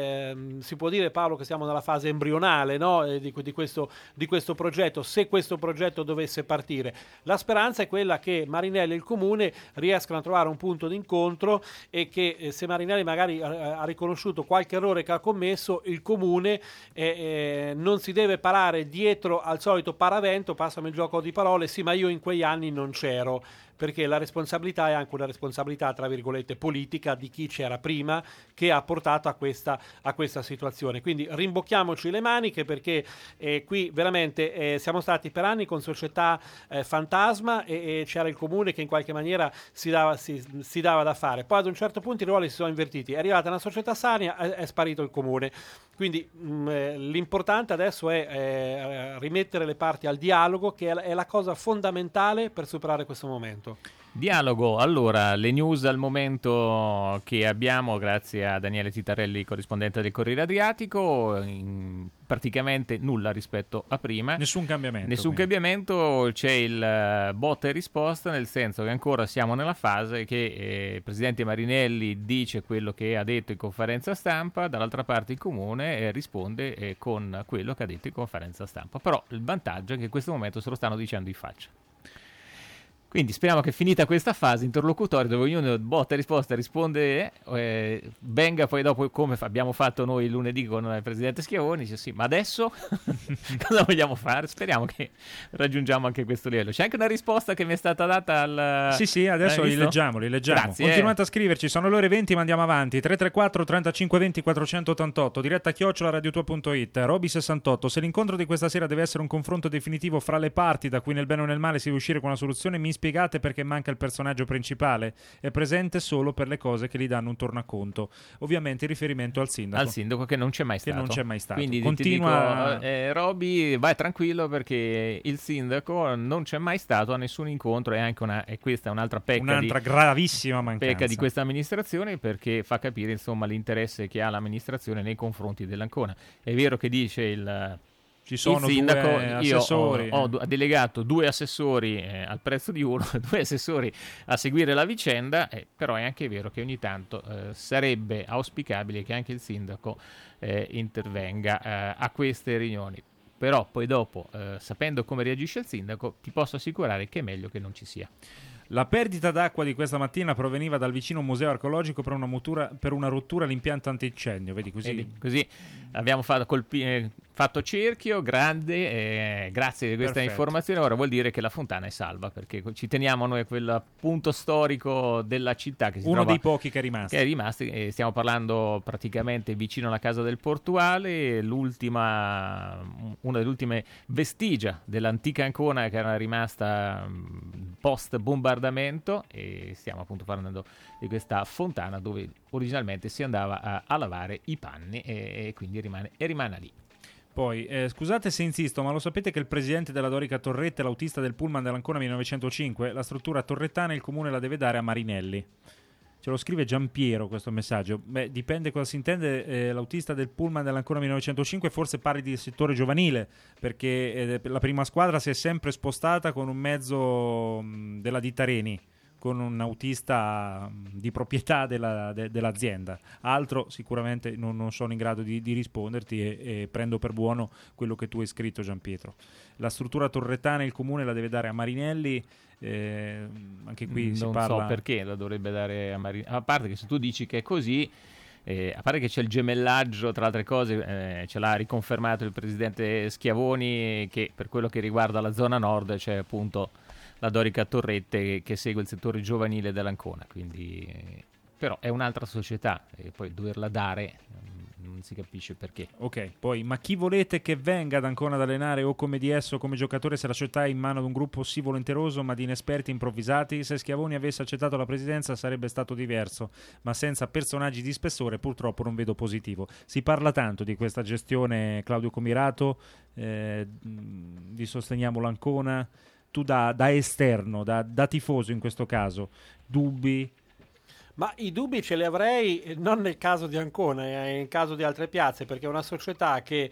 eh, si può dire, Paolo, che siamo nella fase embrionale, no? eh, di, di, questo, di questo progetto. Se questo progetto dovesse partire, la speranza è quella che Marinelli e il Comune riescano a trovare un punto d'incontro e che eh, se Marinelli magari ha, ha riconosciuto qualche errore che ha commesso, il Comune eh, eh, non si deve parare dietro al solito paravento, passami il gioco di parole, sì ma io in quegli anni non c'ero, perché la responsabilità è anche una responsabilità tra virgolette politica di chi c'era prima, che ha portato a questa, a questa situazione. Quindi rimbocchiamoci le maniche, perché eh, qui veramente eh, siamo stati per anni con società eh, fantasma e, e c'era il Comune che in qualche maniera si dava, si, si dava da fare. Poi ad un certo punto i ruoli si sono invertiti, è arrivata una società sana, è, è sparito il Comune. Quindi mh, eh, l'importante adesso è eh, rimettere le parti al dialogo, che è la, è la cosa fondamentale per superare questo momento. Dialogo, allora, le news al momento che abbiamo, grazie a Daniele Titarelli, corrispondente del Corriere Adriatico, in praticamente nulla rispetto a prima. Nessun cambiamento. Nessun quindi. cambiamento, c'è il uh, botta e risposta, nel senso che ancora siamo nella fase che eh, il Presidente Marinelli dice quello che ha detto in conferenza stampa, dall'altra parte il Comune eh, risponde eh, con quello che ha detto in conferenza stampa. Però il vantaggio è che in questo momento se lo stanno dicendo in faccia. Quindi speriamo che finita questa fase interlocutoria dove ognuno botta e risposta risponde eh, venga poi dopo, come fa, abbiamo fatto noi lunedì con il Presidente Schiavoni, dice sì, ma adesso cosa vogliamo fare? Speriamo che raggiungiamo anche questo livello. C'è anche una risposta che mi è stata data al... Sì, sì, adesso li leggiamo, li leggiamo. Grazie, Continuate eh. a scriverci, sono le ore venti, ma andiamo avanti. tre tre quattro trentacinque venti quattrocentottantotto, diretta chiocciola radiotua punto it. Roby sessantotto, se l'incontro di questa sera deve essere un confronto definitivo fra le parti da cui nel bene o nel male si deve uscire con una soluzione, mi spiegate perché manca il personaggio principale? È presente solo per le cose che gli danno un tornaconto. Ovviamente in riferimento al sindaco. Al sindaco che non c'è mai stato. Che non c'è mai stato. Quindi continua... ti dico, eh, Roby, vai tranquillo perché il sindaco non c'è mai stato a nessun incontro, è anche una, e questa è un'altra pecca Un'altra di, gravissima mancanza. pecca di questa amministrazione, perché fa capire insomma l'interesse che ha l'amministrazione nei confronti dell'Ancona. È vero che dice il... Ci sono il sindaco, due io assessori. ho, ho delegato due assessori eh, al prezzo di uno, due assessori a seguire la vicenda, eh, però è anche vero che ogni tanto eh, sarebbe auspicabile che anche il sindaco eh, intervenga eh, a queste riunioni. Però poi dopo, eh, sapendo come reagisce il sindaco, ti posso assicurare che è meglio che non ci sia. La perdita d'acqua di questa mattina proveniva dal vicino museo archeologico per una, mutura, per una rottura all'impianto antincendio. Vedi così? Vedi, così abbiamo fatto, colpi, eh, fatto cerchio, grande, eh, grazie di questa Perfetto. informazione. Ora vuol dire che la fontana è salva, perché ci teniamo noi a quel punto storico della città che si Uno trova, dei pochi che è rimasto. Che è rimasto, e stiamo parlando praticamente vicino alla casa del portuale, l'ultima, una delle ultime vestigia dell'antica Ancona che era rimasta post bombardamento. E stiamo appunto parlando di questa fontana dove originalmente si andava a, a lavare i panni e, e quindi rimane, e rimane lì. Poi, eh, scusate se insisto, ma lo sapete che il presidente della Dorica Torretta è l'autista del pullman dell'Ancona millenovecentocinque? La struttura torrettana il comune la deve dare a Marinelli. Ce lo scrive Giampiero questo messaggio. Beh, dipende cosa si intende eh, l'autista del pullman dell'Ancona millenovecentocinque, forse parli di settore giovanile, perché eh, la prima squadra si è sempre spostata con un mezzo mh, della ditta Reni, con un autista mh, di proprietà della, de, dell'azienda. Altro sicuramente non, non sono in grado di, di risponderti e, e prendo per buono quello che tu hai scritto, Giampietro. La struttura torrettana il comune la deve dare a Marinelli. Eh, anche qui non si parla... so perché la dovrebbe dare a Marinelli, a parte che se tu dici che è così Eh, a parte che c'è il gemellaggio, tra altre cose, eh, ce l'ha riconfermato il presidente Schiavoni, che per quello che riguarda la zona nord c'è appunto la Dorica Torrette che, che segue il settore giovanile dell'Ancona, quindi eh, però è un'altra società e poi doverla dare non si capisce perché. Ok, poi, ma chi volete che venga ad Ancona ad allenare o come D S o come giocatore se la società è in mano ad un gruppo sì volenteroso ma di inesperti improvvisati? Se Schiavoni avesse accettato la presidenza sarebbe stato diverso, ma senza personaggi di spessore purtroppo non vedo positivo. Si parla tanto di questa gestione, Claudio Comirato, eh, di Sosteniamo l'Ancona. Tu da, da esterno, da, da tifoso in questo caso, dubbi? Ma i dubbi ce li avrei non nel caso di Ancona, eh, in caso di altre piazze, perché è una società che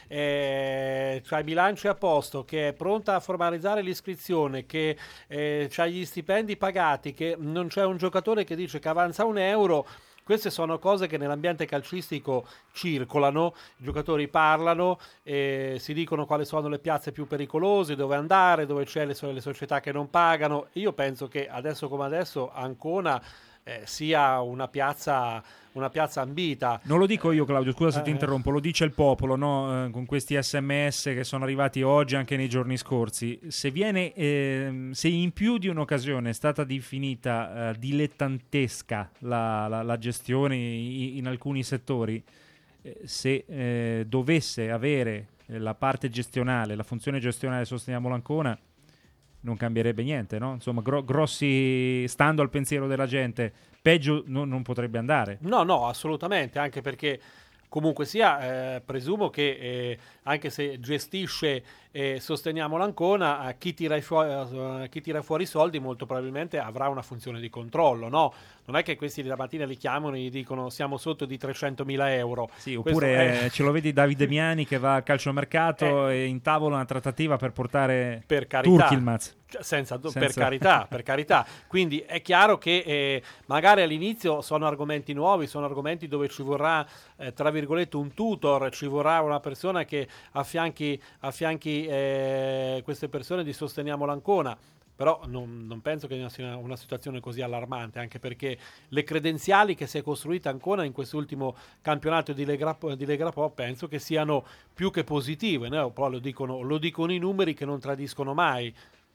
eh, ha i bilanci a posto, che è pronta a formalizzare l'iscrizione, che eh, ha gli stipendi pagati, che non c'è un giocatore che dice che avanza un euro. Queste sono cose che nell'ambiente calcistico circolano, i giocatori parlano, eh, si dicono quali sono le piazze più pericolose, dove andare, dove c'è le, le società che non pagano. Io penso che adesso come adesso Ancona eh, sia una piazza, una piazza ambita. Non lo dico io, Claudio, scusa se Eh. ti interrompo, lo dice il popolo, no? Eh, con questi sms che sono arrivati oggi anche nei giorni scorsi. Se viene, eh, se in più di un'occasione è stata definita eh, dilettantesca la, la, la gestione in, in alcuni settori, eh, se eh, dovesse avere eh, la parte gestionale, la funzione gestionale Sosteniamo l'Ancona, non cambierebbe niente, no? Insomma, gro- grossi, stando al pensiero della gente, peggio no, non potrebbe andare. No, no, assolutamente, anche perché comunque sia, eh, presumo che eh, anche se gestisce eh, Sosteniamo l'Ancona, eh, chi, tira fu- eh, chi tira fuori i soldi molto probabilmente avrà una funzione di controllo, no? Non è che questi la mattina li chiamano e gli dicono siamo sotto di trecentomila euro. Sì, oppure è... ce lo vedi Davide Miani che va al calciomercato eh. e intavola una trattativa per portare per carità, Turkilmaz. Senza, Senza... per carità, per carità. Quindi è chiaro che eh, magari all'inizio sono argomenti nuovi, sono argomenti dove ci vorrà eh, tra virgolette un tutor, ci vorrà una persona che affianchi, affianchi eh, queste persone di Sosteniamo l'Ancona. Però non, non penso che sia una situazione così allarmante, anche perché le credenziali che si è costruita Ancona in quest'ultimo campionato di Lega, di Lega Pro penso che siano più che positive, no? Poi lo dicono, lo dicono i numeri che non tradiscono mai.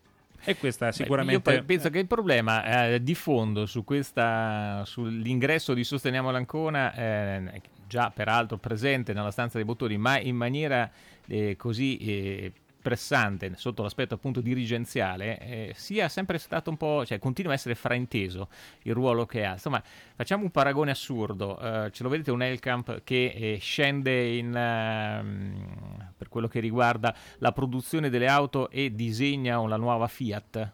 E questa è sicuramente... Io penso che il problema eh, di fondo su questa, sull'ingresso di Sosteniamo l'Ancona, eh, già peraltro presente nella stanza dei bottoni, ma in maniera eh, così... Eh, pressante sotto l'aspetto appunto dirigenziale, eh, sia sempre stato un po', cioè continua a essere frainteso il ruolo che ha. Insomma, facciamo un paragone assurdo, eh, ce lo vedete un Elkamp che eh, scende in uh, per quello che riguarda la produzione delle auto e disegna una nuova Fiat.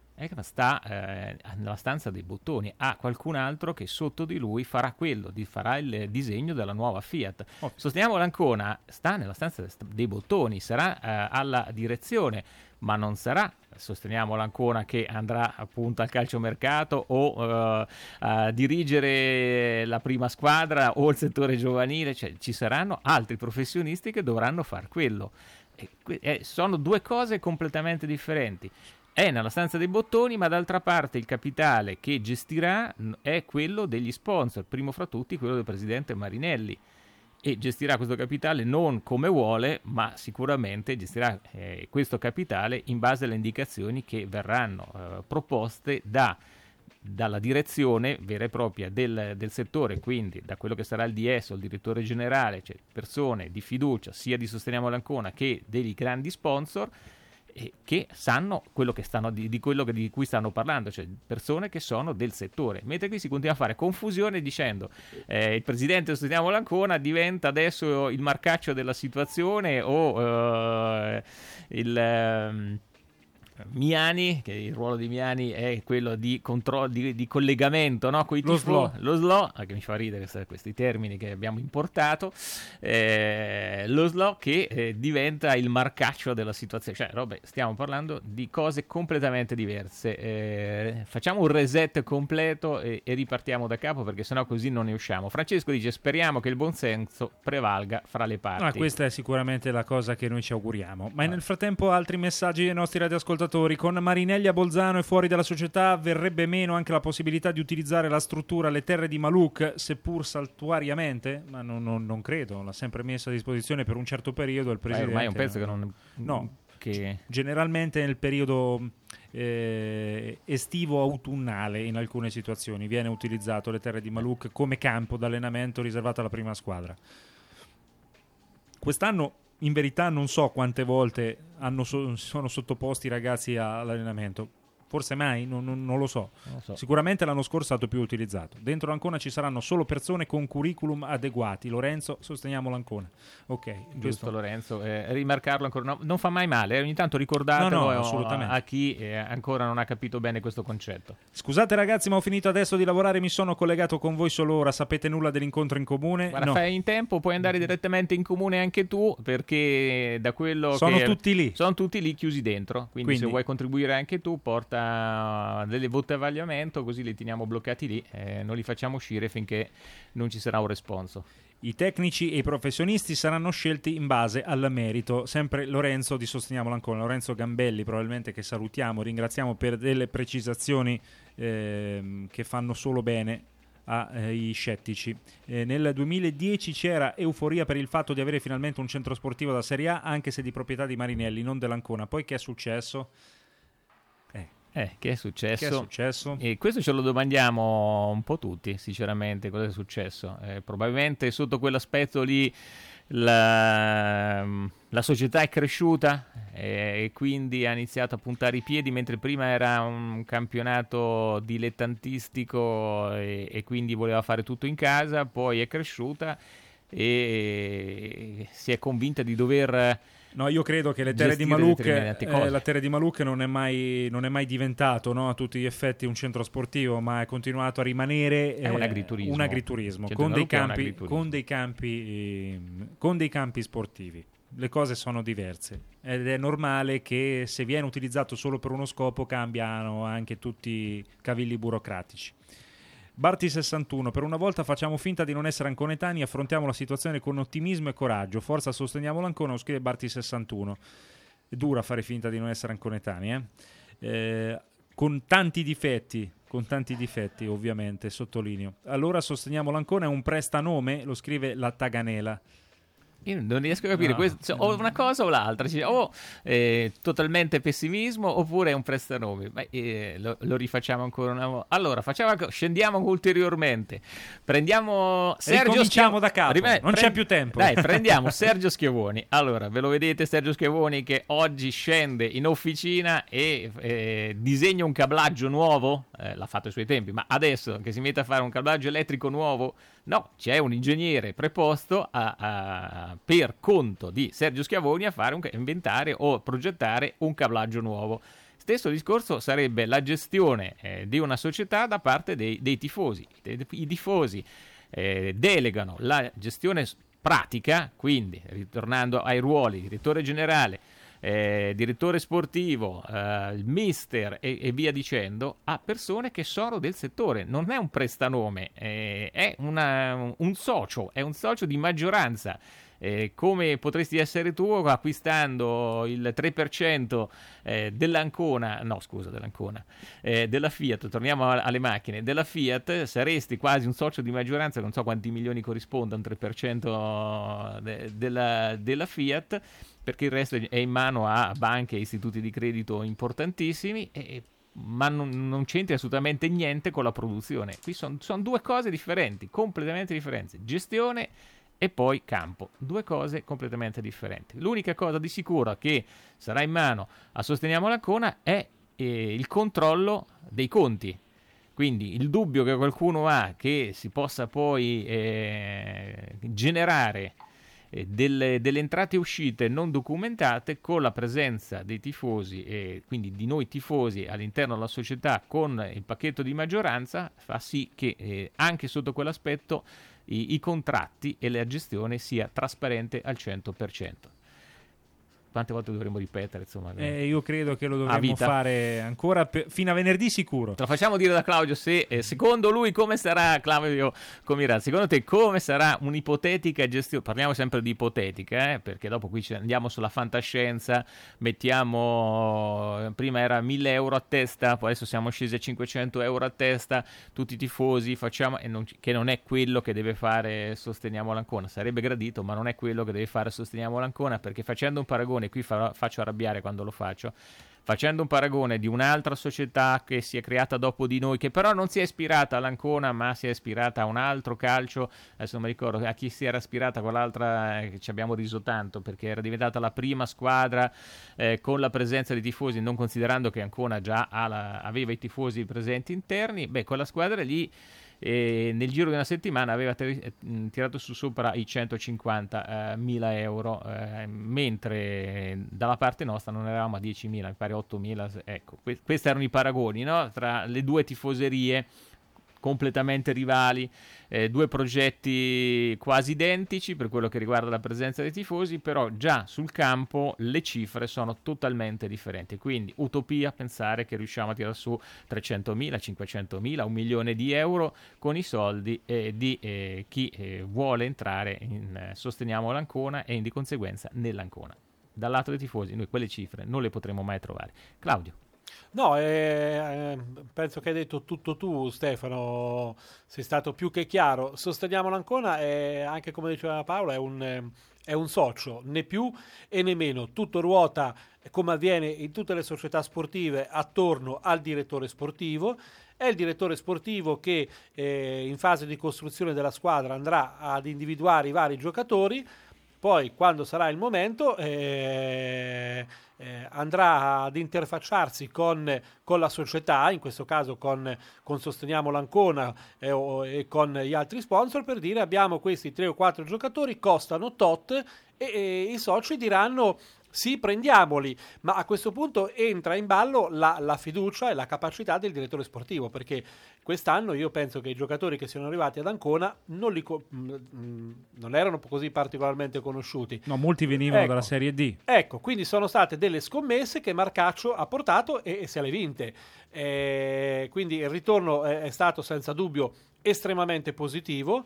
Sta eh, nella stanza dei bottoni, ha qualcun altro che sotto di lui farà quello, di, farà il disegno della nuova Fiat. Oh. Sosteniamo l'Ancona, sta nella stanza dei bottoni, sarà eh, alla direzione, ma non sarà Sosteniamo l'Ancona che andrà appunto al calciomercato o uh, a dirigere la prima squadra o il settore giovanile, cioè ci saranno altri professionisti che dovranno far quello. E, eh, sono due cose completamente differenti. È nella stanza dei bottoni, ma d'altra parte il capitale che gestirà è quello degli sponsor, primo fra tutti quello del presidente Marinelli, e gestirà questo capitale non come vuole, ma sicuramente gestirà eh, questo capitale in base alle indicazioni che verranno eh, proposte da, dalla direzione vera e propria del, del settore, quindi da quello che sarà il D S o il direttore generale, cioè persone di fiducia sia di Sosteniamo l'Ancona che dei grandi sponsor, che sanno quello che stanno di, di quello che, di cui stanno parlando, cioè persone che sono del settore, mentre qui si continua a fare confusione dicendo eh, il presidente Sosteniamo l'Ancona diventa adesso il marcaccio della situazione o eh, il eh, Miani, che il ruolo di Miani è quello di controllo, di, di collegamento, no? Con i lo slow, lo slow, che mi fa ridere questi, questi termini che abbiamo importato, eh, lo slow che eh, diventa il marcaccio della situazione, cioè vabbè, stiamo parlando di cose completamente diverse. Eh, facciamo un reset completo e, e ripartiamo da capo, perché sennò così non ne usciamo. Francesco dice speriamo che il buonsenso prevalga fra le parti. Ah, questa è sicuramente la cosa che noi ci auguriamo, ma ah. nel frattempo altri messaggi dei nostri radioascoltatori. ascoltatori, con Marinelli a Bolzano e fuori dalla società verrebbe meno anche la possibilità di utilizzare la struttura alle terre di Maluk, seppur saltuariamente? Ma non, non, non credo, l'ha sempre messa a disposizione per un certo periodo il presidente. Ormai è un pezzo che non... No, che... generalmente nel periodo eh, estivo-autunnale in alcune situazioni viene utilizzato le terre di Maluk come campo d'allenamento riservato alla prima squadra. Quest'anno in verità non so quante volte hanno so- sono sottoposti i ragazzi a- all'allenamento. Forse mai, non, non- non lo so. Non lo so. Sicuramente l'anno scorso è stato più utilizzato. Dentro l'Ancona ci saranno solo persone con curriculum adeguati. Lorenzo, sosteniamo l'Ancona. Ok, Giusto, questo- Lorenzo, eh, rimarcarlo ancora, no, non fa mai male, eh, ogni tanto ricordatelo No, no, eh, assolutamente. a, a chi eh, ancora non ha capito bene questo concetto. Scusate ragazzi, ma ho finito adesso di lavorare, mi sono collegato con voi solo ora. Sapete nulla dell'incontro in comune? Guarda, No. fai in tempo, puoi andare direttamente in comune anche tu, perché da quello Sono che... tutti lì. Sono tutti lì chiusi dentro, quindi, Quindi- se vuoi contribuire anche tu, porta delle volte a vagliamento, così li teniamo bloccati lì, eh, non li facciamo uscire finché non ci sarà un responso. I tecnici e i professionisti saranno scelti in base al merito. Sempre Lorenzo di Sosteniamo l'Ancona, Lorenzo Gambelli, probabilmente, che salutiamo, ringraziamo per delle precisazioni ehm, che fanno solo bene ai scettici. Eh, nel duemiladieci c'era euforia per il fatto di avere finalmente un centro sportivo da Serie A, anche se di proprietà di Marinelli, non dell'Ancona. Poi che è successo? Eh, che è successo? Che è successo? E questo ce lo domandiamo un po' tutti, sinceramente, cosa è successo. Eh, probabilmente sotto quell'aspetto lì la, la società è cresciuta eh, e quindi ha iniziato a puntare i piedi, mentre prima era un campionato dilettantistico e, e quindi voleva fare tutto in casa, poi è cresciuta e si è convinta di dover... No, io credo che le terre di gestire Maluk, determinate eh, cose. la terre di Maluk non è mai, non è mai diventato, no, a tutti gli effetti un centro sportivo, ma è continuato a rimanere È un eh, agriturismo. un agriturismo, Il centro con dei Maluk è un campi, agriturismo. con dei campi, eh, con dei campi sportivi. Le cose sono diverse ed è normale che se viene utilizzato solo per uno scopo cambiano anche tutti i cavilli burocratici. Barti sessantuno, per una volta facciamo finta di non essere anconetani e affrontiamo la situazione con ottimismo e coraggio. Forza, sosteniamo l'Ancona, lo scrive Barti sessantuno. È dura fare finta di non essere anconetani, eh? Eh, con tanti difetti, con tanti difetti ovviamente, sottolineo. Allora sosteniamo l'Ancona, è un prestanome, lo scrive la Taganela. Io non riesco a capire, No. questo, cioè, o una cosa o l'altra, cioè, o eh, totalmente pessimismo oppure è un prestanome. Ma, eh, lo, lo rifacciamo ancora una volta. Allora, facciamo, anche- scendiamo ulteriormente. Prendiamo Sergio Ricominciamo Schia- da capo, Rimane- non c'è più tempo. Dai, prendiamo Sergio Schiavoni. Allora, ve lo vedete Sergio Schiavoni che oggi scende in officina e eh, disegna un cablaggio nuovo? Eh, l'ha fatto ai suoi tempi, ma adesso che si mette a fare un cablaggio elettrico nuovo? No, c'è un ingegnere preposto a, a- per conto di Sergio Schiavoni a fare un, inventare o progettare un cablaggio nuovo. Stesso discorso sarebbe la gestione eh, di una società da parte dei, dei tifosi. I, i tifosi eh, delegano la gestione s- pratica, quindi ritornando ai ruoli, direttore generale, eh, direttore sportivo, eh, il mister e, e via dicendo, a persone che sono del settore. Non è un prestanome, eh, è una- un socio, è un socio di maggioranza. Eh, come potresti essere tu acquistando il tre per cento eh, dell'Ancona, no scusa dell'Ancona, eh, della Fiat, torniamo a- alle macchine, della Fiat, saresti quasi un socio di maggioranza, non so quanti milioni corrisponda un tre per cento de- della, della Fiat, perché il resto è in mano a banche e istituti di credito importantissimi, e, ma non, non c'entra assolutamente niente con la produzione. Qui sono due cose differenti, completamente differenti, gestione e poi campo, due cose completamente differenti. L'unica cosa di sicuro che sarà in mano a Sosteniamo l'Ancona è eh, il controllo dei conti. Quindi il dubbio che qualcuno ha che si possa poi eh, generare eh, delle, delle entrate e uscite non documentate con la presenza dei tifosi e quindi di noi tifosi all'interno della società con il pacchetto di maggioranza fa sì che eh, anche sotto quell'aspetto i, i contratti e la gestione sia trasparente al cento per cento. quante volte dovremmo ripetere, insomma. Eh, io credo che lo A dovremmo vita. fare ancora per- fino a venerdì sicuro. Te lo facciamo dire da Claudio se eh, secondo lui come sarà, Claudio Comirazzi, secondo te come sarà un'ipotetica gestione, parliamo sempre di ipotetica, eh, perché dopo qui ci andiamo sulla fantascienza, mettiamo, prima era mille euro a testa, poi adesso siamo scesi a cinquecento euro a testa, tutti i tifosi facciamo, e non, che non è quello che deve fare Sosteniamo l'Ancona, sarebbe gradito ma non è quello che deve fare Sosteniamo l'Ancona, perché facendo un paragone, e qui farò, faccio arrabbiare quando lo faccio, facendo un paragone di un'altra società che si è creata dopo di noi, che però non si è ispirata all'Ancona ma si è ispirata a un altro calcio, adesso non mi ricordo a chi si era ispirata quell'altra, eh, che ci abbiamo riso tanto perché era diventata la prima squadra eh, con la presenza di tifosi, non considerando che Ancona già ha la, aveva i tifosi presenti interni, beh quella squadra lì e nel giro di una settimana aveva ter- tirato su sopra i centocinquantamila euro, eh, mentre dalla parte nostra non eravamo a diecimila, mi pare ottomila. Ecco, que- questi erano i paragoni, no? Tra le due tifoserie completamente rivali, eh, due progetti quasi identici per quello che riguarda la presenza dei tifosi, però già sul campo le cifre sono totalmente differenti, quindi utopia pensare che riusciamo a tirare su trecentomila, cinquecentomila, un milione di euro con i soldi eh, di eh, chi eh, vuole entrare in eh, Sosteniamo l'Ancona e di conseguenza nell'Ancona. Dal lato dei tifosi noi quelle cifre non le potremo mai trovare. Claudio. No, eh, eh, penso che hai detto tutto tu, Stefano, sei stato più che chiaro. Sosteniamo l'Ancona, è, anche come diceva Paolo, è un, eh, è un socio, né più e né meno. Tutto ruota, come avviene in tutte le società sportive, attorno al direttore sportivo. È il direttore sportivo che eh, in fase di costruzione della squadra andrà ad individuare i vari giocatori. Poi, quando sarà il momento, eh, eh, andrà ad interfacciarsi con, con la società, in questo caso con, con Sosteniamo l'Ancona eh, o, e con gli altri sponsor, per dire abbiamo questi tre o quattro giocatori, costano tot, e, e i soci diranno sì, prendiamoli, ma a questo punto entra in ballo la, la fiducia e la capacità del direttore sportivo, perché quest'anno io penso che i giocatori che siano arrivati ad Ancona non, li co- mh, non erano così particolarmente conosciuti. No, molti venivano Ecco. dalla Serie D. Ecco, quindi sono state delle scommesse che Marcaccio ha portato e, e se le vinte. Eh, quindi il ritorno è, è stato senza dubbio estremamente positivo.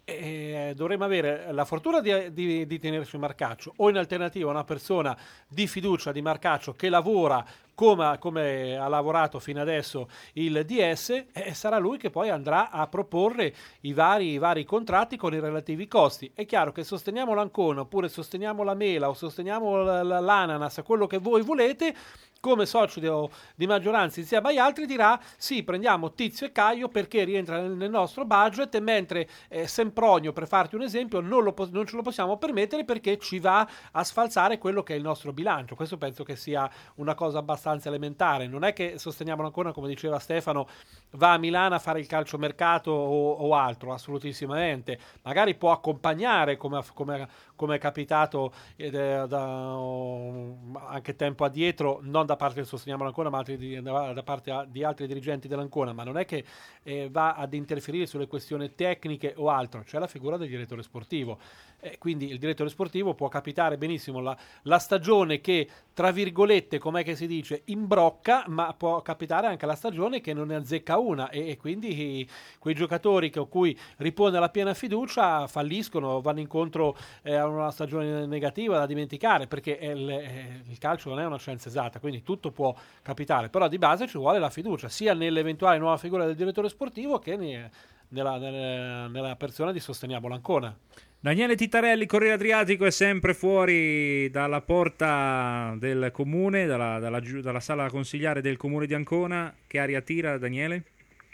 E dovremmo avere la fortuna di, di, di tenerci Marcaccio, o in alternativa una persona di fiducia di Marcaccio che lavora come, come ha lavorato fino adesso il D S, e sarà lui che poi andrà a proporre i vari, i vari contratti con i relativi costi. È chiaro che Sosteniamo l'Ancona oppure Sosteniamo la Mela o Sosteniamo l- l- l'Ananas, quello che voi volete, come socio di, di maggioranza insieme agli altri dirà sì, prendiamo Tizio e Caio perché rientra nel, nel nostro budget, mentre eh, Sempronio, per farti un esempio, non, lo, non ce lo possiamo permettere perché ci va a sfalsare quello che è il nostro bilancio. Questo penso che sia una cosa abbastanza elementare. Non è che Sosteniamo ancora, come diceva Stefano, va a Milano a fare il calciomercato o, o altro, assolutissimamente. Magari può accompagnare, come, come, come è capitato eh, da, da, anche tempo addietro, non da da parte del Sosteniamo l'Ancona, ma altri, da, da parte di altri dirigenti dell'Ancona, ma non è che eh, va ad interferire sulle questioni tecniche o altro, c'è la figura del direttore sportivo. Eh, quindi il direttore sportivo può capitare benissimo la, la stagione che, tra virgolette, com'è che si dice, imbrocca, ma può capitare anche la stagione che non ne azzecca una, e, e quindi i, quei giocatori che, a cui ripone la piena fiducia falliscono, vanno incontro eh, a una stagione negativa da dimenticare, perché il, eh, il calcio non è una scienza esatta, quindi tutto può capitare, però di base ci vuole la fiducia, sia nell'eventuale nuova figura del direttore sportivo che ne, nella, nella, nella persona di Sosteniamo l'Ancona. Daniele Tittarelli, Corriere Adriatico, è sempre fuori dalla porta del comune, dalla, dalla, dalla sala consigliare del comune di Ancona. Che aria tira, Daniele?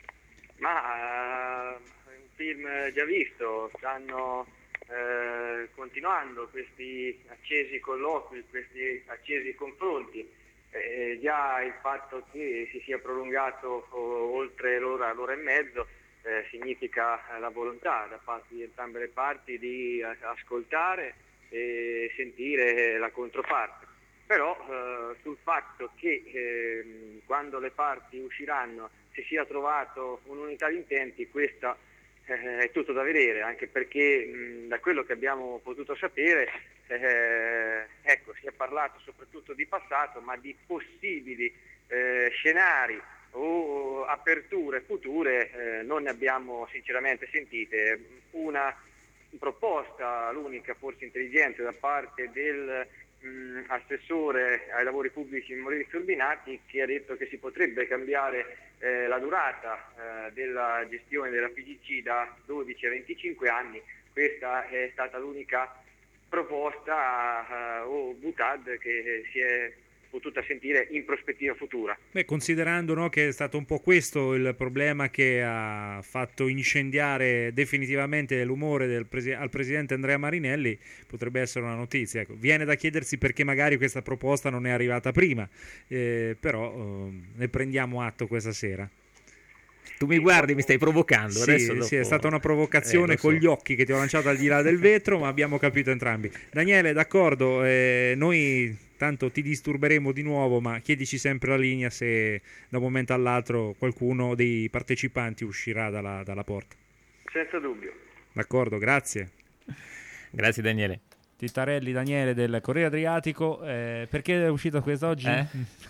Ma uh, un film già visto, stanno uh, continuando questi accesi colloqui, questi accesi confronti. Eh, già il fatto che si sia prolungato oh, oltre l'ora, l'ora e mezzo Eh, significa la volontà da parte di entrambe le parti di ascoltare e sentire la controparte. Però eh, sul fatto che eh, quando le parti usciranno si sia trovato un'unità di intenti, questa eh, è tutto da vedere, anche perché mh, da quello che abbiamo potuto sapere eh, ecco, si è parlato soprattutto di passato, ma di possibili eh, scenari o aperture future eh, non ne abbiamo sinceramente sentite. Una proposta, l'unica forse intelligente, da parte del mh, assessore ai lavori pubblici Maurizio Urbinati, che ha detto che si potrebbe cambiare eh, la durata eh, della gestione della P G C da dodici a venticinque anni. Questa è stata l'unica proposta eh, o B U T A D che si è potuta sentire in prospettiva futura. Beh, considerando, no, che è stato un po' questo il problema che ha fatto incendiare definitivamente l'umore del presi- al presidente Andrea Marinelli, potrebbe essere una notizia. Ecco, viene da chiedersi perché magari questa proposta non è arrivata prima, eh, però eh, ne prendiamo atto questa sera. Tu mi guardi, mi stai provocando. Sì, Adesso dopo... sì, è stata una provocazione eh, con so. gli occhi che ti ho lanciato al di là del vetro, ma abbiamo capito entrambi. Daniele, d'accordo, eh, noi tanto ti disturberemo di nuovo, ma chiedici sempre la linea se da un momento all'altro qualcuno dei partecipanti uscirà dalla, dalla porta. Senza dubbio. D'accordo, grazie. Grazie Daniele. Tittarelli Daniele del Corriere Adriatico, eh, perché è uscito quest'oggi? Eh?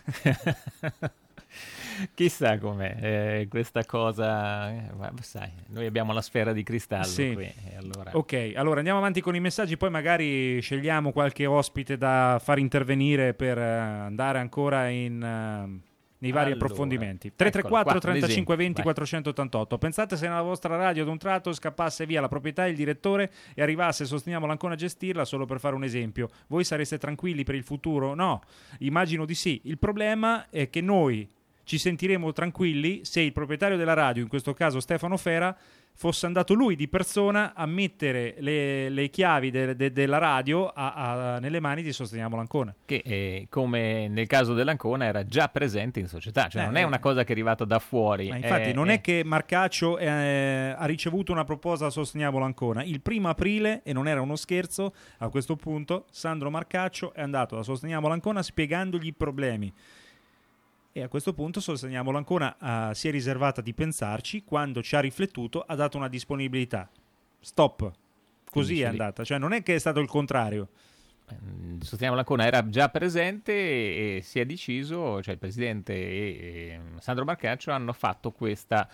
Chissà com'è eh, questa cosa, eh, ma sai, noi abbiamo la sfera di cristallo sì. qui. E allora... Ok, allora andiamo avanti con i messaggi, poi magari scegliamo qualche ospite da far intervenire per uh, andare ancora in, uh, nei vari allora, approfondimenti. tre tre quattro trentacinque venti vai. quattrocentottantotto. Pensate se nella vostra radio ad un tratto scappasse via la proprietà e il direttore e arrivasse Sosteniamo l'Ancona a gestirla, solo per fare un esempio. Voi sareste tranquilli per il futuro? No, immagino di sì. Il problema è che noi ci sentiremo tranquilli se il proprietario della radio, in questo caso Stefano Fera, fosse andato lui di persona a mettere le, le chiavi de, de, della radio a, a, nelle mani di Sosteniamo l'Ancona. Che eh, come nel caso dell'Ancona era già presente in società, cioè Eh, non è una cosa che è arrivata da fuori. Ma infatti eh, non eh. è che Marcaccio eh, ha ricevuto una proposta da Sosteniamo l'Ancona. Il primo aprile, e non era uno scherzo, a questo punto Sandro Marcaccio è andato da Sosteniamo l'Ancona spiegandogli i problemi. E a questo punto Sosteniamo l'Ancona uh, si è riservata di pensarci, quando ci ha riflettuto ha dato una disponibilità. Stop. Così Quindi è sì. andata, cioè non è che è stato il contrario. Sosteniamo l'Ancona era già presente e, e si è deciso, cioè il presidente e, e Sandro Marcaccio hanno fatto questa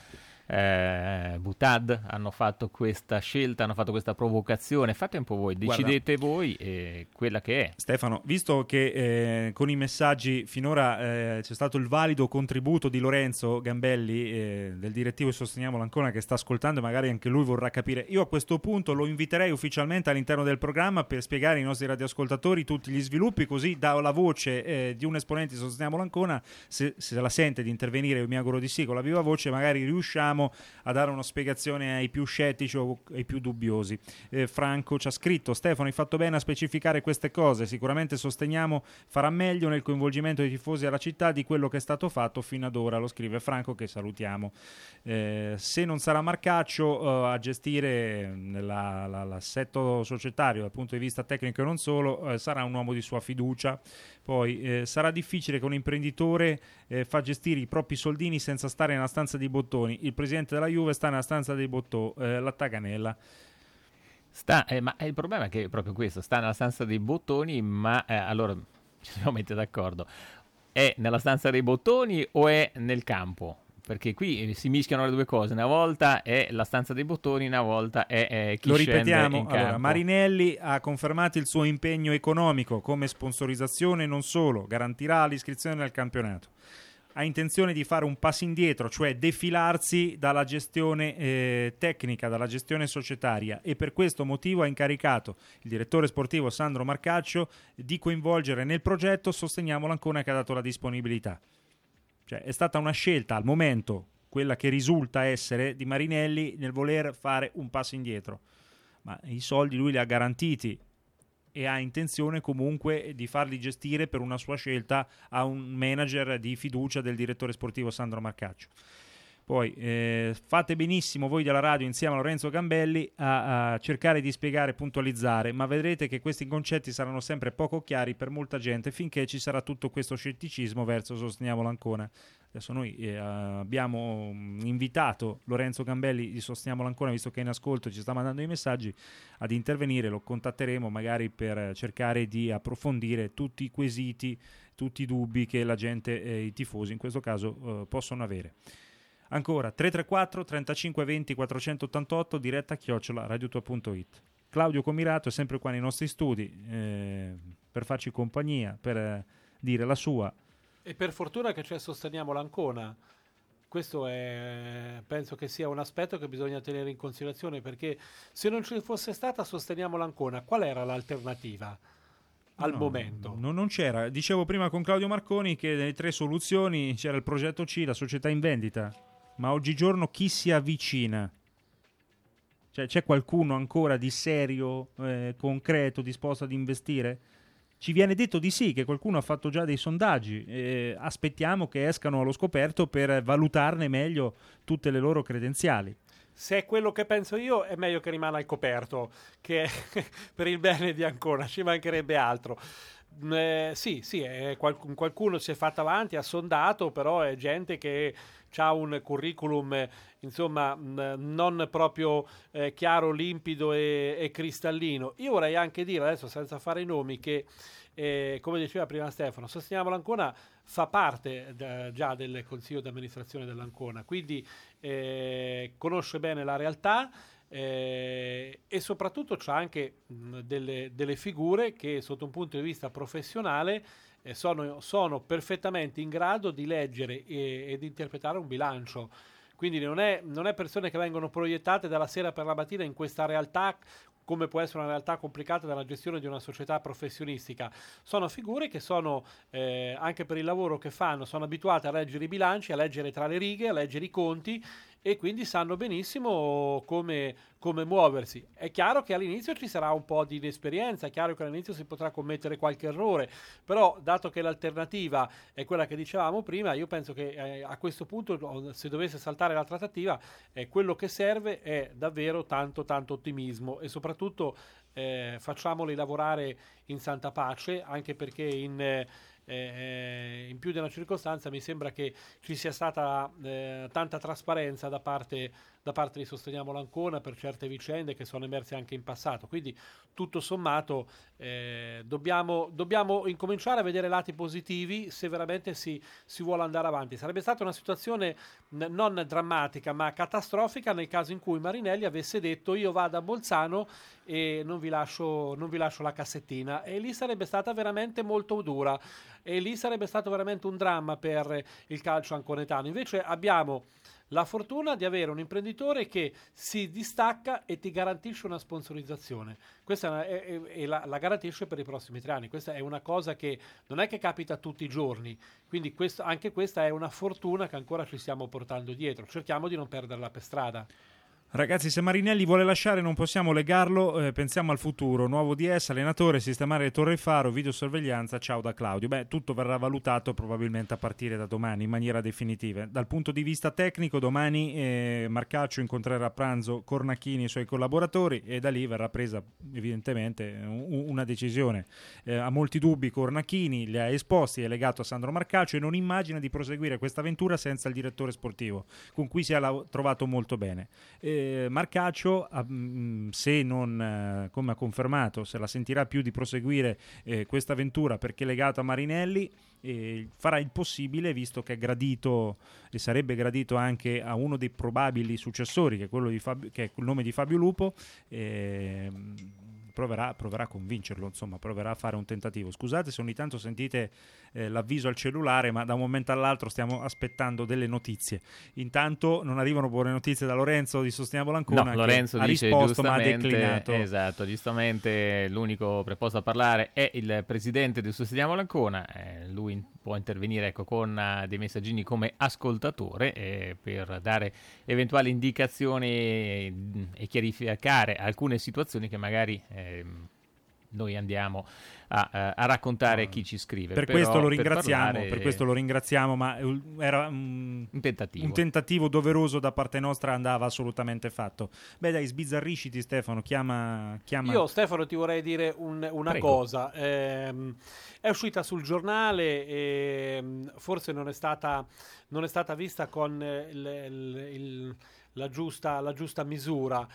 eh, B U T A D, hanno fatto questa scelta, hanno fatto questa provocazione. Fate un po' voi, decidete Guarda, voi eh, quella che è. Stefano, visto che eh, con i messaggi finora eh, c'è stato il valido contributo di Lorenzo Gambelli, eh, del direttivo Sosteniamo l'Ancona, che sta ascoltando e magari anche lui vorrà capire, io a questo punto lo inviterei ufficialmente all'interno del programma per spiegare ai nostri radioascoltatori tutti gli sviluppi, così da la voce eh, di un esponente di Sosteniamo l'Ancona, se, se la sente di intervenire, io mi auguro di sì, con la viva voce magari riusciamo a dare una spiegazione ai più scettici o ai più dubbiosi. eh, Franco ci ha scritto: Stefano, hai fatto bene a specificare queste cose, sicuramente Sosteniamo farà meglio nel coinvolgimento dei tifosi alla città di quello che è stato fatto fino ad ora, lo scrive Franco, che salutiamo. Eh, se non sarà Marcaccio uh, a gestire la, la, l'assetto societario dal punto di vista tecnico e non solo, eh, sarà un uomo di sua fiducia. Poi eh, sarà difficile che un imprenditore eh, fa gestire i propri soldini senza stare nella stanza dei bottoni. Il presidente della Juve sta nella stanza dei bottoni, eh, la Taganella. Sta, eh, ma il problema è che è proprio questo, sta nella stanza dei bottoni, ma eh, allora ci dobbiamo mettere d'accordo. È nella stanza dei bottoni o è nel campo? Perché qui si mischiano le due cose, una volta è la stanza dei bottoni, una volta è, è chi Lo scende ripetiamo, in campo. allora, Marinelli ha confermato il suo impegno economico come sponsorizzazione e non solo, garantirà l'iscrizione al campionato. Ha intenzione di fare un passo indietro, cioè defilarsi dalla gestione eh, tecnica, dalla gestione societaria, e per questo motivo ha incaricato il direttore sportivo Sandro Marcaccio di coinvolgere nel progetto Sosteniamo l'Ancona, che ha dato la disponibilità. Cioè è stata una scelta al momento, quella che risulta essere di Marinelli, nel voler fare un passo indietro, ma i soldi lui li ha garantiti e ha intenzione comunque di farli gestire per una sua scelta a un manager di fiducia del direttore sportivo Sandro Marcaccio. Poi eh, fate benissimo voi della radio insieme a Lorenzo Gambelli a, a cercare di spiegare e puntualizzare, ma vedrete che questi concetti saranno sempre poco chiari per molta gente finché ci sarà tutto questo scetticismo verso Sosteniamo l'Ancona. Adesso noi eh, abbiamo invitato Lorenzo Gambelli di Sosteniamo l'Ancona, visto che è in ascolto e ci sta mandando i messaggi, ad intervenire. Lo contatteremo magari per cercare di approfondire tutti i quesiti, tutti i dubbi che la gente, eh, i tifosi in questo caso, eh, possono avere. Ancora tre tre quattro trentacinque venti quattrocentottantotto, diretta chiocciola radiotua punto it. Claudio Comirato è sempre qua nei nostri studi eh, per farci compagnia, per eh, dire la sua. E per fortuna che c'è Sosteniamo l'Ancona. Questo è, penso che sia un aspetto che bisogna tenere in considerazione, perché se non ci fosse stata Sosteniamo l'Ancona, qual era l'alternativa al no, momento? No, non c'era. Dicevo prima con Claudio Marconi che nelle tre soluzioni c'era il progetto C, la società in vendita, ma oggigiorno chi si avvicina? Cioè, c'è qualcuno ancora di serio, eh, concreto, disposto ad investire? Ci viene detto di sì, che qualcuno ha fatto già dei sondaggi, eh, aspettiamo che escano allo scoperto per valutarne meglio tutte le loro credenziali. Se è quello che penso io, è meglio che rimane al coperto, che per il bene di Ancona, ci mancherebbe altro. Eh, sì, sì, eh, qualc- qualcuno si è fatto avanti, ha sondato, però è gente che ha un curriculum eh, insomma mh, non proprio eh, chiaro, limpido e, e cristallino. Io vorrei anche dire, adesso senza fare i nomi, che eh, come diceva prima Stefano, Sosteniamo l'Ancona fa parte d- già del consiglio di amministrazione dell'Ancona, quindi eh, conosce bene la realtà. Eh, e soprattutto c'ha anche mh, delle, delle figure che sotto un punto di vista professionale eh, sono, sono perfettamente in grado di leggere e, ed interpretare un bilancio. Quindi non è, non è persone che vengono proiettate dalla sera per la mattina in questa realtà, come può essere una realtà complicata dalla gestione di una società professionistica. Sono figure che sono, eh, anche per il lavoro che fanno, sono abituate a leggere i bilanci, a leggere tra le righe, a leggere i conti, e quindi sanno benissimo come, come muoversi. È chiaro che all'inizio ci sarà un po' di inesperienza, è chiaro che all'inizio si potrà commettere qualche errore, però dato che l'alternativa è quella che dicevamo prima, io penso che eh, a questo punto, se dovesse saltare la trattativa, eh, quello che serve è davvero tanto tanto ottimismo, e soprattutto eh, facciamoli lavorare in santa pace, anche perché in... Eh, Eh, in più di una circostanza mi sembra che ci sia stata eh, tanta trasparenza da parte, da parte di Sosteniamo l'Ancona per certe vicende che sono emerse anche in passato, quindi tutto sommato eh, dobbiamo, dobbiamo incominciare a vedere lati positivi se veramente si, si vuole andare avanti. Sarebbe stata una situazione n- non drammatica ma catastrofica nel caso in cui Marinelli avesse detto io vado a Bolzano e non vi lascio, non vi lascio la cassettina, e lì sarebbe stata veramente molto dura, e lì sarebbe stato veramente un dramma per il calcio anconetano. Invece abbiamo la fortuna di avere un imprenditore che si distacca e ti garantisce una sponsorizzazione. Questa è, è, è la, la garantisce per i prossimi tre anni. Questa è una cosa che non è che capita tutti i giorni, quindi questo, anche questa è una fortuna che ancora ci stiamo portando dietro. Cerchiamo di non perderla per strada. Ragazzi, se Marinelli vuole lasciare non possiamo legarlo, eh, pensiamo al futuro. Nuovo D S, allenatore, sistemare le torri faro, videosorveglianza, ciao da Claudio. Beh, tutto verrà valutato probabilmente a partire da domani in maniera definitiva. Dal punto di vista tecnico, domani eh, Marcaccio incontrerà a pranzo Cornacchini e i suoi collaboratori, e da lì verrà presa evidentemente un, una decisione. Eh, ha molti dubbi Cornacchini, li ha esposti, è legato a Sandro Marcaccio e non immagina di proseguire questa avventura senza il direttore sportivo, con cui si è la- trovato molto bene. Eh, Marcaccio, se non, come ha confermato, se la sentirà più di proseguire eh, questa avventura perché è legato a Marinelli, eh, farà il possibile, visto che è gradito e sarebbe gradito anche a uno dei probabili successori, che è quello di Fabio, che è il nome di Fabio Lupo. eh, Proverà, proverà a convincerlo, insomma, proverà a fare un tentativo. Scusate se ogni tanto sentite eh, l'avviso al cellulare, ma da un momento all'altro stiamo aspettando delle notizie. Intanto non arrivano buone notizie da Lorenzo di Sosteniamo l'Ancona, no, Lorenzo ha dice risposto ma ha giustamente, declinato. Esatto, giustamente l'unico preposto a parlare è il presidente di Sosteniamo l'Ancona. Eh, lui può intervenire, ecco, con uh, dei messaggini come ascoltatore eh, per dare eventuali indicazioni e, e chiarificare alcune situazioni che magari eh, noi andiamo a, a raccontare chi ci scrive. Per Però, questo lo per ringraziamo, parlare- per questo lo ringraziamo, ma eh, era un, un tentativo. un tentativo doveroso da parte nostra, andava assolutamente fatto. Beh dai, sbizzarrisciti Stefano, chiama... chiama... Io Stefano ti vorrei dire un- una Prego. cosa, Ehm, è uscita sul giornale e mm, forse non è stata, non è stata vista con eh, il- il- il- la, giusta, la giusta misura.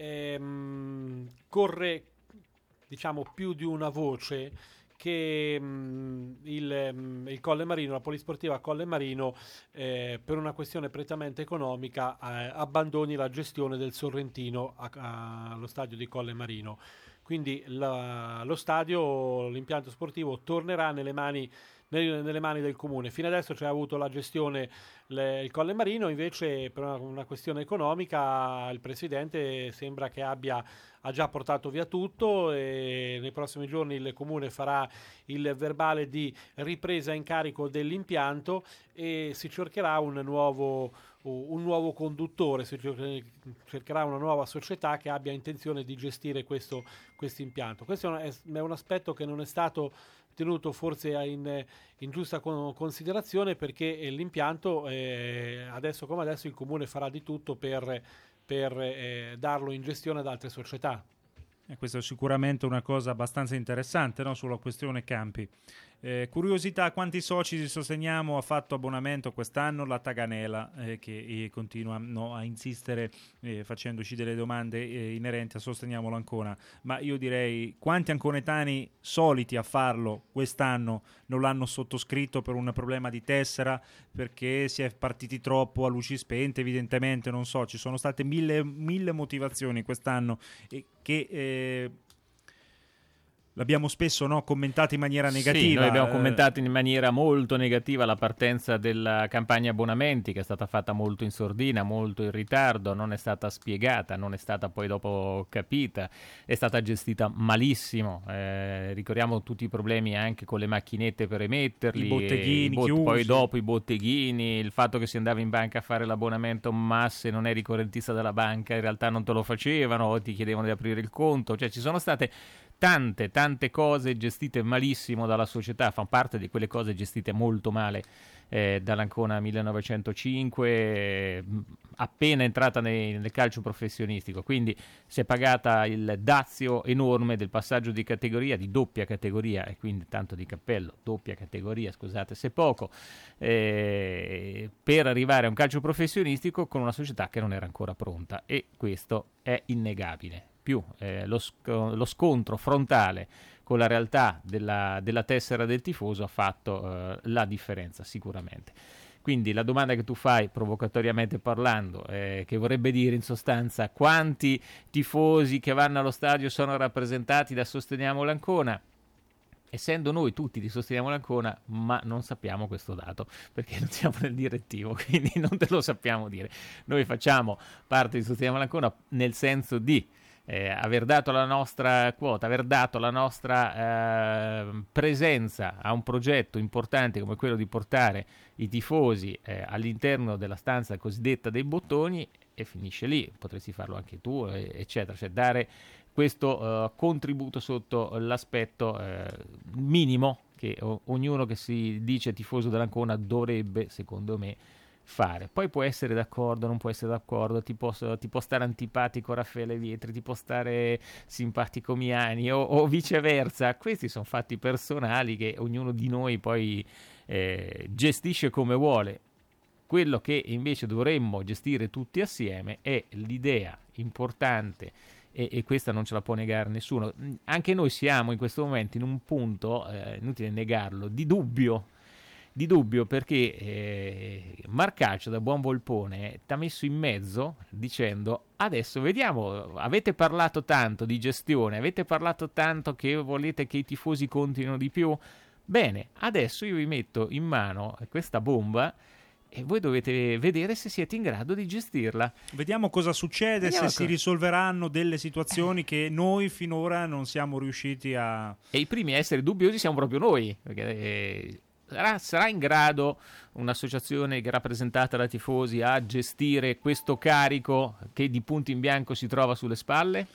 Ehm, corre diciamo più di una voce che mm, il, mm, il Colle Marino, la polisportiva Colle Marino, eh, per una questione prettamente economica, eh, abbandoni la gestione del Sorrentino a- a- allo stadio di Colle Marino. Quindi la- lo stadio, l'impianto sportivo tornerà nelle mani, nel- nelle mani del comune. Fino adesso c'è avuto la gestione le- il Colle Marino, invece per una, una questione economica il presidente sembra che abbia ha già portato via tutto e nei prossimi giorni il comune farà il verbale di ripresa in carico dell'impianto e si cercherà un nuovo, un nuovo conduttore, si cer- cercherà una nuova società che abbia intenzione di gestire questo impianto. Questo è un, è un aspetto che non è stato tenuto forse in, in giusta con- considerazione, perché l'impianto eh, adesso come adesso il comune farà di tutto per per eh, darlo in gestione ad altre società. E questa è sicuramente una cosa abbastanza interessante, no? Sulla questione campi. Eh, curiosità, quanti soci di Sosteniamo ha fatto abbonamento quest'anno? La Taganela, eh, che eh, continua no, a insistere eh, facendoci delle domande eh, inerenti a Sosteniamo l'Ancona, ma io direi quanti anconetani soliti a farlo quest'anno non l'hanno sottoscritto per un problema di tessera, perché si è partiti troppo a luci spente, evidentemente, non so, ci sono state mille, mille motivazioni quest'anno e che... Eh, l'abbiamo spesso no, commentato in maniera negativa. Sì, noi abbiamo eh, commentato in maniera molto negativa la partenza della campagna abbonamenti, che è stata fatta molto in sordina, molto in ritardo, non è stata spiegata, non è stata poi dopo capita, è stata gestita malissimo. Eh, ricordiamo tutti i problemi anche con le macchinette per emetterli, I botteghini i bot- chiusi. poi dopo i botteghini, il fatto che si andava in banca a fare l'abbonamento, ma se non eri correntista della banca in realtà non te lo facevano o ti chiedevano di aprire il conto, cioè ci sono state tante tante cose gestite malissimo dalla società, fanno parte di quelle cose gestite molto male eh, dall'Ancona millenovecentocinque, eh, appena entrata nei- nel calcio professionistico, quindi si è pagata il dazio enorme del passaggio di categoria, di doppia categoria, e quindi tanto di cappello, doppia categoria, scusate se poco, eh, per arrivare a un calcio professionistico con una società che non era ancora pronta, e questo è innegabile. Più eh, lo, sc- lo scontro frontale con la realtà della, della tessera del tifoso ha fatto eh, la differenza sicuramente. Quindi la domanda che tu fai, provocatoriamente parlando, eh, che vorrebbe dire in sostanza quanti tifosi che vanno allo stadio sono rappresentati da Sosteniamo l'Ancona, essendo noi tutti di Sosteniamo l'Ancona, ma non sappiamo questo dato perché non siamo nel direttivo, quindi non te lo sappiamo dire. Noi facciamo parte di Sosteniamo l'Ancona nel senso di Eh, aver dato la nostra quota, aver dato la nostra eh, presenza a un progetto importante come quello di portare i tifosi eh, all'interno della stanza cosiddetta dei bottoni, e finisce lì. Potresti farlo anche tu, eh, eccetera, cioè dare questo eh, contributo sotto l'aspetto eh, minimo che o- ognuno che si dice tifoso dell'Ancona dovrebbe, secondo me, fare. Poi può essere d'accordo, non può essere d'accordo, ti può, ti può stare antipatico Raffaele Vietri, ti può stare simpatico Miani o, o viceversa. Questi sono fatti personali che ognuno di noi poi eh, gestisce come vuole. Quello che invece dovremmo gestire tutti assieme è l'idea importante, e, e questa non ce la può negare nessuno. Anche noi siamo in questo momento in un punto, eh, inutile negarlo, di dubbio di dubbio perché eh, Marcaccio, da buon volpone, ti ha messo in mezzo dicendo: adesso vediamo, avete parlato tanto di gestione, avete parlato tanto che volete che i tifosi contino di più, bene, adesso io vi metto in mano questa bomba e voi dovete vedere se siete in grado di gestirla. Vediamo cosa succede, Vediamo se co- si risolveranno delle situazioni che noi finora non siamo riusciti a... E i primi a essere dubbiosi siamo proprio noi, perché eh, sarà, sarà in grado un'associazione che è rappresentata da tifosi a gestire questo carico che di punto in bianco si trova sulle spalle?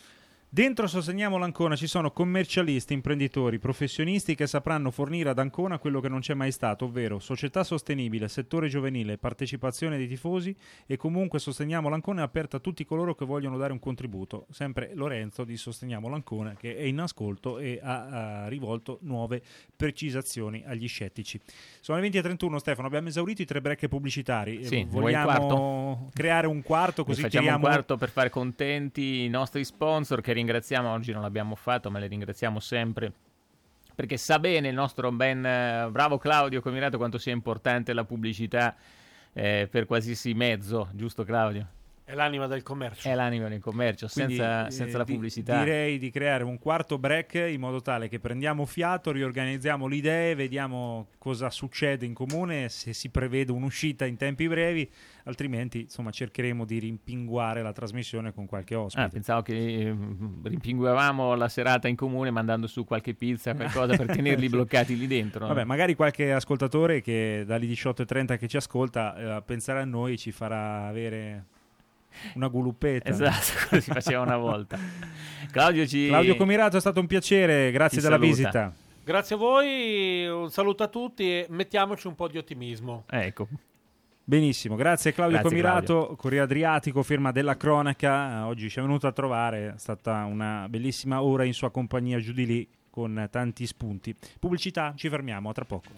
Dentro Sosteniamo l'Ancona ci sono commercialisti, imprenditori, professionisti che sapranno fornire ad Ancona quello che non c'è mai stato, ovvero società sostenibile, settore giovanile, partecipazione dei tifosi e comunque Sosteniamo l'Ancona è aperta a tutti coloro che vogliono dare un contributo. Sempre Lorenzo di Sosteniamo l'Ancona che è in ascolto e ha, ha rivolto nuove precisazioni agli scettici. Sono le venti e trentuno, Stefano, abbiamo esaurito i tre break pubblicitari. Sì, vogliamo creare un quarto così facciamo tiriamo... un quarto per fare contenti i nostri sponsor che ringraziamo, oggi non l'abbiamo fatto ma le ringraziamo sempre perché sa bene il nostro ben eh, bravo Claudio Comirato quanto sia importante la pubblicità eh, per qualsiasi mezzo, giusto Claudio? È l'anima del commercio. È l'anima del commercio, Quindi, senza, eh, senza la di- pubblicità. Direi di creare un quarto break in modo tale che prendiamo fiato, riorganizziamo le idee, vediamo cosa succede in comune, se si prevede un'uscita in tempi brevi, altrimenti insomma cercheremo di rimpinguare la trasmissione con qualche ospite. Ah, pensavo che eh, rimpinguavamo la serata in comune mandando su qualche pizza, qualcosa per tenerli bloccati lì dentro. Vabbè, magari qualche ascoltatore che dalle diciotto e trenta che ci ascolta eh, penserà a noi e ci farà avere una guluppetta. Esatto, come si faceva una volta. Claudio, ci... Claudio Comirato, è stato un piacere, grazie Ti della saluta. visita. Grazie a voi, un saluto a tutti e mettiamoci un po' di ottimismo. Ecco. Benissimo, grazie Claudio Grazie, Comirato, Claudio. Corriere Adriatico, firma della cronaca, eh, oggi ci è venuto a trovare, è stata una bellissima ora in sua compagnia giù di lì con tanti spunti. Pubblicità, ci fermiamo, a tra poco.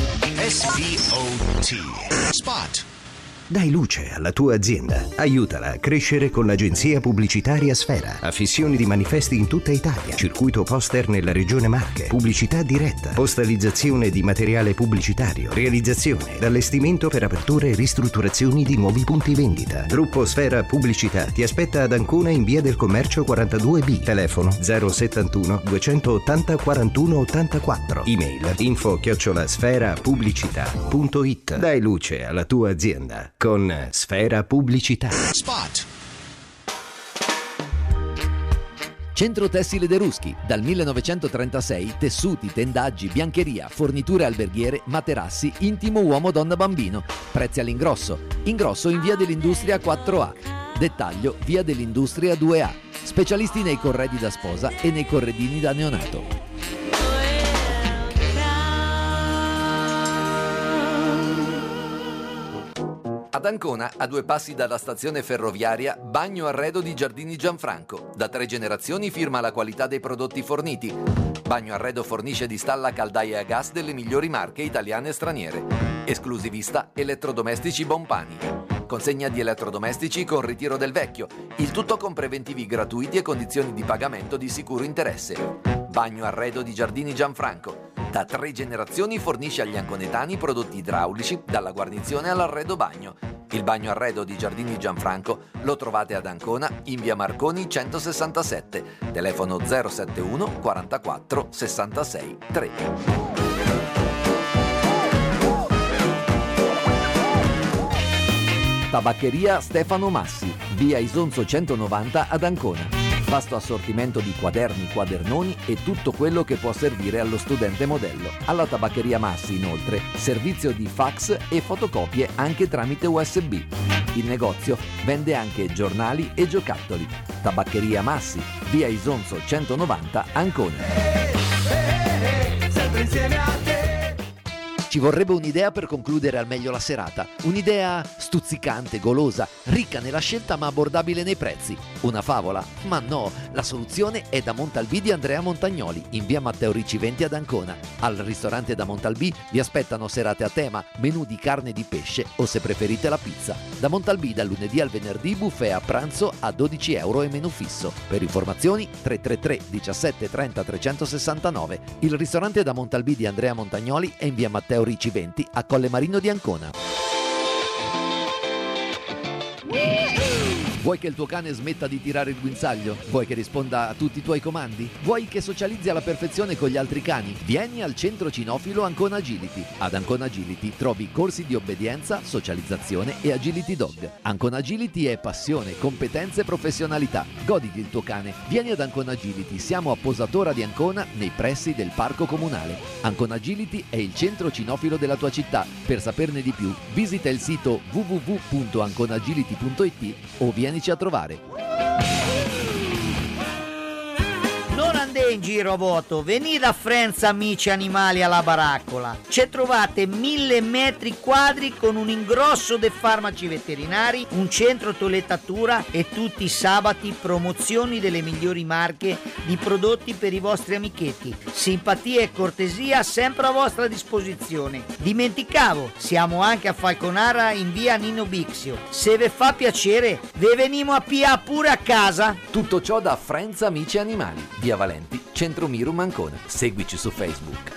S V O T Spot. Dai luce alla tua azienda. Aiutala a crescere con l'agenzia pubblicitaria Sfera. Affissioni di manifesti in tutta Italia. Circuito poster nella regione Marche. Pubblicità diretta. Postalizzazione di materiale pubblicitario. Realizzazione ed allestimento per aperture e ristrutturazioni di nuovi punti vendita. Gruppo Sfera Pubblicità ti aspetta ad Ancona in via del Commercio quarantadue B. Telefono zero settantuno duecentottanta quarantuno ottantaquattro. Email info chiocciola sfera pubblicità punto it. Dai luce alla tua azienda con Sfera Pubblicità. Spot. Centro Tessile De Ruschi, dal millenovecentotrentasei, tessuti, tendaggi, biancheria, forniture alberghiere, materassi, intimo uomo, donna, bambino. Prezzi all'ingrosso. Ingrosso in via dell'Industria quattro A. Dettaglio via dell'Industria due A. Specialisti nei corredi da sposa e nei corredini da neonato. Ad Ancona, a due passi dalla stazione ferroviaria, Bagno Arredo di Giardini Gianfranco. Da tre generazioni firma la qualità dei prodotti forniti. Bagno Arredo fornisce di stalla caldaie a gas delle migliori marche italiane e straniere. Esclusivista elettrodomestici Bompani. Consegna di elettrodomestici con ritiro del vecchio. Il tutto con preventivi gratuiti e condizioni di pagamento di sicuro interesse. Bagno Arredo di Giardini Gianfranco. Da tre generazioni fornisce agli anconetani prodotti idraulici, dalla guarnizione all'arredo bagno. Il Bagno Arredo di Giardini Gianfranco lo trovate ad Ancona in via Marconi centosessantasette, telefono zero settantuno quarantaquattro sessantasei tre. Tabaccheria Stefano Massi, via Isonzo centonovanta ad Ancona. Vasto assortimento di quaderni, quadernoni e tutto quello che può servire allo studente modello. Alla Tabaccheria Massi, inoltre, servizio di fax e fotocopie anche tramite U S B. Il negozio vende anche giornali e giocattoli. Tabaccheria Massi, via Isonzo centonovanta, Ancona. Sempre insieme a te. Ci vorrebbe un'idea per concludere al meglio la serata. Un'idea stuzzicante, golosa, ricca nella scelta ma abbordabile nei prezzi. Una favola? Ma no, la soluzione è da Montalbì di Andrea Montagnoli, in via Matteo Ricci venti ad Ancona. Al ristorante da Montalbì vi aspettano serate a tema, menù di carne e di pesce o se preferite la pizza. Da Montalbì dal lunedì al venerdì buffet a pranzo a dodici euro e menù fisso. Per informazioni tre tre tre diciassette trenta trecentosessantanove. Il ristorante da Montalbì di Andrea Montagnoli è in via Matteo Ricci venti a Colle Marino di Ancona. Vuoi che il tuo cane smetta di tirare il guinzaglio? Vuoi che risponda a tutti i tuoi comandi? Vuoi che socializzi alla perfezione con gli altri cani? Vieni al centro cinofilo Ancona Agility. Ad Ancona Agility trovi corsi di obbedienza, socializzazione e agility dog. Ancona Agility è passione, competenze e professionalità. Goditi il tuo cane. Vieni ad Ancona Agility, siamo a Posatora di Ancona, nei pressi del parco comunale. Ancona Agility è il centro cinofilo della tua città. Per saperne di più, visita il sito w w w punto anconagility punto it o vienici a trovare. andate in giro a vuoto, venite a Friends Amici Animali alla Baraccola. Ci trovate mille metri quadri con un ingrosso dei farmaci veterinari, un centro toilettatura e tutti i sabati promozioni delle migliori marche di prodotti per i vostri amichetti. Simpatia e cortesia sempre a vostra disposizione. Dimenticavo, siamo anche a Falconara in via Nino Bixio. Se vi fa piacere, ve venimo a pia pure a casa. Tutto ciò da Friends Amici Animali, via Valenti, Centro Mirum Ancona. Seguici su Facebook.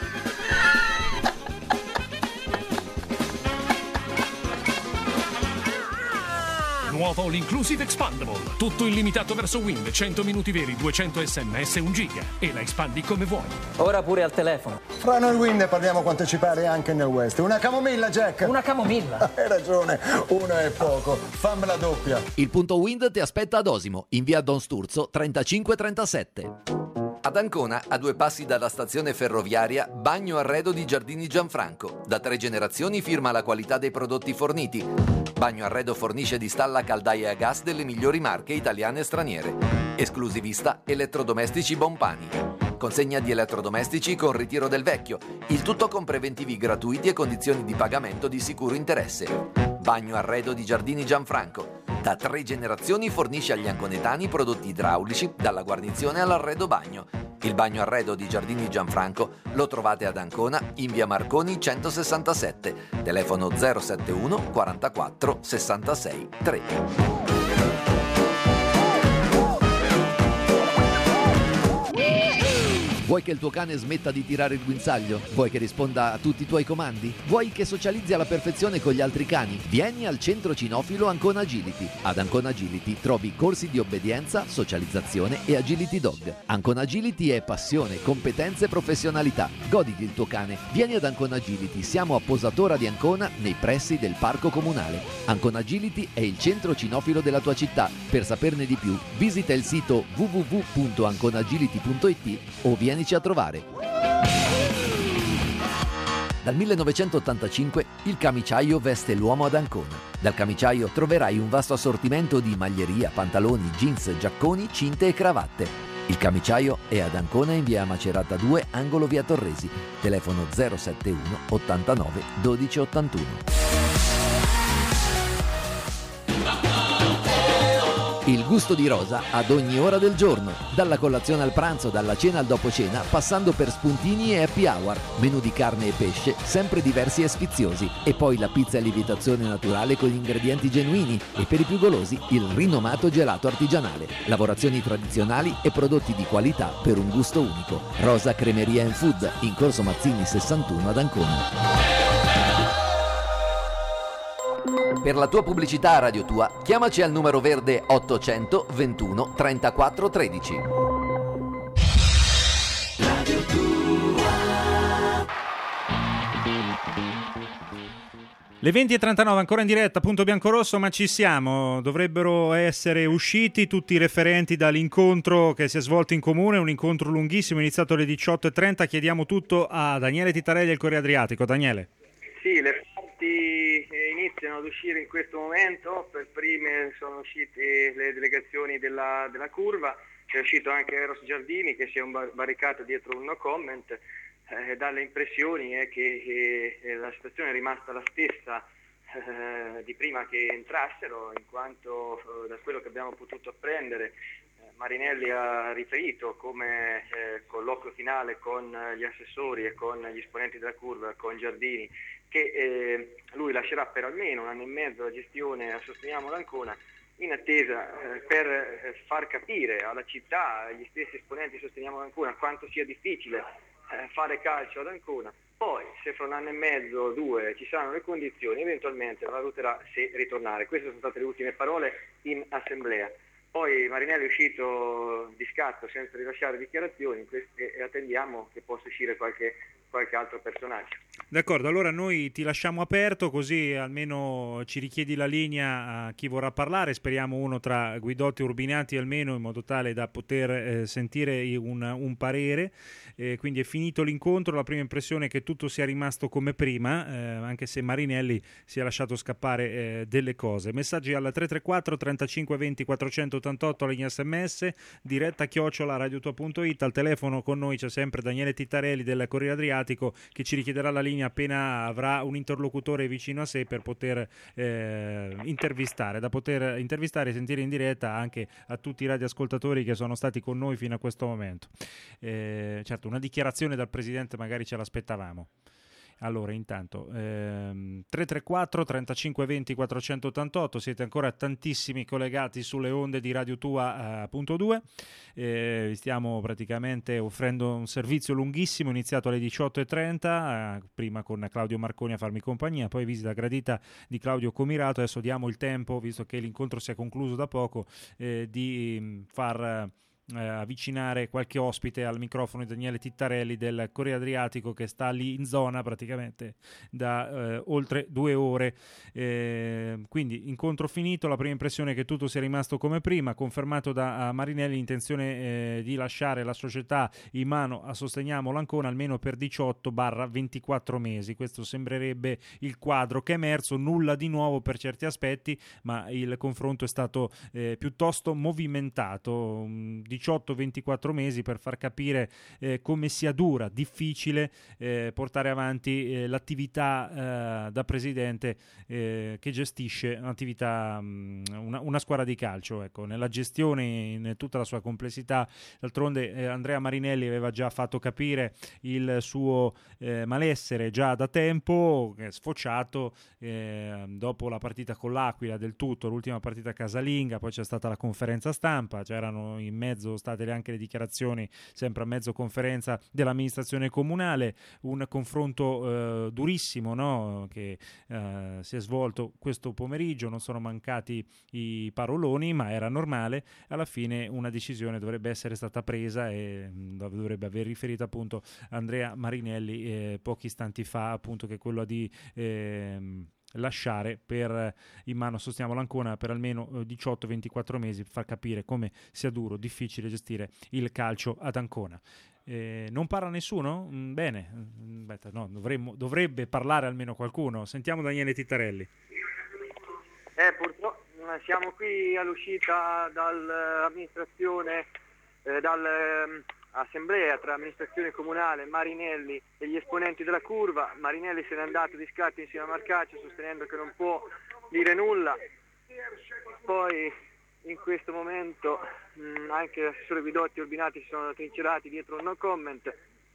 Nuovo All Inclusive Expandable. Tutto illimitato verso Wind, cento minuti veri, duecento sms, un giga. E la espandi come vuoi. Ora pure al telefono. Fra noi Wind parliamo quanto ci pare anche nel West. Una camomilla, Jack. Una camomilla. Hai ragione, una è poco. Fammela doppia. Il punto Wind ti aspetta ad Osimo, in via Don Sturzo trentacinque trentasette. Ad Ancona, a due passi dalla stazione ferroviaria, Bagno Arredo di Giardini Gianfranco. Da tre generazioni firma la qualità dei prodotti forniti. Bagno Arredo fornisce di stalla caldaie a gas delle migliori marche italiane e straniere. Esclusivista elettrodomestici Bompani. Consegna di elettrodomestici con ritiro del vecchio. Il tutto con preventivi gratuiti e condizioni di pagamento di sicuro interesse. Bagno Arredo di Giardini Gianfranco. Da tre generazioni fornisce agli anconetani prodotti idraulici, dalla guarnizione all'arredo bagno. Il Bagno Arredo di Giardini Gianfranco lo trovate ad Ancona in via Marconi centosessantasette. Telefono zero sette uno quarantaquattro sessantasei tre. Vuoi che il tuo cane smetta di tirare il guinzaglio? Vuoi che risponda a tutti i tuoi comandi? Vuoi che socializzi alla perfezione con gli altri cani? Vieni al centro cinofilo Ancona Agility. Ad Ancona Agility trovi corsi di obbedienza, socializzazione e agility dog. Ancona Agility è passione, competenze e professionalità. Goditi il tuo cane. Vieni ad Ancona Agility. Siamo a Posatora di Ancona, nei pressi del parco comunale. Ancona Agility è il centro cinofilo della tua città. Per saperne di più, visita il sito w w w punto anconagility punto i t o vieni a trovare. Dal millenovecentottantacinque il camiciaio veste l'uomo ad Ancona. Dal camiciaio troverai un vasto assortimento di maglieria, pantaloni, jeans, giacconi, cinte e cravatte. Il camiciaio è ad Ancona in via Macerata due, angolo via Torresi. Telefono zero sette uno ottantanove dodici ottantuno. Il gusto di Rosa ad ogni ora del giorno, dalla colazione al pranzo, dalla cena al dopo cena, passando per spuntini e happy hour, menù di carne e pesce, sempre diversi e sfiziosi, e poi la pizza a lievitazione naturale con ingredienti genuini e per i più golosi il rinomato gelato artigianale, lavorazioni tradizionali e prodotti di qualità per un gusto unico. Rosa Cremeria and Food, in Corso Mazzini sessantuno ad Ancona. Per la tua pubblicità a Radio Tua, chiamaci al numero verde ottocento ventuno trentaquattro tredici. Radio Tua. Le venti e trentanove ancora in diretta, punto biancorosso, ma ci siamo. Dovrebbero essere usciti tutti i referenti dall'incontro che si è svolto in comune, un incontro lunghissimo, iniziato alle diciotto e trenta. Chiediamo tutto a Daniele Titarelli del Corriere Adriatico. Daniele. Sì, le parti iniziano ad uscire in questo momento. Per prime sono uscite le delegazioni della, della curva, è uscito anche Eros Giardini che si è barricato dietro un no comment. Eh, dalle impressioni è che eh, la situazione è rimasta la stessa eh, di prima che entrassero, in quanto eh, da quello che abbiamo potuto apprendere eh, Marinelli ha riferito come eh, colloquio finale con gli assessori e con gli esponenti della curva, con Giardini, che eh, lui lascerà per almeno un anno e mezzo la gestione a Sosteniamo l'Ancona, in attesa eh, per eh, far capire alla città, agli stessi esponenti di Sosteniamo l'Ancona, quanto sia difficile eh, fare calcio ad Ancona. Poi, se fra un anno e mezzo o due ci saranno le condizioni, eventualmente valuterà se ritornare. Queste sono state le ultime parole in assemblea. Poi Marinelli è uscito di scatto senza rilasciare dichiarazioni e attendiamo che possa uscire qualche qualche altro personaggio. D'accordo, allora noi ti lasciamo aperto, così almeno ci richiedi la linea a chi vorrà parlare, speriamo uno tra Guidotti e Urbinati almeno, in modo tale da poter eh, sentire un, un parere. Eh, quindi è finito l'incontro, la prima impressione è che tutto sia rimasto come prima, eh, anche se Marinelli si è lasciato scappare eh, delle cose. Messaggi al tre tre quattro trentacinque venti quattrocentottantotto, la linea sms, diretta chiocciola radiotua punto it. Al telefono con noi c'è sempre Daniele Tittarelli del Corriere Adriatico, che ci richiederà la linea appena avrà un interlocutore vicino a sé per poter eh, intervistare, da poter intervistare e sentire in diretta anche a tutti i radioascoltatori che sono stati con noi fino a questo momento. Eh, certo, una dichiarazione dal Presidente magari ce l'aspettavamo. Allora, intanto, ehm, tre tre quattro trentacinque venti quattrocentottantotto, siete ancora tantissimi collegati sulle onde di Radio Tua punto due, eh, vi stiamo praticamente offrendo un servizio lunghissimo, iniziato alle diciotto e trenta, eh, prima con Claudio Marconi a farmi compagnia, poi visita gradita di Claudio Comirato. Adesso diamo il tempo, visto che l'incontro si è concluso da poco, eh, di mh, far... Eh, avvicinare qualche ospite al microfono di Daniele Tittarelli del Corriere Adriatico, che sta lì in zona praticamente da eh, oltre due ore. Eh, quindi incontro finito, la prima impressione è che tutto sia rimasto come prima, confermato da uh, Marinelli l'intenzione eh, di lasciare la società in mano a Sosteniamo l'Ancona almeno per diciotto ventiquattro mesi. Questo sembrerebbe il quadro che è emerso, nulla di nuovo per certi aspetti, ma il confronto è stato eh, piuttosto movimentato. diciotto ventiquattro mesi per far capire eh, come sia dura, difficile eh, portare avanti eh, l'attività eh, da presidente eh, che gestisce un'attività, mh, una, una squadra di calcio, ecco, nella gestione in tutta la sua complessità. D'altronde eh, Andrea Marinelli aveva già fatto capire il suo eh, malessere già da tempo, che è sfociato eh, dopo la partita con l'Aquila, del tutto, l'ultima partita casalinga, poi c'è stata la conferenza stampa, c'erano in mezzo state anche le dichiarazioni, sempre a mezzo conferenza, dell'amministrazione comunale, un confronto eh, durissimo, no? che eh, si è svolto questo pomeriggio, non sono mancati i paroloni, ma era normale. Alla fine una decisione dovrebbe essere stata presa e dovrebbe aver riferito appunto Andrea Marinelli eh, pochi istanti fa, appunto, che è quello di eh, lasciare per in mano Sosteniamo l'Ancona per almeno diciotto ventiquattro mesi, per far capire come sia duro, difficile gestire il calcio ad Ancona. Eh, non parla nessuno? Mm, bene, Beh, no, dovremmo, dovrebbe parlare almeno qualcuno. Sentiamo Daniele Tittarelli. Eh, purtroppo siamo qui all'uscita dall'amministrazione, eh, dall'assemblea tra amministrazione comunale, Marinelli e gli esponenti della curva. Marinelli se n'è andato di scatto insieme a Marcaccio, sostenendo che non può dire nulla. Poi in questo momento mh, anche l'assessore Guidotti e Urbinati si sono trincerati dietro un no comment.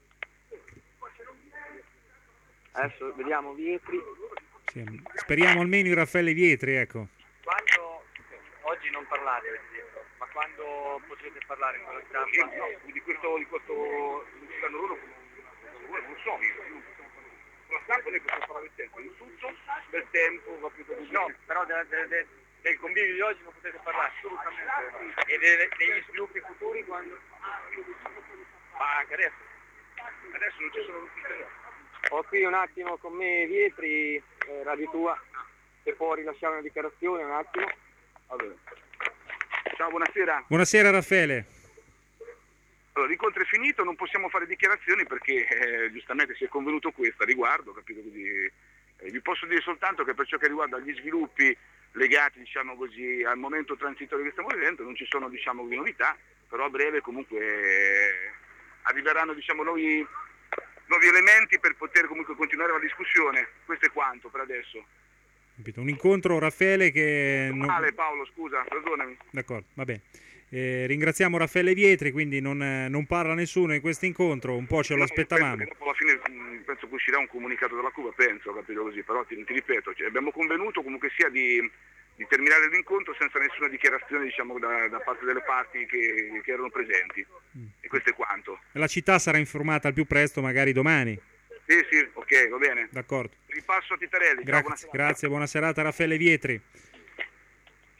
Adesso vediamo Vietri. Sì, speriamo almeno in Raffaele Vietri, ecco. Quando oggi non parlate, ma quando potrete parlare con la stampa? No, di questo di questo stanno loro non so io. Con la stampa noi possiamo parlare del tempo, in tutto del tempo va più così. No, però de, de, de, del convivio di oggi non potete parlare assolutamente. E de, degli sviluppi futuri quando? Ma anche adesso. Adesso non ci sono notizie. Ho qui un attimo con me Vietri, eh, Radio Tua, se può rilasciare una dichiarazione un attimo. Allora. Ciao, buonasera. Buonasera Raffaele. Allora, l'incontro è finito, non possiamo fare dichiarazioni perché eh, giustamente si è convenuto questo a riguardo, capito? Quindi, eh, vi posso dire soltanto che per ciò che riguarda gli sviluppi legati, diciamo così, al momento transitorio che stiamo vivendo, non ci sono, diciamo, novità, però a breve comunque eh, arriveranno, diciamo, nuovi, nuovi elementi per poter comunque continuare la discussione. Questo è quanto per adesso. Un incontro, Raffaele, che... Non... Male Paolo, scusa, perdonami. D'accordo, va bene. Eh, ringraziamo Raffaele Vietri, quindi non, eh, non parla nessuno in questo incontro, un po' ce lo aspettavamo. Dopo alla fine mh, penso che uscirà un comunicato dalla Cuba, penso, capito così, però ti, ti ripeto, cioè, abbiamo convenuto comunque sia di, di terminare l'incontro senza nessuna dichiarazione, diciamo, da, da parte delle parti che, che erano presenti, mm. e questo è quanto. La città sarà informata al più presto, magari domani. Sì, sì, ok, va bene. D'accordo. Ripasso a Tittarelli. Grazie, ciao, buona grazie, buona serata Raffaele Vietri.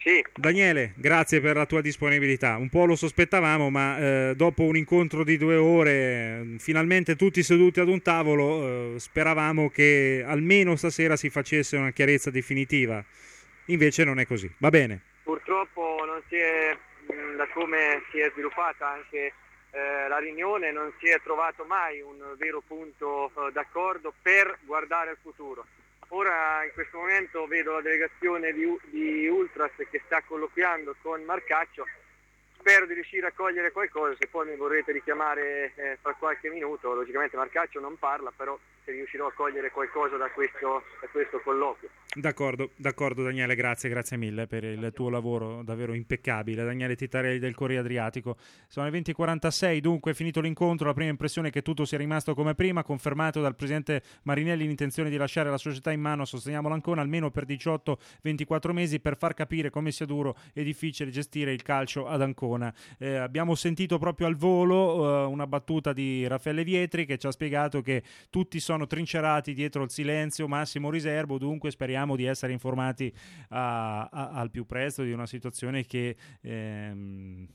Sì. Daniele, grazie per la tua disponibilità. Un po' lo sospettavamo, ma eh, dopo un incontro di due ore, finalmente tutti seduti ad un tavolo, eh, speravamo che almeno stasera si facesse una chiarezza definitiva. Invece non è così. Va bene. Purtroppo non si è, mh, da come si è sviluppata anche eh, la riunione, non si è trovato mai un vero punto eh, d'accordo per guardare al futuro. Ora in questo momento vedo la delegazione di, di Ultras che sta colloquiando con Marcaccio, spero di riuscire a cogliere qualcosa, se poi mi vorrete richiamare eh, fra qualche minuto, logicamente Marcaccio non parla, però se riuscirò a cogliere qualcosa da questo, da questo colloquio. D'accordo, d'accordo Daniele, grazie, grazie mille per il tuo lavoro davvero impeccabile. Daniele Titarelli del Corriere Adriatico. Sono le venti e quarantasei, dunque è finito l'incontro, la prima impressione è che tutto sia rimasto come prima, confermato dal presidente Marinelli l'intenzione di lasciare la società in mano a Sosteniamo l'Ancona almeno per diciotto ventiquattro mesi per far capire come sia duro e difficile gestire il calcio ad Ancona. Eh, abbiamo sentito proprio al volo eh, una battuta di Raffaele Vietri che ci ha spiegato che tutti sono trincerati dietro il silenzio, massimo riservo, dunque speriamo di essere informati a, a, al più presto di una situazione che ehm,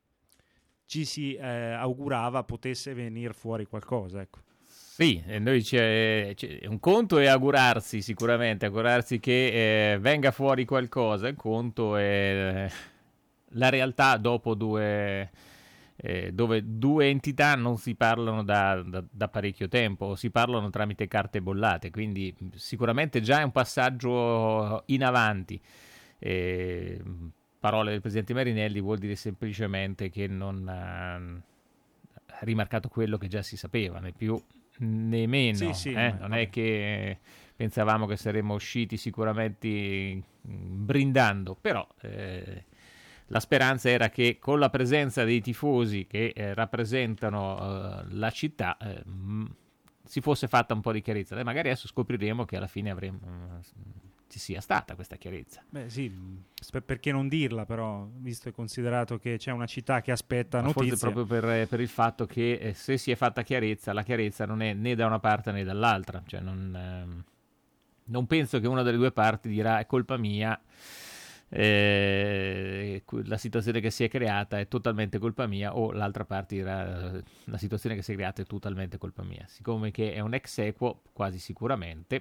ci si eh, augurava potesse venire fuori qualcosa, ecco. Sì, e noi c'è, c'è un conto è augurarsi sicuramente, augurarsi che eh, venga fuori qualcosa, il conto è la realtà dopo due... Eh, dove due entità non si parlano da, da, da parecchio tempo, o si parlano tramite carte bollate, quindi sicuramente già è un passaggio in avanti. Eh, parole del presidente Marinelli vuol dire semplicemente che non ha rimarcato quello che già si sapeva, né più né meno. Sì, sì, eh? ma- Non è che pensavamo che saremmo usciti sicuramente brindando, però... Eh, La speranza era che con la presenza dei tifosi che eh, rappresentano eh, la città eh, mh, si fosse fatta un po' di chiarezza. E magari adesso scopriremo che alla fine avremo, mh, ci sia stata questa chiarezza. Beh sì, sp- perché non dirla però, visto e considerato che c'è una città che aspetta Ma notizie. forse proprio per, per il fatto che eh, se si è fatta chiarezza, la chiarezza non è né da una parte né dall'altra. Cioè non, ehm, non penso che una delle due parti dirà è colpa mia. Eh, la situazione che si è creata è totalmente colpa mia, o l'altra parte dirà la situazione che si è creata è totalmente colpa mia. Siccome che è un ex equo, quasi sicuramente,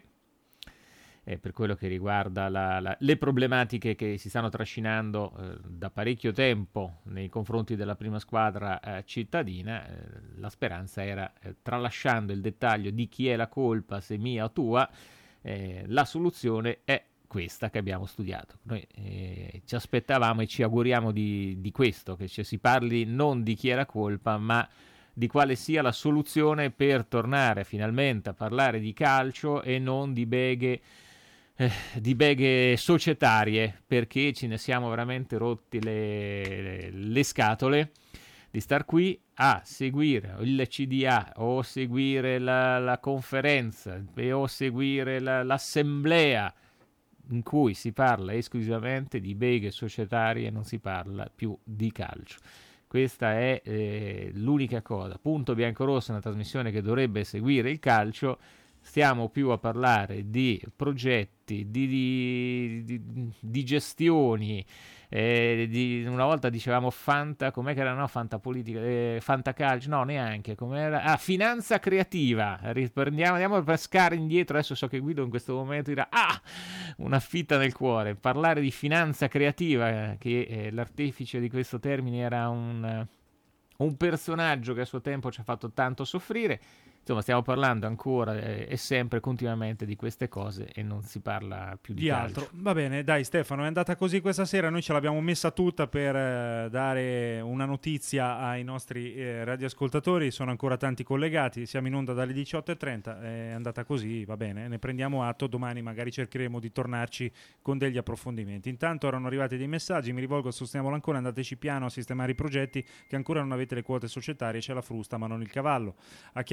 eh, per quello che riguarda la, la, le problematiche che si stanno trascinando eh, da parecchio tempo nei confronti della prima squadra eh, cittadina, eh, la speranza era, eh, tralasciando il dettaglio di chi è la colpa, se mia o tua, eh, la soluzione è questa che abbiamo studiato. Noi eh, ci aspettavamo e ci auguriamo di, di questo, che ci si parli non di chi è la colpa, ma di quale sia la soluzione per tornare finalmente a parlare di calcio e non di beghe, eh, di beghe societarie, perché ce ne siamo veramente rotti le, le, le scatole di star qui a seguire il C D A o seguire la, la conferenza o seguire la, l'assemblea in cui si parla esclusivamente di beghe societarie e non si parla più di calcio. Questa è eh, l'unica cosa. Punto Biancorosso è una trasmissione che dovrebbe seguire il calcio, stiamo più a parlare di progetti, di, di, di, di gestioni, eh, di, una volta dicevamo fanta, com'è che era, no, fantapolitica, eh, fantacalcio, no neanche, com'era, ah, finanza creativa, riprendiamo, andiamo a pescare indietro, adesso so che Guido in questo momento dirà, ah, una fitta nel cuore, parlare di finanza creativa, che eh, l'artefice di questo termine era un, un personaggio che a suo tempo ci ha fatto tanto soffrire. Insomma, stiamo parlando ancora eh, e sempre continuamente di queste cose e non si parla più di, di calcio. altro. Va bene, dai Stefano, è andata così questa sera, noi ce l'abbiamo messa tutta per eh, dare una notizia ai nostri eh, radioascoltatori, sono ancora tanti collegati, siamo in onda dalle diciotto e trenta, è andata così, va bene, ne prendiamo atto, domani magari cercheremo di tornarci con degli approfondimenti. Intanto erano arrivati dei messaggi, mi rivolgo a Sosteniamo l'Ancona, andateci piano a sistemare i progetti che ancora non avete le quote societarie, c'è la frusta ma non il cavallo. A Chiaravalle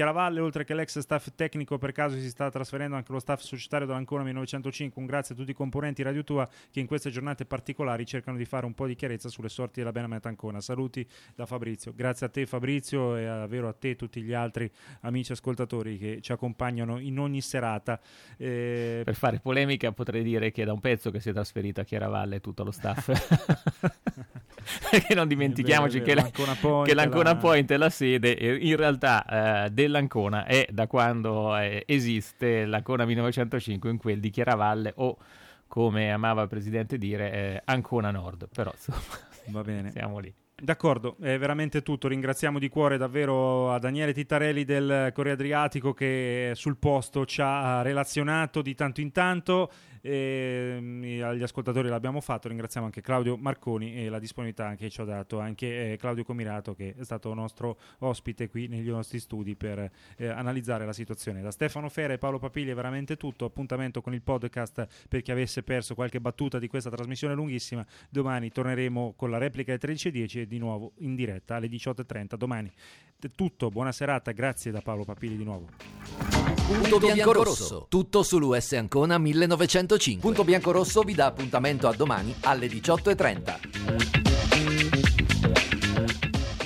oltre che l'ex staff tecnico, per caso si sta trasferendo anche lo staff societario dell'Ancona millenovecentocinque. Un grazie a tutti i componenti Radio Tua che in queste giornate particolari cercano di fare un po' di chiarezza sulle sorti della Benamet Ancona. Saluti da Fabrizio. Grazie a te Fabrizio e a, vero a te e tutti gli altri amici ascoltatori che ci accompagnano in ogni serata. Eh... Per fare polemica potrei dire che è da un pezzo che si è trasferito a Chiaravalle tutto lo staff. Perché non dimentichiamoci vero, vero. che, la, L'Ancona Point, che l'Ancona la... Point è la sede, e in realtà eh, dell'Ancona è da quando eh, esiste l'Ancona millenovecentocinque in quel di Chiaravalle, o come amava il presidente dire eh, Ancona Nord, però insomma va bene, siamo lì. D'accordo, è veramente tutto. Ringraziamo di cuore davvero a Daniele Tittarelli del Corriere Adriatico che sul posto ci ha relazionato di tanto in tanto, e agli ascoltatori l'abbiamo fatto. Ringraziamo anche Claudio Marconi e la disponibilità che ci ha dato anche eh, Claudio Comirato, che è stato nostro ospite qui negli nostri studi per eh, analizzare la situazione. Da Stefano Fera e Paolo Papigli è veramente tutto. Appuntamento con il podcast per chi avesse perso qualche battuta di questa trasmissione lunghissima. Domani torneremo con la replica alle tredici e dieci e di nuovo in diretta alle diciotto e trenta domani. È tutto, buona serata, grazie da Paolo Papilli di nuovo. Punto Biancorosso, tutto sull'U S Ancona millenovecentocinque. Punto Biancorosso vi dà appuntamento a domani alle diciotto e trenta.